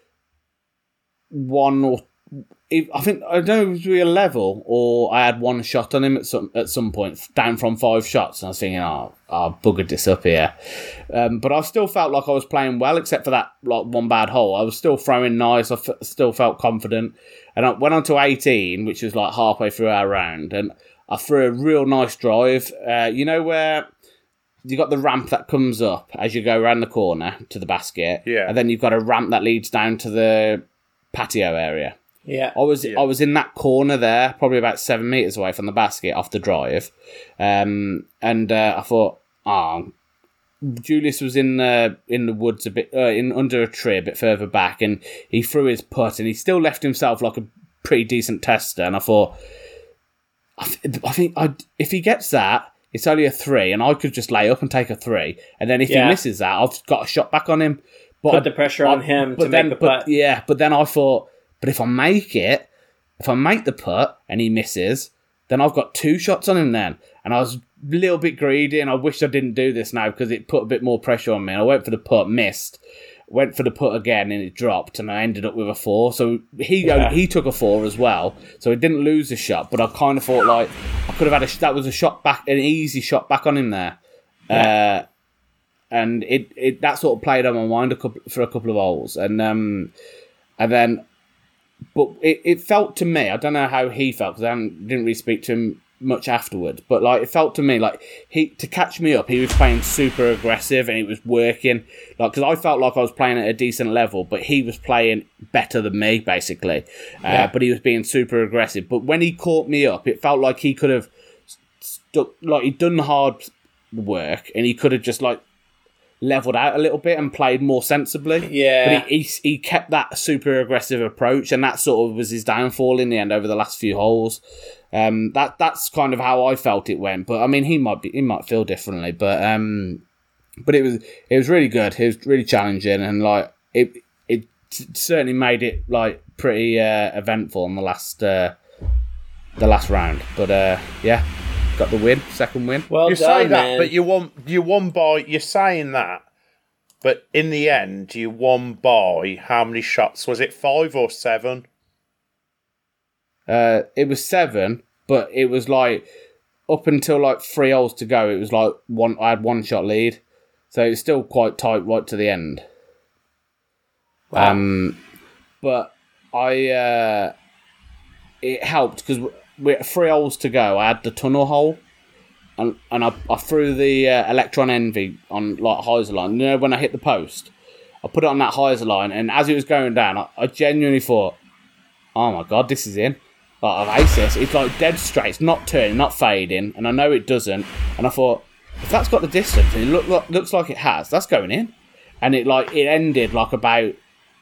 [SPEAKER 3] one or it, I think I don't know if it was really a level or I had one shot on him at some at some point down from five shots and I was thinking oh I buggered this up here, um, but I still felt like I was playing well except for that like one bad hole. I was still throwing nice. I f- still felt confident, and I went on to eighteen, which was like halfway through our round, and I threw a real nice drive. Uh, you know where you got the ramp that comes up as you go around the corner to the basket,
[SPEAKER 1] yeah,
[SPEAKER 3] and then you've got a ramp that leads down to the patio area.
[SPEAKER 2] Yeah,
[SPEAKER 3] I was
[SPEAKER 1] yeah.
[SPEAKER 3] I was in that corner there, probably about seven meters away from the basket off the drive, um, and uh, I thought, oh, Julius was in the in the woods a bit, uh, in under a tree a bit further back, and he threw his putt, and he still left himself like a pretty decent tester. And I thought, I, th- I think I'd, if he gets that, it's only a three, and I could just lay up and take a three, and then if
[SPEAKER 2] yeah.
[SPEAKER 3] he misses that, I've got a shot back on him. But
[SPEAKER 2] put the pressure
[SPEAKER 3] I,
[SPEAKER 2] on him
[SPEAKER 3] but
[SPEAKER 2] to
[SPEAKER 3] then,
[SPEAKER 2] make the putt.
[SPEAKER 3] But, yeah, but then I thought. But if I make it, if I make the putt and he misses, then I've got two shots on him then. And I was a little bit greedy and I wish I didn't do this now because it put a bit more pressure on me. I went for the putt, missed. Went for the putt again and it dropped and I ended up with a four. So he
[SPEAKER 2] yeah.
[SPEAKER 3] he took a four as well. So he didn't lose the shot. But I kind of thought like I could have had a that was a shot back, an easy shot back on him there. Yeah. Uh, and it, it that sort of played on my mind a couple, for a couple of holes. And um, and then... But it, it felt to me, I don't know how he felt, because I didn't really speak to him much afterwards, but like it felt to me like he to catch me up, he was playing super aggressive and it was working. Like because I felt like I was playing at a decent level, but he was playing better than me basically. Yeah. Uh, but he was being super aggressive. But when he caught me up, it felt like he could have stuck, like he'd done the hard work and he could have just like leveled out a little bit and played more sensibly.
[SPEAKER 2] Yeah.
[SPEAKER 3] But he, he he kept that super aggressive approach, and that sort of was his downfall in the end over the last few holes. Um, that that's kind of how I felt it went. But I mean, he might be he might feel differently. But um, but it was it was really good. It was really challenging, and like it it certainly made it like pretty uh, eventful in the last uh, the last round. But uh, yeah. Got the win, second win.
[SPEAKER 2] Well
[SPEAKER 1] you
[SPEAKER 2] done,
[SPEAKER 1] say that,
[SPEAKER 2] man.
[SPEAKER 1] but you won. You won by. You're saying that, but in the end, you won by how many shots? Was it five or seven?
[SPEAKER 3] Uh, it was seven, but it was like up until like three holes to go. It was like one. I had one shot lead, so it was still quite tight right to the end.
[SPEAKER 2] Wow.
[SPEAKER 3] Um, but I uh, it helped because. With three holes to go, I had the tunnel hole, and and I, I threw the uh, Electron Envy on like hyzer line. You know when I hit the post, I put it on that hyzer line, and as it was going down, I, I genuinely thought, "Oh my god, this is in." Like I've aced this. It's like dead straight. It's not turning, not fading, and I know it doesn't. And I thought, if that's got the distance, and it look, look, looks like it has, that's going in. And it like it ended like about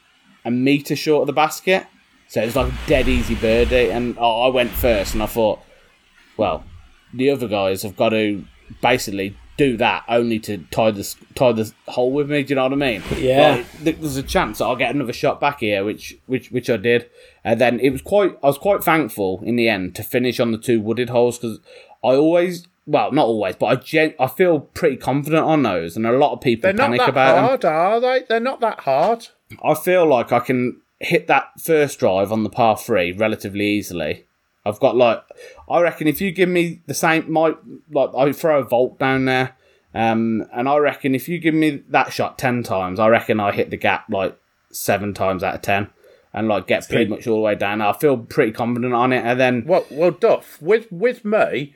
[SPEAKER 3] a metre short of the basket. So it was like a dead easy birdie, and oh, I went first, and I thought, well, the other guys have got to basically do that only to tie the tie the hole with me. Do you know what I mean?
[SPEAKER 2] Yeah.
[SPEAKER 3] Like, there's a chance that I'll get another shot back here, which which which I did, and then it was quite. I was quite thankful in the end to finish on the two wooded holes because I always. Well, not always, but I gen- I feel pretty confident on those, and a lot of people
[SPEAKER 1] They're not
[SPEAKER 3] panic
[SPEAKER 1] that
[SPEAKER 3] about
[SPEAKER 1] hard,
[SPEAKER 3] them.
[SPEAKER 1] are they? They're not that hard.
[SPEAKER 3] I feel like I can hit that first drive on the par three relatively easily. I've got like, I reckon if you give me the same, my like I throw a vault down there, um, and I reckon if you give me that shot ten times, I reckon I hit the gap like seven times out of ten, and like get pretty much all the way down. I feel pretty confident on it, and then
[SPEAKER 1] Well, well, Duff, with with me,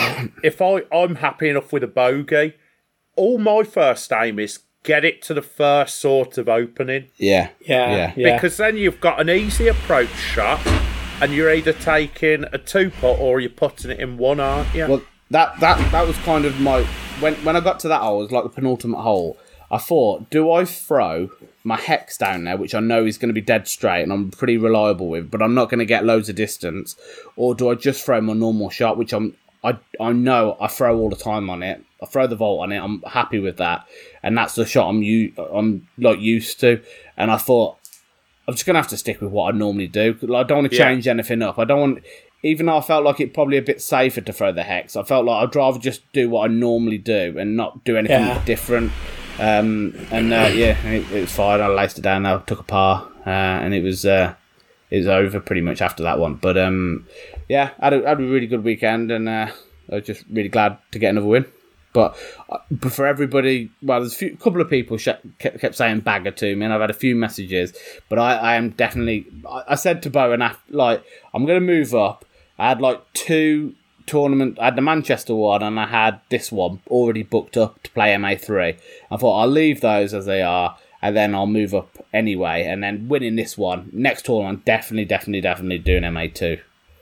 [SPEAKER 1] if I I'm happy enough with a bogey, all my first aim is get it to the first sort of opening.
[SPEAKER 3] yeah,
[SPEAKER 2] Yeah,
[SPEAKER 3] yeah.
[SPEAKER 2] yeah.
[SPEAKER 1] Because then you've got an easy approach shot, and you're either taking a two putt or you're putting it in one, aren't you?
[SPEAKER 3] Well, that that that was kind of my when when I got to that hole, it was like the penultimate hole. I thought, do I throw my hex down there, which I know is going to be dead straight and I'm pretty reliable with, but I'm not going to get loads of distance, or do I just throw my normal shot, which I'm I I know I throw all the time on it. I throw the vault on it. I'm happy with that, and that's the shot I'm u- I'm like used to. And I thought I'm just gonna have to stick with what I normally do. Like, I don't want to
[SPEAKER 1] Yeah.
[SPEAKER 3] change anything up. I don't want, even though I felt like it probably a bit safer to throw the hex. I felt like I'd rather just do what I normally do and not do anything
[SPEAKER 2] Yeah.
[SPEAKER 3] different. Um, and uh, yeah, it, it was fine. I laced it down. I took a par, uh, and it was uh, it was over pretty much after that one. But um, yeah, I had a, had a really good weekend, and uh, I was just really glad to get another win. But, uh, but for everybody, well, there's a few, couple of people sh- kept, kept saying bagger to me, and I've had a few messages. But I, I am definitely. I, I said to Bowen, like, I'm going to move up. I had like two tournament. I had the Manchester one, and I had this one already booked up to play M A three. I thought I'll leave those as they are, and then I'll move up anyway. And then winning this one, next tournament, definitely, definitely, definitely doing M A two.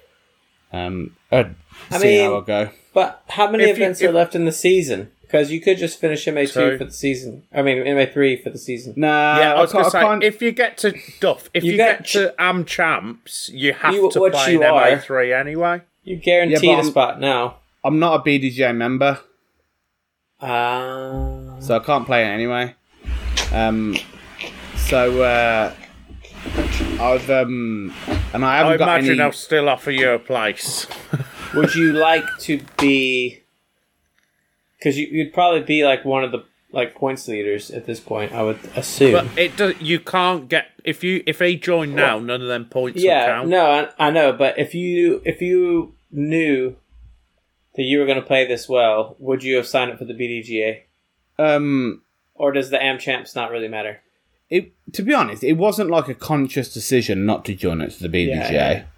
[SPEAKER 3] Um, I'd
[SPEAKER 2] I
[SPEAKER 3] see
[SPEAKER 2] mean,
[SPEAKER 3] how I go.
[SPEAKER 2] But how many
[SPEAKER 1] If you-
[SPEAKER 2] events
[SPEAKER 1] if-
[SPEAKER 2] are left in the season? Because you could just finish M A two
[SPEAKER 1] Two.
[SPEAKER 2] for the season. I mean, M A three for the season.
[SPEAKER 3] Nah,
[SPEAKER 1] yeah, I was
[SPEAKER 3] can't-
[SPEAKER 1] going to say,
[SPEAKER 3] can't-
[SPEAKER 1] if you get to Duff, if
[SPEAKER 2] You
[SPEAKER 1] you,
[SPEAKER 2] get
[SPEAKER 1] get
[SPEAKER 2] ch-
[SPEAKER 1] to Am Champs, you have
[SPEAKER 2] You-
[SPEAKER 1] to
[SPEAKER 2] what
[SPEAKER 1] play
[SPEAKER 2] you
[SPEAKER 1] in M A
[SPEAKER 2] are-
[SPEAKER 1] three anyway.
[SPEAKER 2] You guaranteed
[SPEAKER 3] Yeah, but
[SPEAKER 2] a
[SPEAKER 3] I'm-
[SPEAKER 2] spot now.
[SPEAKER 3] I'm not a B D G A member,
[SPEAKER 2] Uh,
[SPEAKER 3] so I can't play it anyway. Um, so uh, I've um, and I haven't
[SPEAKER 1] I
[SPEAKER 3] got
[SPEAKER 1] imagine
[SPEAKER 3] any.
[SPEAKER 1] they'll still offer you a place.
[SPEAKER 2] would you like to be? Because you, you'd probably be like one of the like points leaders at this point. I would assume.
[SPEAKER 1] But it does. You can't get if you if he join now, none of them points will
[SPEAKER 2] yeah,
[SPEAKER 1] count.
[SPEAKER 2] no, I, I know. But if you if you knew that you were going to play this well, would you have signed up for the B D G A?
[SPEAKER 3] Um,
[SPEAKER 2] Or does the Am Champs not really matter?
[SPEAKER 3] it to be honest, it wasn't like a conscious decision not to join it to the B D G A.
[SPEAKER 2] Yeah, yeah.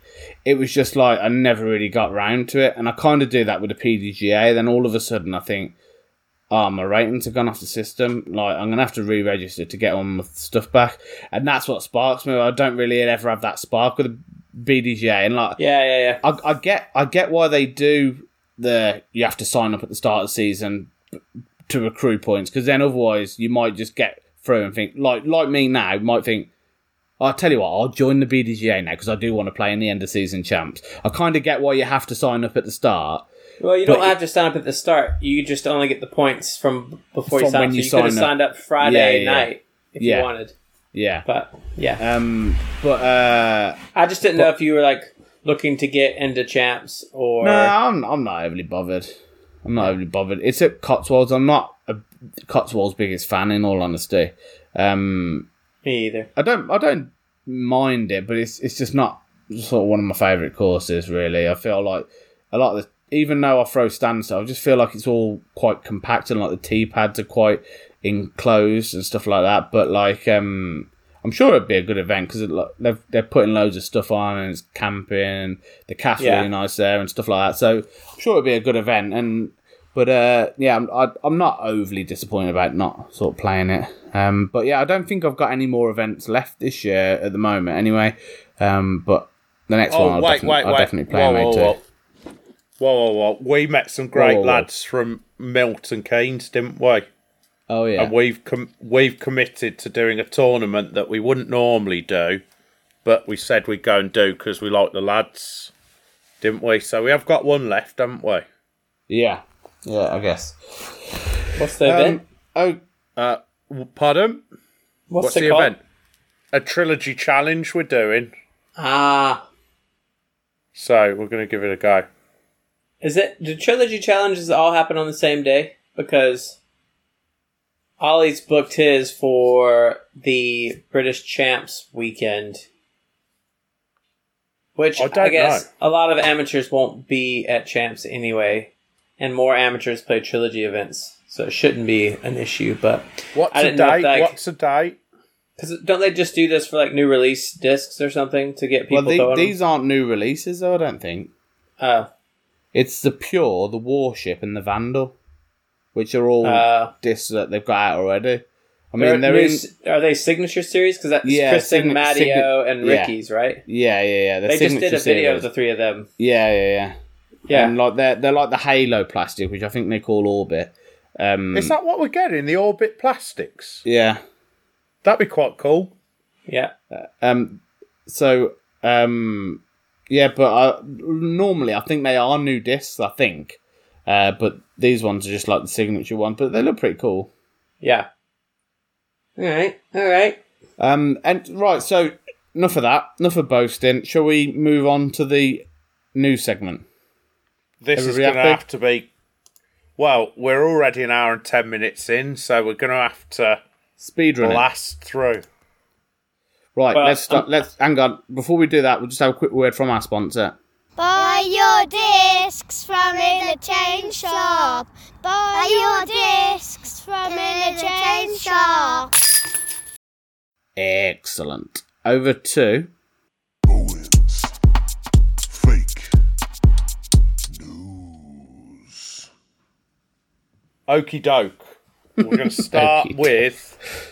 [SPEAKER 3] it was just like I never really got round to it, and I kind of do that with the P D G A. Then all of a sudden, I think, oh, my ratings have gone off the system. Like I'm gonna have to re-register to get all my stuff back, and that's what sparks me. I don't really ever have that spark with the B D G A, and like
[SPEAKER 2] Yeah, yeah, yeah.
[SPEAKER 3] I, I get, I get why they do the you have to sign up at the start of the season to accrue points, because then otherwise you might just get through and think like like me now might think. I'll tell you what, I'll join the B D G A now because I do want to play in the end of season champs. I kind of get why you have to sign up at the start.
[SPEAKER 2] Well, you
[SPEAKER 3] But
[SPEAKER 2] don't have to sign up at the start. You just only get the points from before you
[SPEAKER 3] From
[SPEAKER 2] sign
[SPEAKER 3] when
[SPEAKER 2] up. So
[SPEAKER 3] you
[SPEAKER 2] you could have
[SPEAKER 3] sign up.
[SPEAKER 2] signed up Friday
[SPEAKER 3] Yeah, yeah, yeah.
[SPEAKER 2] night if
[SPEAKER 3] Yeah.
[SPEAKER 2] you wanted.
[SPEAKER 3] Yeah.
[SPEAKER 2] But, yeah.
[SPEAKER 3] Um. But uh.
[SPEAKER 2] I just didn't know if you were, like, looking to get into champs or...
[SPEAKER 3] No, I'm I'm not overly bothered. I'm not overly bothered. It's at Cotswolds. I'm not a Cotswolds' biggest fan, in all honesty. Um.
[SPEAKER 2] Me either.
[SPEAKER 3] I don't. I don't mind it, but it's it's just not sort of one of my favourite courses. Really, I feel like a lot of the. Even though I throw standstill, I just feel like it's all quite compact and like the tee pads are quite enclosed and stuff like that. But like, um, I'm sure it'd be a good event because they're they're putting loads of stuff on and it's camping. The cast's
[SPEAKER 2] Yeah.
[SPEAKER 3] really nice there and stuff like that. So I'm sure it'd be a good event. And but uh, yeah, I'm I, I'm not overly disappointed about not sort of playing it. Um, but yeah, I don't think I've got any more events left this year at the moment. Anyway, um, but the next
[SPEAKER 1] Oh,
[SPEAKER 3] one I'll,
[SPEAKER 1] wait,
[SPEAKER 3] definitely,
[SPEAKER 1] wait,
[SPEAKER 3] I'll
[SPEAKER 1] wait.
[SPEAKER 3] definitely play
[SPEAKER 1] Whoa,
[SPEAKER 3] mate
[SPEAKER 1] whoa,
[SPEAKER 3] too.
[SPEAKER 1] whoa. Whoa, whoa, whoa. We met some great
[SPEAKER 3] Whoa, whoa, whoa.
[SPEAKER 1] lads from Milton Keynes, didn't we?
[SPEAKER 3] Oh yeah,
[SPEAKER 1] And we've com- we've committed to doing a tournament that we wouldn't normally do, but we said we'd go and do because we like the lads, didn't we? So we have got one left, haven't we?
[SPEAKER 3] yeah, yeah. I guess.
[SPEAKER 2] What's the event?
[SPEAKER 3] Um, oh,
[SPEAKER 1] Uh, w- pardon?
[SPEAKER 2] What's,
[SPEAKER 1] What's
[SPEAKER 2] it
[SPEAKER 1] the
[SPEAKER 2] called?
[SPEAKER 1] event? A trilogy challenge we're doing.
[SPEAKER 2] Ah.
[SPEAKER 1] So we're going to give it a go.
[SPEAKER 2] Is it... Do trilogy challenges all happen on the same day? Because Ollie's booked his for the British Champs weekend. Which
[SPEAKER 1] I
[SPEAKER 2] I,
[SPEAKER 1] don't
[SPEAKER 2] guess
[SPEAKER 1] know.
[SPEAKER 2] a lot of amateurs won't be at Champs anyway. And more amateurs play trilogy events. So it shouldn't be an issue, but...
[SPEAKER 1] What's
[SPEAKER 2] I
[SPEAKER 1] a
[SPEAKER 2] didn't know if
[SPEAKER 1] date?
[SPEAKER 2] that-
[SPEAKER 1] What's a date?
[SPEAKER 2] Because don't they just do this for like new release discs or something to get people
[SPEAKER 3] well, the,
[SPEAKER 2] going?
[SPEAKER 3] these aren't new releases, though. I don't think
[SPEAKER 2] Oh,
[SPEAKER 3] it's the Pure, the Warship, and the Vandal, which are all
[SPEAKER 2] uh,
[SPEAKER 3] discs that they've got out already. I
[SPEAKER 2] they're
[SPEAKER 3] mean, they're
[SPEAKER 2] new
[SPEAKER 3] in.
[SPEAKER 2] s- are they signature series? Because that's
[SPEAKER 3] Yeah,
[SPEAKER 2] Kristen,
[SPEAKER 3] signa-
[SPEAKER 2] Matteo,
[SPEAKER 3] signa-
[SPEAKER 2] and
[SPEAKER 3] yeah.
[SPEAKER 2] Ricky's, right?
[SPEAKER 3] Yeah, yeah, yeah. They're
[SPEAKER 2] They just did
[SPEAKER 3] signature
[SPEAKER 2] a video
[SPEAKER 3] series.
[SPEAKER 2] of the three of them.
[SPEAKER 3] Yeah, yeah, yeah.
[SPEAKER 2] Yeah.
[SPEAKER 3] And like they're they're like the Halo plastic, which I think they call Orbit. Um,
[SPEAKER 1] Is that what we're getting? The Orbit plastics?
[SPEAKER 3] yeah.
[SPEAKER 1] That'd be quite cool.
[SPEAKER 2] Yeah.
[SPEAKER 3] Um. So. Um. Yeah, but I, normally I think they are new discs. I think. Uh, but these ones are just like the signature one, but they look pretty cool.
[SPEAKER 2] Yeah. All right. All right.
[SPEAKER 3] Um. And right, so enough of that. Enough of boasting. Shall we move on to the news segment?
[SPEAKER 1] This is
[SPEAKER 3] Everybody
[SPEAKER 1] going to
[SPEAKER 3] happy?
[SPEAKER 1] have to be. Well, we're already an hour and ten minutes in, so we're going to have to
[SPEAKER 3] Speedrun it.
[SPEAKER 1] blast through.
[SPEAKER 3] Right,
[SPEAKER 2] Well,
[SPEAKER 3] let's start.
[SPEAKER 2] um,
[SPEAKER 3] let's hang on. Before we do that, we'll just have a quick word from our sponsor.
[SPEAKER 6] Buy your discs from Interchange Shop. Buy your discs from Interchange Shop.
[SPEAKER 3] Excellent. Over to
[SPEAKER 7] Bowens. Fake news.
[SPEAKER 1] Okie doke. We're going to start
[SPEAKER 3] Okie doke.
[SPEAKER 1] with.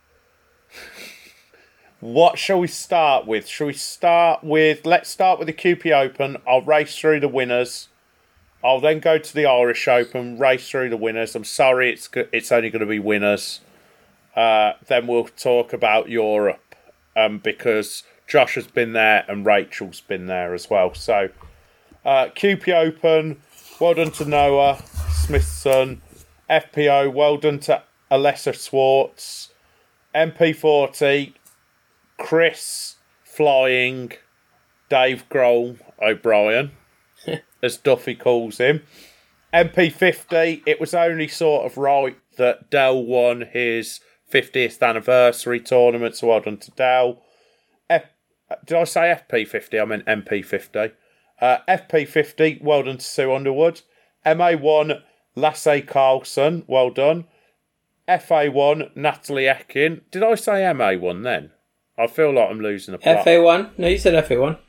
[SPEAKER 1] What shall we start with? Shall we start with. Let's start with the Q P Open. I'll race through the winners. I'll then go to the Irish Open, race through the winners. I'm sorry, it's go- it's only going to be winners. Uh, then we'll talk about Europe um, because Josh has been there and Rachel's been there as well. So, uh, Q P Open, well done to Noah Smithson. F P O, well done to Alessa Swartz. M P forty, Chris Flying, Dave Grohl O'Brien, as Duffy calls him. M P fifty, it was only sort of right that Dell won his fiftieth anniversary tournament, so well done to Dell. F- Did I say F P fifty? I meant M P fifty. Uh, F P fifty, well done to Sue Underwood. M A one, Lasse Carlson, well done. F A one, Natalie Ekin. Did I say M A one then? I feel like I'm losing a plot.
[SPEAKER 2] F A one? No, you said F A one.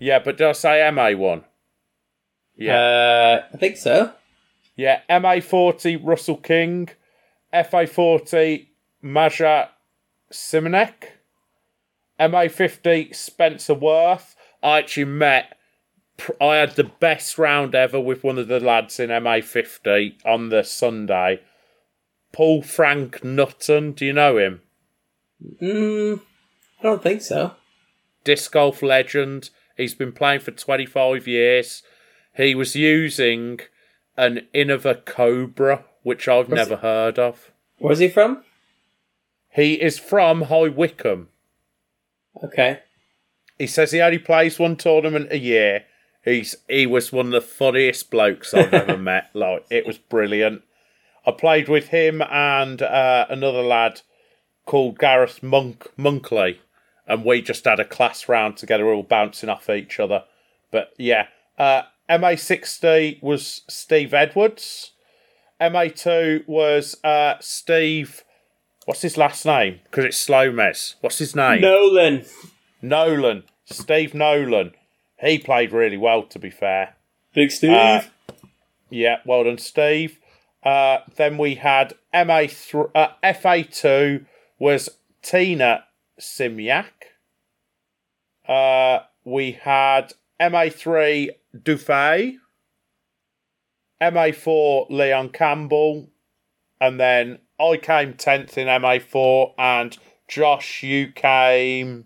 [SPEAKER 1] Yeah, but did I say M A one? Yeah.
[SPEAKER 2] Uh, I think so.
[SPEAKER 1] Yeah, M A forty, Russell King. F A forty, Maja Simonek. M A fifty, Spencer Worth. I actually met... I had the best round ever with one of the lads in M A fifty on the Sunday. Paul Frank Nutton, do you know him?
[SPEAKER 2] Mm, I don't think so.
[SPEAKER 1] Disc golf legend. He's been playing for twenty-five years. He was using an Innova Cobra, which I've
[SPEAKER 2] Where's
[SPEAKER 1] never heard of.
[SPEAKER 2] Where's he from?
[SPEAKER 1] He is from High Wycombe.
[SPEAKER 2] Okay.
[SPEAKER 1] He says he only plays one tournament a year. He's He was one of the funniest blokes I've ever met. Like, it was brilliant. I played with him and uh, another lad called Gareth Monk Monkley, and we just had a class round together, all bouncing off each other. But yeah, uh, M A sixty was Steve Edwards. M A two was uh, Steve... What's his last name? Because it's Slomez. What's his name?
[SPEAKER 2] Nolan.
[SPEAKER 1] Nolan. Steve Nolan. He played really well, to be fair.
[SPEAKER 2] Big Steve.
[SPEAKER 1] Uh, yeah, well done, Steve. Uh, then we had M A th- uh, F A two was Tina Simyak. Uh, we had M A three Dufay. M A four Leon Campbell. And then I came tenth in M A four, and Josh, you came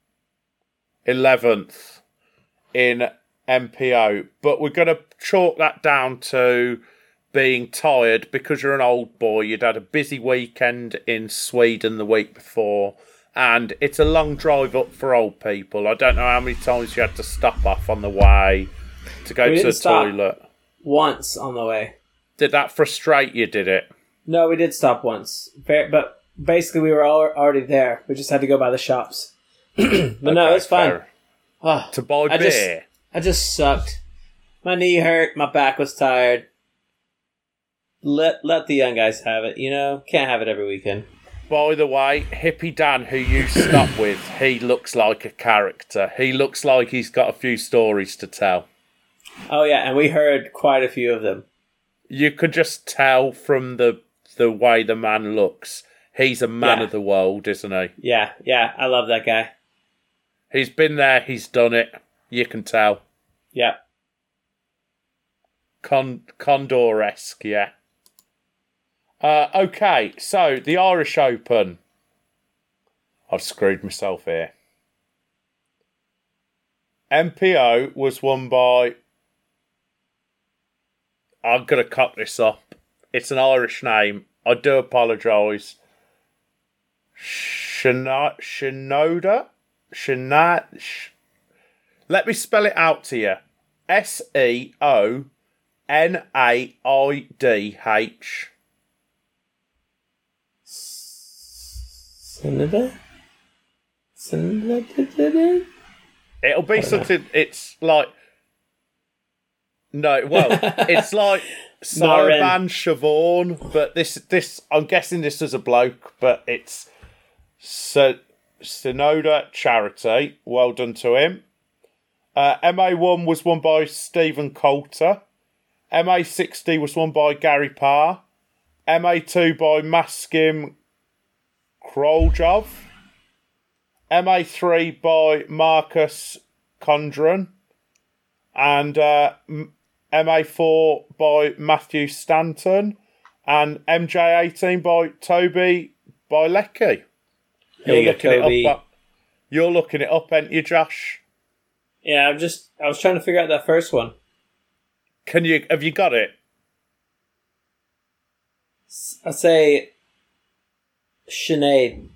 [SPEAKER 1] eleventh in M P O. But we're going to chalk that down to being tired because you're an old boy. You'd had a busy weekend in Sweden the week before, and it's a long drive up for old people. I don't know how many times you had to stop off on the way to go
[SPEAKER 2] We
[SPEAKER 1] to the
[SPEAKER 2] didn't stop.
[SPEAKER 1] toilet.
[SPEAKER 2] Once on the way.
[SPEAKER 1] Did that frustrate you, did it?
[SPEAKER 2] No, we did stop once. Fair, but basically we were all already there. We just had to go by the shops. but no,
[SPEAKER 1] Okay,
[SPEAKER 2] it's fine.
[SPEAKER 1] fair.
[SPEAKER 2] Oh,
[SPEAKER 1] To buy
[SPEAKER 2] I just-
[SPEAKER 1] beer.
[SPEAKER 2] I just sucked. My knee hurt. My back was tired. Let let the young guys have it. You know, can't have it every weekend.
[SPEAKER 1] By the way, Hippie Dan, who you stopped with, he looks like a character. He looks like he's got a few stories to tell.
[SPEAKER 2] Oh yeah, and we heard quite a few of them.
[SPEAKER 1] You could just tell from the the way the man looks. He's a man
[SPEAKER 2] Yeah.
[SPEAKER 1] of the world, isn't he?
[SPEAKER 2] Yeah, yeah, I love that guy.
[SPEAKER 1] He's been there, he's done it. You can tell.
[SPEAKER 2] Yeah.
[SPEAKER 1] Con- Condor-esque, yeah. Uh, okay, so the Irish Open. I've screwed myself here. M P O was won by... I'm going to cut this up. It's an Irish name. I do apologise. Shino- Shinoda? Shina... Sh- Let me spell it out to you. S E O N A I D H.
[SPEAKER 2] Sinada? Sinada?
[SPEAKER 1] It'll be something, it's like... No, well, it's like Sarban Siobhan, but this, this, I'm guessing this is a bloke, but it's S- Synoda Charity. Well done to him. Uh, M A one was won by Stephen Coulter. M A sixty was won by Gary Parr. M A two by Maskim Kroljov. M A three by Marcus Condren. And uh, M A four by Matthew Stanton. And M J eighteen by Toby Bilecki.
[SPEAKER 2] There you go, Toby.
[SPEAKER 1] Up, you're looking it up, ain't you, Josh?
[SPEAKER 2] Yeah, I'm just, I was trying to figure out that first one.
[SPEAKER 1] Can you, have you got it?
[SPEAKER 2] I say Sinead.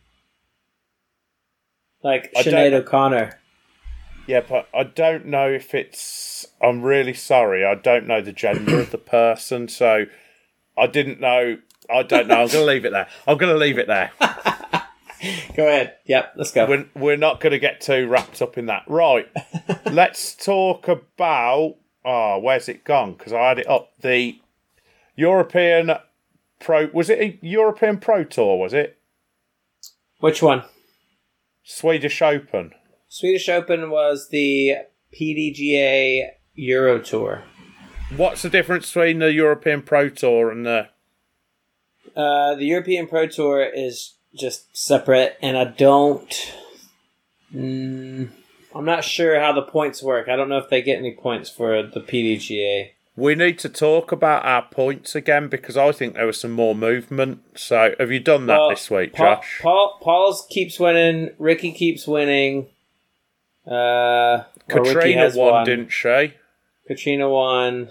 [SPEAKER 2] Like
[SPEAKER 1] I
[SPEAKER 2] Sinead
[SPEAKER 1] don't-
[SPEAKER 2] O'Connor.
[SPEAKER 1] Yeah, but I don't know if it's... I'm really sorry. I don't know the gender of the person, so I didn't know... I don't know. I'm going to leave it there. I'm going to leave it there.
[SPEAKER 2] Go ahead. Yep, let's go.
[SPEAKER 1] We're, we're not going to get too wrapped up in that. Right. Let's talk about... Oh, where's it gone? Because I had it up. The European Pro... Was it a European Pro Tour, was it?
[SPEAKER 2] Which one?
[SPEAKER 1] Swedish Open.
[SPEAKER 2] Swedish Open was the P D G A Euro Tour.
[SPEAKER 1] What's the difference between the European Pro Tour and the...
[SPEAKER 2] Uh, the European Pro Tour is just separate, and I don't... Mm, I'm not sure how the points work. I don't know if they get any points for the P D G A.
[SPEAKER 1] We need to talk about our points again, because I think there was some more movement. So, have you done that
[SPEAKER 2] Well,
[SPEAKER 1] this week,
[SPEAKER 2] Paul,
[SPEAKER 1] Josh?
[SPEAKER 2] Paul, Paul's keeps winning. Ricky keeps winning. Uh, or Ricky
[SPEAKER 1] Katrina
[SPEAKER 2] has
[SPEAKER 1] won,
[SPEAKER 2] won.
[SPEAKER 1] didn't she?
[SPEAKER 2] Katrina won.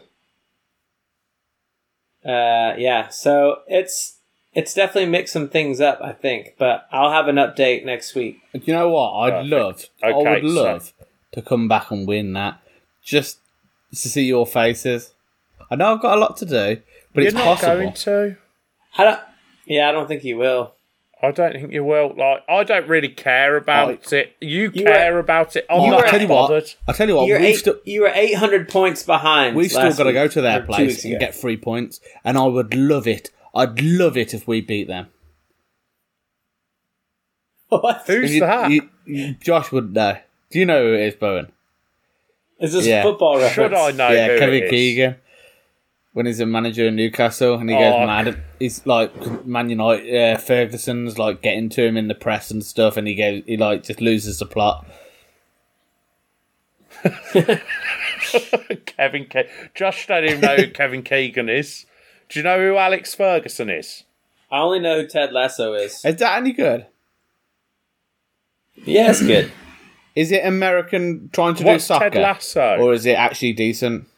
[SPEAKER 2] Uh, yeah, so it's it's definitely mixed some things up, I think. But I'll have an update next week.
[SPEAKER 3] You know what? I'd
[SPEAKER 1] Perfect.
[SPEAKER 3] love, I
[SPEAKER 1] Okay,
[SPEAKER 3] would
[SPEAKER 1] so-
[SPEAKER 3] love to come back and win that, just to see your faces. I know I've got a lot to do, but
[SPEAKER 1] You're
[SPEAKER 3] it's
[SPEAKER 1] not
[SPEAKER 3] possible.
[SPEAKER 1] going to.
[SPEAKER 2] I don't. Yeah, I don't think you will.
[SPEAKER 1] I don't think you will. Like, I don't really care about it. You,
[SPEAKER 2] You
[SPEAKER 1] care
[SPEAKER 2] were-
[SPEAKER 1] about it. I'm
[SPEAKER 2] you
[SPEAKER 1] not
[SPEAKER 2] were-
[SPEAKER 3] I tell you
[SPEAKER 1] bothered.
[SPEAKER 3] what. I tell you what.
[SPEAKER 2] You're
[SPEAKER 3] We've
[SPEAKER 2] eight,
[SPEAKER 3] still
[SPEAKER 2] you were eight hundred points behind.
[SPEAKER 3] we've still
[SPEAKER 2] last
[SPEAKER 3] got to
[SPEAKER 2] week,
[SPEAKER 3] go to their
[SPEAKER 2] or two
[SPEAKER 3] place
[SPEAKER 2] weeks
[SPEAKER 3] and
[SPEAKER 2] ago.
[SPEAKER 3] get three points, and I would love it. I'd love it if we beat them.
[SPEAKER 2] What?
[SPEAKER 1] Who's
[SPEAKER 3] You-
[SPEAKER 1] that?
[SPEAKER 3] you- you- Josh would know. Do you know who it is, Bowen?
[SPEAKER 2] Is this
[SPEAKER 3] Yeah.
[SPEAKER 2] football reference?
[SPEAKER 1] Should I know
[SPEAKER 3] yeah,
[SPEAKER 1] who
[SPEAKER 3] Kevin
[SPEAKER 1] it is?
[SPEAKER 3] Keegan. When he's a manager in Newcastle and he
[SPEAKER 1] Oh,
[SPEAKER 3] goes mad, he's like Man United. Uh, Ferguson's like getting to him in the press and stuff, and he goes, he like just loses the plot.
[SPEAKER 1] Kevin Ke- Josh don't even know who Kevin Keegan is. Do you know who Alex Ferguson is?
[SPEAKER 2] I only know who Ted Lasso is.
[SPEAKER 3] Is that any good?
[SPEAKER 2] Yeah, it's good.
[SPEAKER 3] Is it American trying to
[SPEAKER 1] What's
[SPEAKER 3] do soccer,
[SPEAKER 1] Ted Lasso?
[SPEAKER 3] or is it actually decent?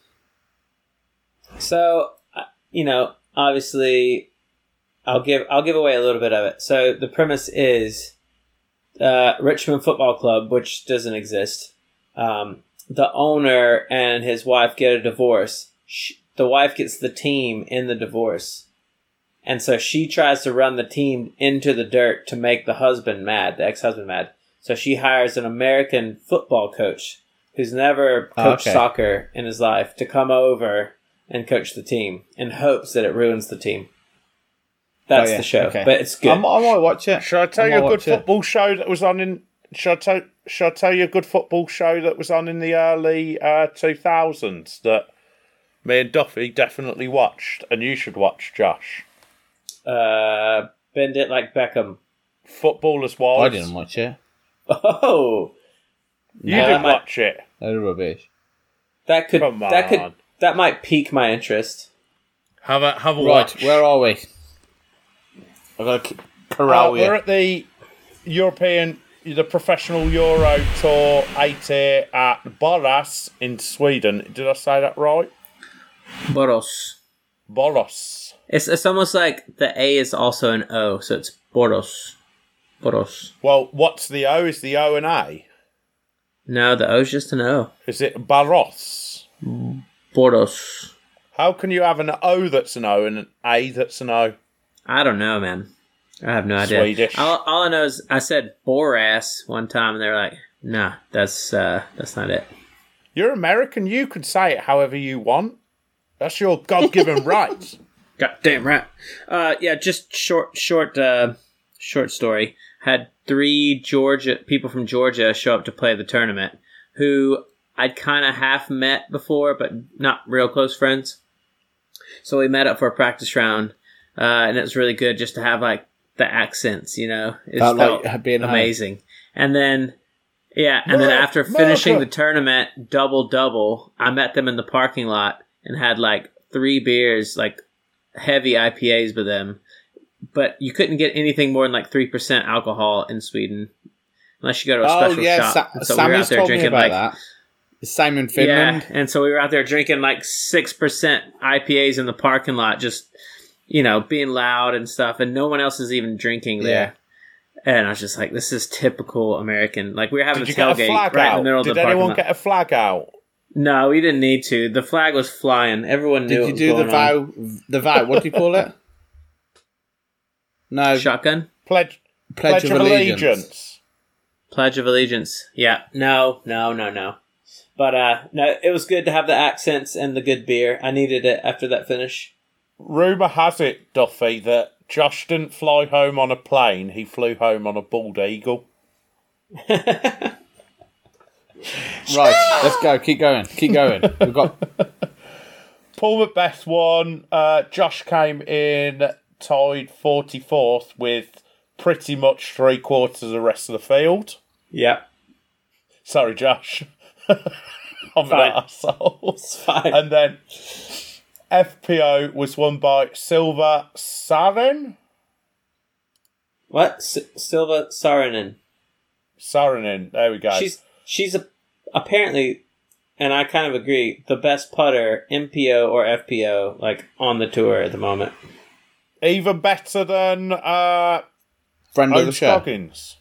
[SPEAKER 2] So, uh, you know, obviously, I'll give I'll give away a little bit of it. So the premise is uh, Richmond Football Club, which doesn't exist. Um, the owner and his wife get a divorce. Sh the wife gets the team in the divorce, and so she tries to run the team into the dirt to make the husband mad, the ex-husband mad. So she hires an American football coach who's never
[SPEAKER 3] Oh,
[SPEAKER 2] coached
[SPEAKER 3] okay.
[SPEAKER 2] soccer in his life to come over and coach the team in hopes that it ruins the team. That's
[SPEAKER 3] Oh, yeah,
[SPEAKER 2] the show,
[SPEAKER 3] okay.
[SPEAKER 2] but it's good.
[SPEAKER 3] I, m- I might watch it.
[SPEAKER 1] Shall I tell
[SPEAKER 3] I
[SPEAKER 1] you a
[SPEAKER 3] might
[SPEAKER 1] good
[SPEAKER 3] watch it.
[SPEAKER 1] football show that was on in? Shall I tell? Shall I tell you a good football show that was on in the early uh, two thousands that me and Duffy definitely watched, and you should watch, Josh.
[SPEAKER 2] Uh, bend it like Beckham.
[SPEAKER 1] Footballers'
[SPEAKER 3] I
[SPEAKER 1] Wives.
[SPEAKER 3] didn't watch it.
[SPEAKER 2] Oh,
[SPEAKER 1] You
[SPEAKER 2] No,
[SPEAKER 1] didn't
[SPEAKER 2] I might-
[SPEAKER 1] watch it.
[SPEAKER 3] They're rubbish.
[SPEAKER 2] that could
[SPEAKER 1] Come
[SPEAKER 2] that could
[SPEAKER 1] on.
[SPEAKER 2] that might pique my interest.
[SPEAKER 1] Have a have a
[SPEAKER 3] Right,
[SPEAKER 1] watch.
[SPEAKER 3] where are we? I've got to
[SPEAKER 1] Uh,
[SPEAKER 3] corral
[SPEAKER 1] we're
[SPEAKER 3] you.
[SPEAKER 1] at the European, the professional Euro Tour eight here at Borås in Sweden. Did I say that right?
[SPEAKER 2] Boros.
[SPEAKER 1] Borås.
[SPEAKER 2] It's it's almost like the A is also an O, so it's Boros. Boros.
[SPEAKER 1] Well, what's the O? Is the O an A?
[SPEAKER 2] No, the O's just an O.
[SPEAKER 1] Is it Barros?
[SPEAKER 2] Boros.
[SPEAKER 1] How can you have an O that's an O and an A that's an O?
[SPEAKER 2] I don't know, man. I have no idea.
[SPEAKER 1] Swedish.
[SPEAKER 2] All, all I know is I said Boras one time, and they were like, "Nah, that's uh, that's not it."
[SPEAKER 1] You're American. You can say it however you want. That's your God-given right.
[SPEAKER 2] God damn right. Uh, yeah, just short, short, uh, short story. Had three Georgia people from Georgia show up to play the tournament, who I'd kind of half met before, but not real close friends. So we met up for a practice round, uh, and it was really good just to have like the accents, you know. It
[SPEAKER 3] Felt
[SPEAKER 2] felt
[SPEAKER 3] like being home.
[SPEAKER 2] amazing. And then, yeah, and then
[SPEAKER 1] Mer-
[SPEAKER 2] after finishing the
[SPEAKER 1] America.
[SPEAKER 2] tournament double double, I met them in the parking lot and had like three beers, like heavy I P As with them. But you couldn't get anything more than like three percent alcohol in Sweden unless you go to a
[SPEAKER 3] Oh
[SPEAKER 2] special
[SPEAKER 3] yeah,
[SPEAKER 2] shop.
[SPEAKER 3] Sa-
[SPEAKER 2] And so we were out
[SPEAKER 3] Sammy's
[SPEAKER 2] there
[SPEAKER 3] told me
[SPEAKER 2] drinking
[SPEAKER 3] about
[SPEAKER 2] like
[SPEAKER 3] that. It's same in Finland.
[SPEAKER 2] yeah, and so we were out there drinking like six percent I P As in the parking lot, just you know, being loud and stuff, and no one else is even drinking there. And I was just like, this is typical American. Like we were having
[SPEAKER 1] Did
[SPEAKER 2] a
[SPEAKER 1] you get a
[SPEAKER 2] tailgate
[SPEAKER 1] flag
[SPEAKER 2] right in
[SPEAKER 1] out?
[SPEAKER 2] the middle of
[SPEAKER 1] Did
[SPEAKER 2] the parking
[SPEAKER 1] anyone
[SPEAKER 2] lot.
[SPEAKER 1] get a flag out?
[SPEAKER 2] No, we didn't need to. The flag was flying. Everyone knew.
[SPEAKER 3] Did
[SPEAKER 2] what
[SPEAKER 3] you
[SPEAKER 2] was
[SPEAKER 3] do the
[SPEAKER 2] going on.
[SPEAKER 3] vow? The vow. What do you call it? No,
[SPEAKER 2] Shotgun.
[SPEAKER 1] Pledge,
[SPEAKER 3] Pledge of Allegiance.
[SPEAKER 2] Pledge of Allegiance. Yeah. No, no, no, no. But uh no, it was good to have the accents and the good beer. I needed it after that finish.
[SPEAKER 1] Rumour has it, Duffy, that Josh didn't fly home on a plane. He flew home on a bald eagle.
[SPEAKER 3] Right, let's go. Keep going. Keep going. We've got
[SPEAKER 1] Paul Macbeth won. Uh, Josh came in tied forty-fourth with pretty much three quarters of the rest of the field.
[SPEAKER 2] Yep.
[SPEAKER 1] Sorry, Josh. I'm
[SPEAKER 2] Fine.
[SPEAKER 1] an arsehole.
[SPEAKER 2] It's fine.
[SPEAKER 1] And then F P O was won by Silva Sarin.
[SPEAKER 2] What? S- Silva Saarinen.
[SPEAKER 1] Saarinen. There we go.
[SPEAKER 2] She's she's a, apparently, and I kind of agree, the best putter, M P O or F P O, like on the tour at the moment.
[SPEAKER 1] Even better than uh,
[SPEAKER 3] friend of
[SPEAKER 1] Owen
[SPEAKER 3] the show.
[SPEAKER 1] Scoggins.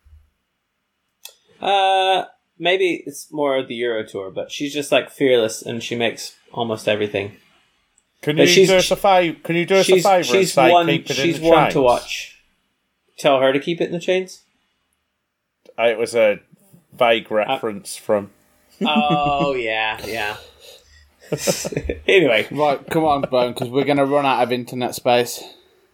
[SPEAKER 2] Uh, maybe it's more of the Euro Tour, but she's just like fearless and she makes almost everything.
[SPEAKER 1] Can
[SPEAKER 2] But
[SPEAKER 1] you
[SPEAKER 2] she's-
[SPEAKER 1] do us a favour? Can you do us a
[SPEAKER 2] She's
[SPEAKER 1] favour and
[SPEAKER 2] she's
[SPEAKER 1] say
[SPEAKER 2] one
[SPEAKER 1] keep it
[SPEAKER 2] she's
[SPEAKER 1] in the
[SPEAKER 2] one
[SPEAKER 1] chains?
[SPEAKER 2] to watch. Tell her to keep it in the chains.
[SPEAKER 1] It was a vague reference from.
[SPEAKER 2] Oh yeah, yeah. Anyway,
[SPEAKER 3] Right, come on, Bone, because we're going to run out of internet space.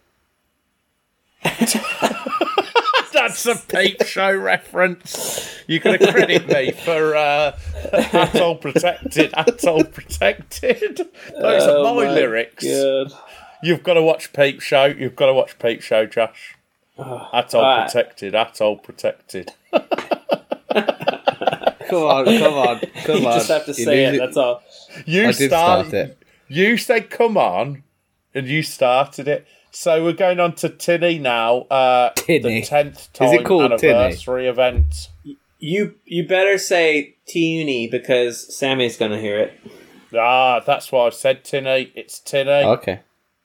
[SPEAKER 1] That's a peep show reference. You're going to credit me for uh, Atoll Protected. Atoll Protected. Those
[SPEAKER 2] Oh
[SPEAKER 1] are my,
[SPEAKER 2] my
[SPEAKER 1] lyrics.
[SPEAKER 2] God.
[SPEAKER 1] You've got to watch Peep Show. You've got to watch Peep Show, Josh. Atoll
[SPEAKER 2] Alright.
[SPEAKER 1] Protected. Atoll Protected.
[SPEAKER 3] Come on, come on, come
[SPEAKER 2] You
[SPEAKER 3] on.
[SPEAKER 2] just have to
[SPEAKER 3] You
[SPEAKER 2] say
[SPEAKER 3] need
[SPEAKER 2] it. That's all.
[SPEAKER 1] You
[SPEAKER 3] I did
[SPEAKER 1] start,
[SPEAKER 3] start it.
[SPEAKER 1] You said come on, and you started it. So we're going on to Tinny now. Uh,
[SPEAKER 3] Tinny.
[SPEAKER 1] The tenth
[SPEAKER 3] Is
[SPEAKER 1] time
[SPEAKER 3] it called Tinny?
[SPEAKER 1] anniversary event.
[SPEAKER 2] You you better say T-Uni because Sammy's going to hear it.
[SPEAKER 1] Ah, that's why I said Tinny. It's Tinny.
[SPEAKER 3] Okay.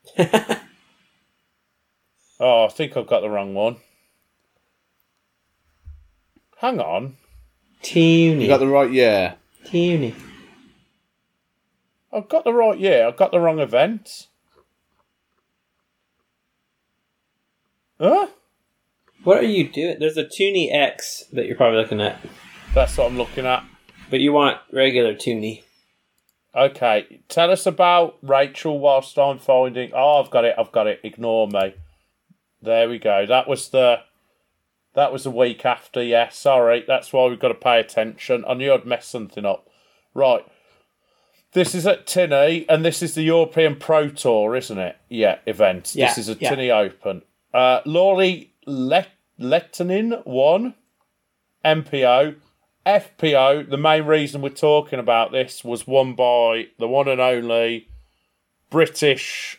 [SPEAKER 1] Oh, I think I've got the wrong one. Hang on.
[SPEAKER 2] T-Uni.
[SPEAKER 3] You got the right year.
[SPEAKER 2] T-Uni.
[SPEAKER 1] I've got the right year. I've got the wrong event. Huh?
[SPEAKER 2] What are you doing? There's a Toonie X that you're probably looking at,
[SPEAKER 1] That's what I'm looking at.
[SPEAKER 2] but you want regular Toonie.
[SPEAKER 1] Okay, tell us about Rachel whilst I'm finding... Oh, I've got it, I've got it. Ignore me. There we go. That was the... That was the week after, yeah. Sorry, that's why we've got to pay attention. I knew I'd mess something up. Right. This is at Tinny, and this is the European Pro Tour, isn't it? Yeah, event.
[SPEAKER 2] Yeah,
[SPEAKER 1] This is a
[SPEAKER 2] yeah.
[SPEAKER 1] Tinny Open. Uh, Laurie Let- Lettinen won. M P O. F P O, the main reason we're talking about this was won by the one and only British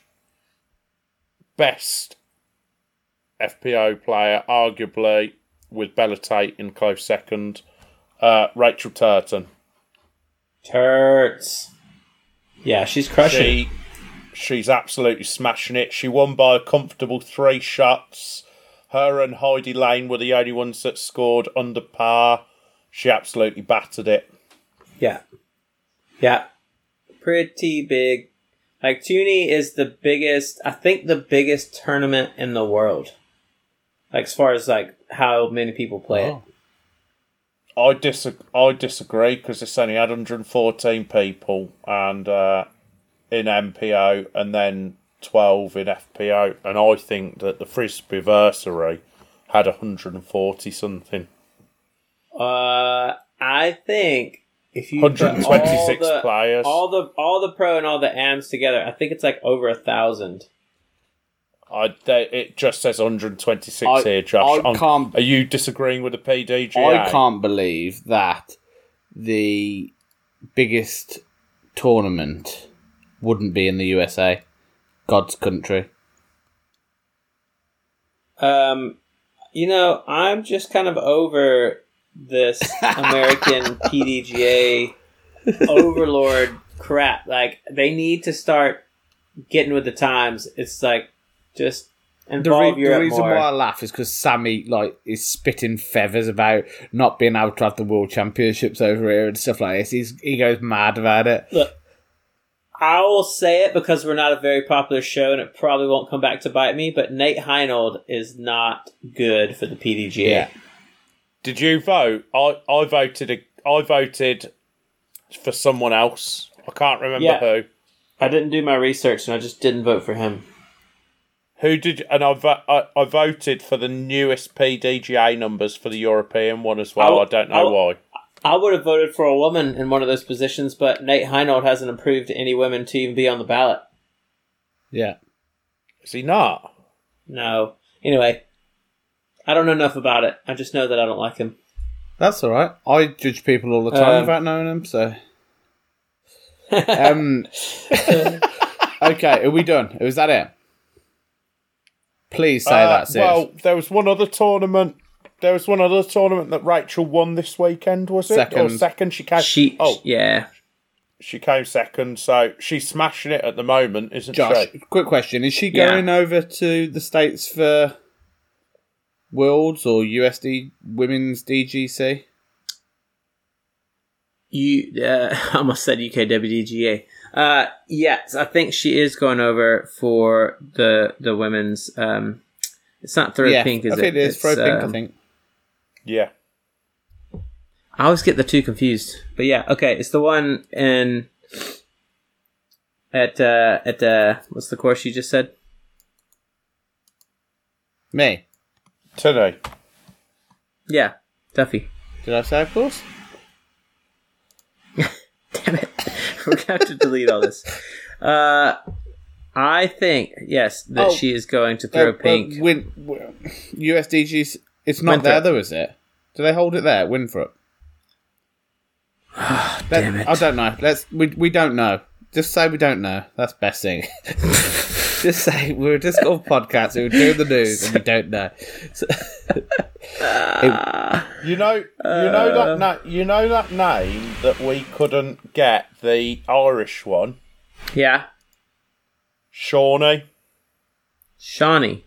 [SPEAKER 1] best F P O player, arguably, with Bella Tate in close second, uh, Rachel Turton.
[SPEAKER 2] Turts. Yeah, she's crushing.
[SPEAKER 1] She, she's absolutely smashing it. She won by a comfortable three shots. Her and Heidi Lane were the only ones that scored under par. She absolutely battered it.
[SPEAKER 2] Yeah. Yeah. Pretty big. Like, Toonie is the biggest, I think the biggest tournament in the world. Like, as far as, like, how many people play
[SPEAKER 3] Oh.
[SPEAKER 1] I, dis- I disagree because it's only had one hundred fourteen people and uh, in M P O and then twelve in F P O. And I think that the Frisbeeversary had one hundred forty something.
[SPEAKER 2] it. Uh, I think if you
[SPEAKER 1] one hundred twenty-six
[SPEAKER 2] put all the,
[SPEAKER 1] players.
[SPEAKER 2] all the all the pro and all the A Ms together, I think it's like over a thousand.
[SPEAKER 1] I, they, it just says one hundred twenty-six
[SPEAKER 3] I-
[SPEAKER 1] here, Josh.
[SPEAKER 3] I
[SPEAKER 1] I'm-
[SPEAKER 3] can't-
[SPEAKER 1] Are you disagreeing with the P D G A?
[SPEAKER 3] I can't believe that the biggest tournament wouldn't be in the U S A. God's country.
[SPEAKER 2] Um, you know, I'm just kind of over this American P D G A overlord crap. Like, they need to start getting with the times. It's like, just
[SPEAKER 3] The,
[SPEAKER 2] involve
[SPEAKER 3] re-
[SPEAKER 2] Europe
[SPEAKER 3] the reason
[SPEAKER 2] more.
[SPEAKER 3] why I laugh is because Sammy like is spitting feathers about not being able to have the World Championships over here and stuff like this. He's, he goes mad about it.
[SPEAKER 2] Look, I will say it because we're not a very popular show and it probably won't come back to bite me, but Nate Heinold is not good for the P D G A.
[SPEAKER 3] Yeah.
[SPEAKER 1] Did you vote? I, I voted. I voted for someone else. I can't remember
[SPEAKER 2] Yeah.
[SPEAKER 1] who.
[SPEAKER 2] I didn't do my research and I just didn't vote for him.
[SPEAKER 1] Who did? And I, vo- I I voted for the newest P D G A numbers for the European one as well.
[SPEAKER 2] I'll-
[SPEAKER 1] I don't know
[SPEAKER 2] I'll-
[SPEAKER 1] why.
[SPEAKER 2] I would have voted for a woman in one of those positions, but Nate Heinold hasn't approved any women to even be on the ballot.
[SPEAKER 3] Yeah.
[SPEAKER 1] Is he not?
[SPEAKER 2] No. Anyway, I don't know enough about it. I just know that I don't like him.
[SPEAKER 3] That's all right. I judge people all the time
[SPEAKER 2] Um,
[SPEAKER 3] without knowing them, so... um, okay, are we done? Was that it? Please say
[SPEAKER 1] Uh,
[SPEAKER 3] that's it.
[SPEAKER 1] well, there was one other tournament. There was one other tournament that Rachel won this weekend, was it?
[SPEAKER 3] Second.
[SPEAKER 1] Or second? She came.
[SPEAKER 2] She,
[SPEAKER 1] oh,
[SPEAKER 2] yeah.
[SPEAKER 1] she came second, so she's smashing it at the moment, isn't
[SPEAKER 3] Josh,
[SPEAKER 1] she?
[SPEAKER 3] quick question. Is she
[SPEAKER 2] Yeah.
[SPEAKER 3] going over to the States for Worlds or U S D Women's D G C?
[SPEAKER 2] You, uh, I almost said U K W D G A. Uh, yes, I think she is going over for the the women's. Um, it's not Throw
[SPEAKER 3] yeah,
[SPEAKER 2] Pink, is
[SPEAKER 3] I think
[SPEAKER 2] it?
[SPEAKER 3] it is.
[SPEAKER 2] It's,
[SPEAKER 3] Throw Pink,
[SPEAKER 2] uh,
[SPEAKER 3] I think.
[SPEAKER 1] Yeah.
[SPEAKER 2] I always get the two confused. But yeah, okay, it's the one in at uh, at uh, what's the course you just said?
[SPEAKER 3] Me.
[SPEAKER 1] Today.
[SPEAKER 2] Yeah, Duffy.
[SPEAKER 3] Did I say of course?
[SPEAKER 2] Damn it. We're going to have to delete all this. Uh, I think, yes, that
[SPEAKER 3] Oh,
[SPEAKER 2] she is going to throw
[SPEAKER 3] Uh,
[SPEAKER 2] pink.
[SPEAKER 3] uh, Win, w- U S D G's. It's not
[SPEAKER 2] Winthrop.
[SPEAKER 3] there, though, is it? Do they hold it there, Winthrop? Let-
[SPEAKER 2] Damn it.
[SPEAKER 3] I don't know. Let's. We we don't know. Just say we don't know. That's best thing. Just say we're a disc golf podcast. We're doing the news and we don't know. So-
[SPEAKER 1] You know, you know that na- you know that name that we couldn't get, the Irish one,
[SPEAKER 2] Yeah.
[SPEAKER 1] Shawnee.
[SPEAKER 2] Shawnee.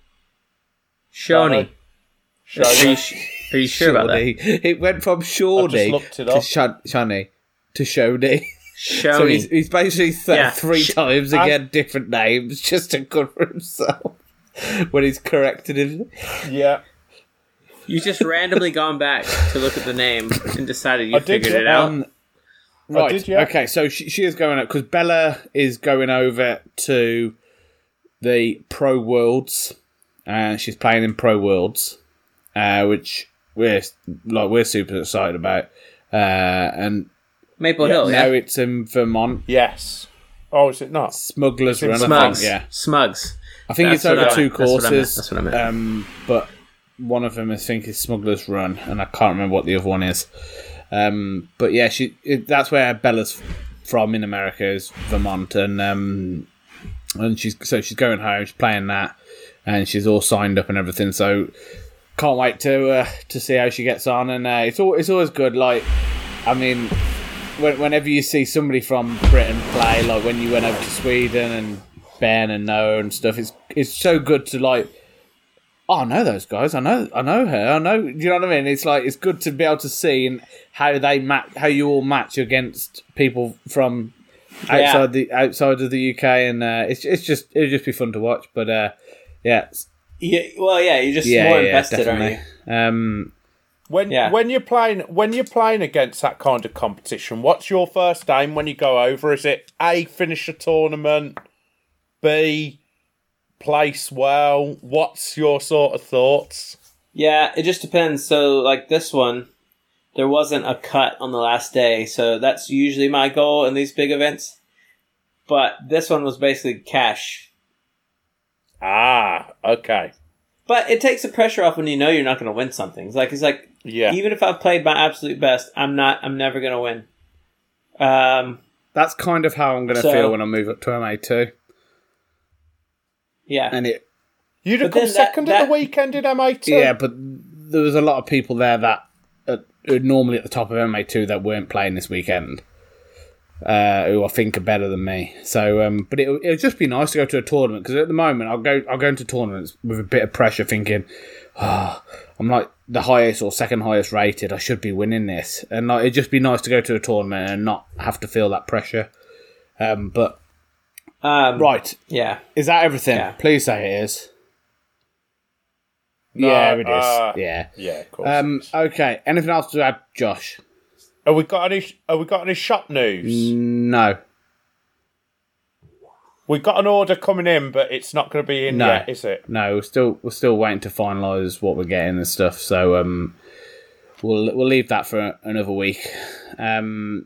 [SPEAKER 2] Shawnee. Are you,
[SPEAKER 1] Shawnee.
[SPEAKER 2] sh- are you sure about that?
[SPEAKER 3] Shawnee. It went from Shawnee
[SPEAKER 1] looked it
[SPEAKER 3] to
[SPEAKER 1] up.
[SPEAKER 3] Shun- Shawnee to Shawnee. So
[SPEAKER 2] Shawnee.
[SPEAKER 3] he's, he's basically th-
[SPEAKER 2] Yeah.
[SPEAKER 3] three
[SPEAKER 2] Sh-
[SPEAKER 3] times
[SPEAKER 1] I-
[SPEAKER 3] again different names just to cover himself when he's corrected him.
[SPEAKER 1] Yeah.
[SPEAKER 2] You just randomly gone back to look at the name and decided you
[SPEAKER 1] I did,
[SPEAKER 2] figured it
[SPEAKER 1] yeah.
[SPEAKER 2] out.
[SPEAKER 3] Um, right.
[SPEAKER 1] did, yeah.
[SPEAKER 3] Okay, so she, she is going up because Bella is going over to the Pro Worlds, and she's playing in Pro Worlds, uh, which we're like we're super excited about. Uh, and
[SPEAKER 2] Maple
[SPEAKER 1] Yeah,
[SPEAKER 2] Hill, yeah.
[SPEAKER 3] now it's in Vermont,
[SPEAKER 1] Yes. Oh, is it not?
[SPEAKER 3] Smugglers
[SPEAKER 1] in
[SPEAKER 3] Run. I
[SPEAKER 2] Smugs.
[SPEAKER 3] think, yeah,
[SPEAKER 2] Smugs.
[SPEAKER 3] I think
[SPEAKER 2] That's
[SPEAKER 3] it's
[SPEAKER 2] what
[SPEAKER 3] over
[SPEAKER 2] I
[SPEAKER 3] two
[SPEAKER 2] meant. That's what I meant.
[SPEAKER 3] courses.
[SPEAKER 2] That's what I meant.
[SPEAKER 3] Um, but one of them I think is Smugglers Run, and I can't remember what the other one is. Um, but yeah, she it, that's where Bella's from in America, is Vermont, and um, and she's so she's going home, she's playing that, and she's all signed up and everything. So can't wait to uh, to see how she gets on, and uh, it's all it's always good. Like, I mean, when, whenever you see somebody from Britain play, like when you went over to Sweden and Ben and Noah and stuff, it's it's so good to like. Oh, I know those guys. I know. I know her. I know. You know what I mean? It's like it's good to be able to see and how they match, how you all match against people from outside
[SPEAKER 2] Yeah.
[SPEAKER 3] the outside of the U K, and uh, it's it's just it'll just be fun to watch. But uh, yeah, it's-
[SPEAKER 2] Yeah, well, yeah, you're just
[SPEAKER 3] yeah,
[SPEAKER 2] more
[SPEAKER 3] yeah,
[SPEAKER 2] invested,
[SPEAKER 3] definitely.
[SPEAKER 2] aren't you?
[SPEAKER 3] Um,
[SPEAKER 1] When
[SPEAKER 2] Yeah.
[SPEAKER 1] when you're playing when you're playing against that kind of competition, what's your first aim when you go over? Is it A, finish a tournament, B, place well? What's your sort of thoughts?
[SPEAKER 2] Yeah, it just depends. So, like this one, there wasn't a cut on the last day, so that's usually my goal in these big events. But this one was basically cash.
[SPEAKER 1] Ah, okay.
[SPEAKER 2] But it takes the pressure off when you know you're not going to win something. It's like it's like
[SPEAKER 1] Yeah.
[SPEAKER 2] even if I've played my absolute best, I'm not. I'm never going to win. Um.
[SPEAKER 3] that's kind of how I'm going to
[SPEAKER 2] So-
[SPEAKER 3] feel when I move up to M A two,
[SPEAKER 2] Yeah.
[SPEAKER 3] and it
[SPEAKER 1] You'd have
[SPEAKER 2] But
[SPEAKER 1] come
[SPEAKER 2] then that-
[SPEAKER 1] second at
[SPEAKER 2] that-
[SPEAKER 1] the weekend in M A two.
[SPEAKER 3] yeah, but there was a lot of people there that uh, who are normally at the top of M A two that weren't playing this weekend. Uh, who I think are better than me. So, um, but it it'll just be nice to go to a tournament because at the moment I'll go I'll go into tournaments with a bit of pressure, thinking, oh, I'm like the highest or second highest rated. I should be winning this, and like, it'd just be nice to go to a tournament and not have to feel that pressure. Um, but
[SPEAKER 2] Um.
[SPEAKER 3] right,
[SPEAKER 2] Yeah.
[SPEAKER 3] is that everything?
[SPEAKER 2] Yeah.
[SPEAKER 3] Please say it is.
[SPEAKER 1] No,
[SPEAKER 3] yeah, it is.
[SPEAKER 1] uh,
[SPEAKER 3] yeah.
[SPEAKER 1] Yeah, of course.
[SPEAKER 3] Um.
[SPEAKER 1] it is.
[SPEAKER 3] Okay. Anything else to add, Josh?
[SPEAKER 1] Have we got any? Have we got any shop news?
[SPEAKER 3] No.
[SPEAKER 1] We've got an order coming in, but it's not going to be in
[SPEAKER 3] No.
[SPEAKER 1] yet, is it?
[SPEAKER 3] No, we're still we're still waiting to finalise what we're getting and stuff. So um, we'll we'll leave that for another week. Um,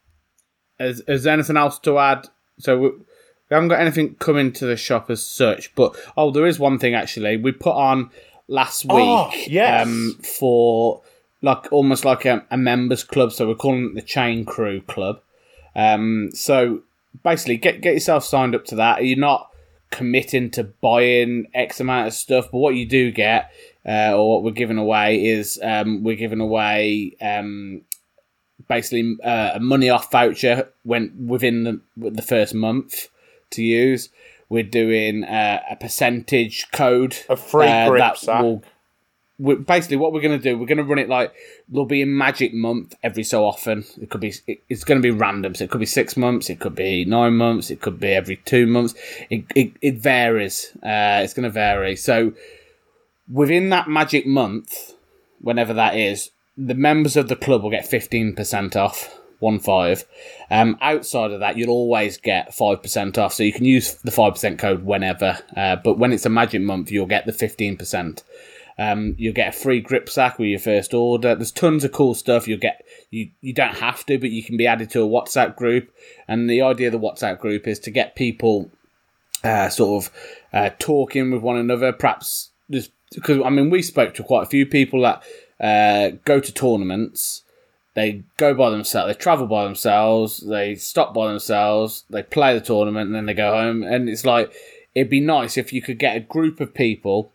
[SPEAKER 3] is, is there anything else to add? So we, we haven't got anything coming to the shop as such, but oh, there is one thing actually. We put on last week
[SPEAKER 1] Oh, yes.
[SPEAKER 3] um, for like almost like a, a members club, so we're calling it the Chain Crew Club. Um, so basically, get get yourself signed up to that. You're not committing to buying X amount of stuff, but what you do get, uh, or what we're giving away, is um, we're giving away um, basically uh, a money off voucher when within the the first month to use. We're doing uh, a percentage code,
[SPEAKER 1] A free
[SPEAKER 3] uh,
[SPEAKER 1] grip
[SPEAKER 3] that
[SPEAKER 1] sack.
[SPEAKER 3] will. We're, basically, what we're going to do, we're going to run it like there'll be a magic month every so often. It could be, it, it's going to be random. So it could be six months, it could be nine months, it could be every two months. It it, it varies. Uh, it's going to vary. So within that magic month, whenever that is, the members of the club will get fifteen percent off. One five. Um, outside of that, you'll always get five percent off. So you can use the five percent code whenever. Uh, but when it's a magic month, you'll get the fifteen percent. Um, you'll get a free grip sack with your first order. There's tons of cool stuff. You'll get you. You don't have to, but you can be added to a WhatsApp group. And the idea of the WhatsApp group is to get people uh, sort of uh, talking with one another. Perhaps just because I mean we spoke to quite a few people that uh, go to tournaments. They go by themselves. They travel by themselves. They stop by themselves. They play the tournament and then they go home. And it's like it'd be nice if you could get a group of people.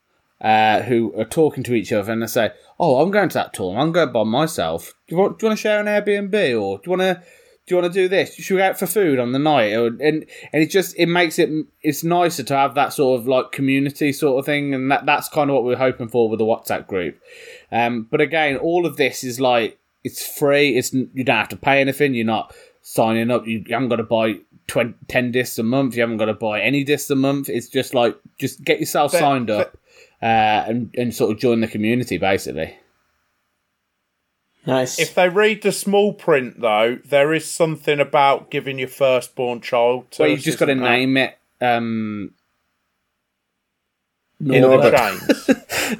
[SPEAKER 3] Uh, who are talking to each other and they say, "Oh, I'm going to that tournament. I'm going by myself. Do you want? Do you want to share an Airbnb, or do you want to? Do you want to do this? Should we go out for food on the night?" Or, and and it just it makes it it's nicer to have that sort of like community sort of thing, and that that's kind of what we're hoping for with the WhatsApp group. Um, but again, all of this is like it's free. It's you don't have to pay anything. You're not signing up. You haven't got to buy twenty, ten discs a month. You haven't got to buy any discs a month. It's just like just get yourself
[SPEAKER 1] But-
[SPEAKER 3] signed up.
[SPEAKER 1] but-
[SPEAKER 3] Uh, and, and sort of join the community, basically.
[SPEAKER 2] Nice.
[SPEAKER 1] If they read the small print, though, there is something about giving your firstborn child to
[SPEAKER 3] Well, you've
[SPEAKER 1] us,
[SPEAKER 3] just got to
[SPEAKER 1] isn't there?
[SPEAKER 3] name it. Um,
[SPEAKER 1] In
[SPEAKER 3] Norbert.
[SPEAKER 1] the chains.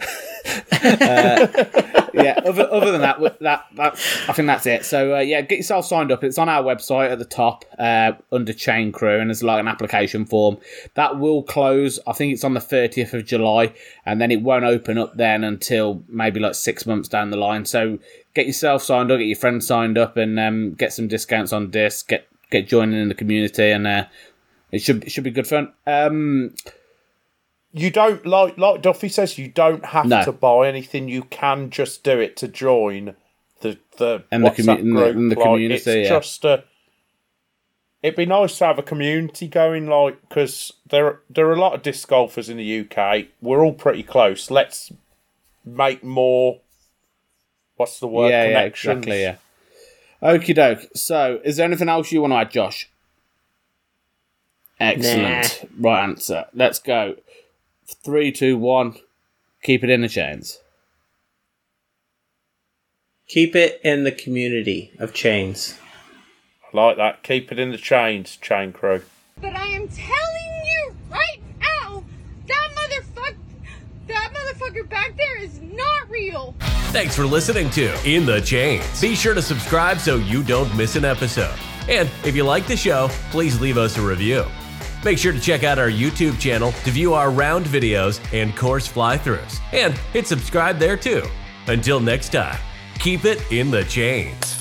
[SPEAKER 3] yeah. Other, other than that, that that I think that's it. So uh, yeah, get yourself signed up. It's on our website at the top uh, under Chain Crew, and there's like an application form that will close. I think it's on the thirtieth of July, and then it won't open up then until maybe like six months down the line. So get yourself signed up, get your friends signed up, and um, get some discounts on discs. Get get joining in the community, and uh, it should it should be good fun. Um,
[SPEAKER 1] You don't, like like Duffy says, you don't have
[SPEAKER 3] No.
[SPEAKER 1] to buy anything. You can just do it to join the the
[SPEAKER 3] And the
[SPEAKER 1] WhatsApp
[SPEAKER 3] commu- and the-
[SPEAKER 1] group.
[SPEAKER 3] and the
[SPEAKER 1] Like,
[SPEAKER 3] community,
[SPEAKER 1] It's
[SPEAKER 3] yeah.
[SPEAKER 1] just a... It'd be nice to have a community going, like, because there, there are a lot of disc golfers in the U K. We're all pretty close. Let's make more... What's the word?
[SPEAKER 3] yeah, yeah,
[SPEAKER 1] Connections.
[SPEAKER 3] exactly, yeah. Okie doke. So, is there anything else you want to add, Josh? Excellent. Right answer. Let's go. Three, two, one. Keep it in the chains.
[SPEAKER 2] Keep it in the community of chains.
[SPEAKER 1] I like that. Keep it in the chains, Chain Crew.
[SPEAKER 4] But I am telling you right now, that motherfucker, that motherfucker back there is not real.
[SPEAKER 5] Thanks for listening to In the Chains. Be sure to subscribe so you don't miss an episode. And if you like the show, please leave us a review. Make sure to check out our YouTube channel to view our round videos and course fly-throughs. And hit subscribe there too. Until next time, keep it in the chains.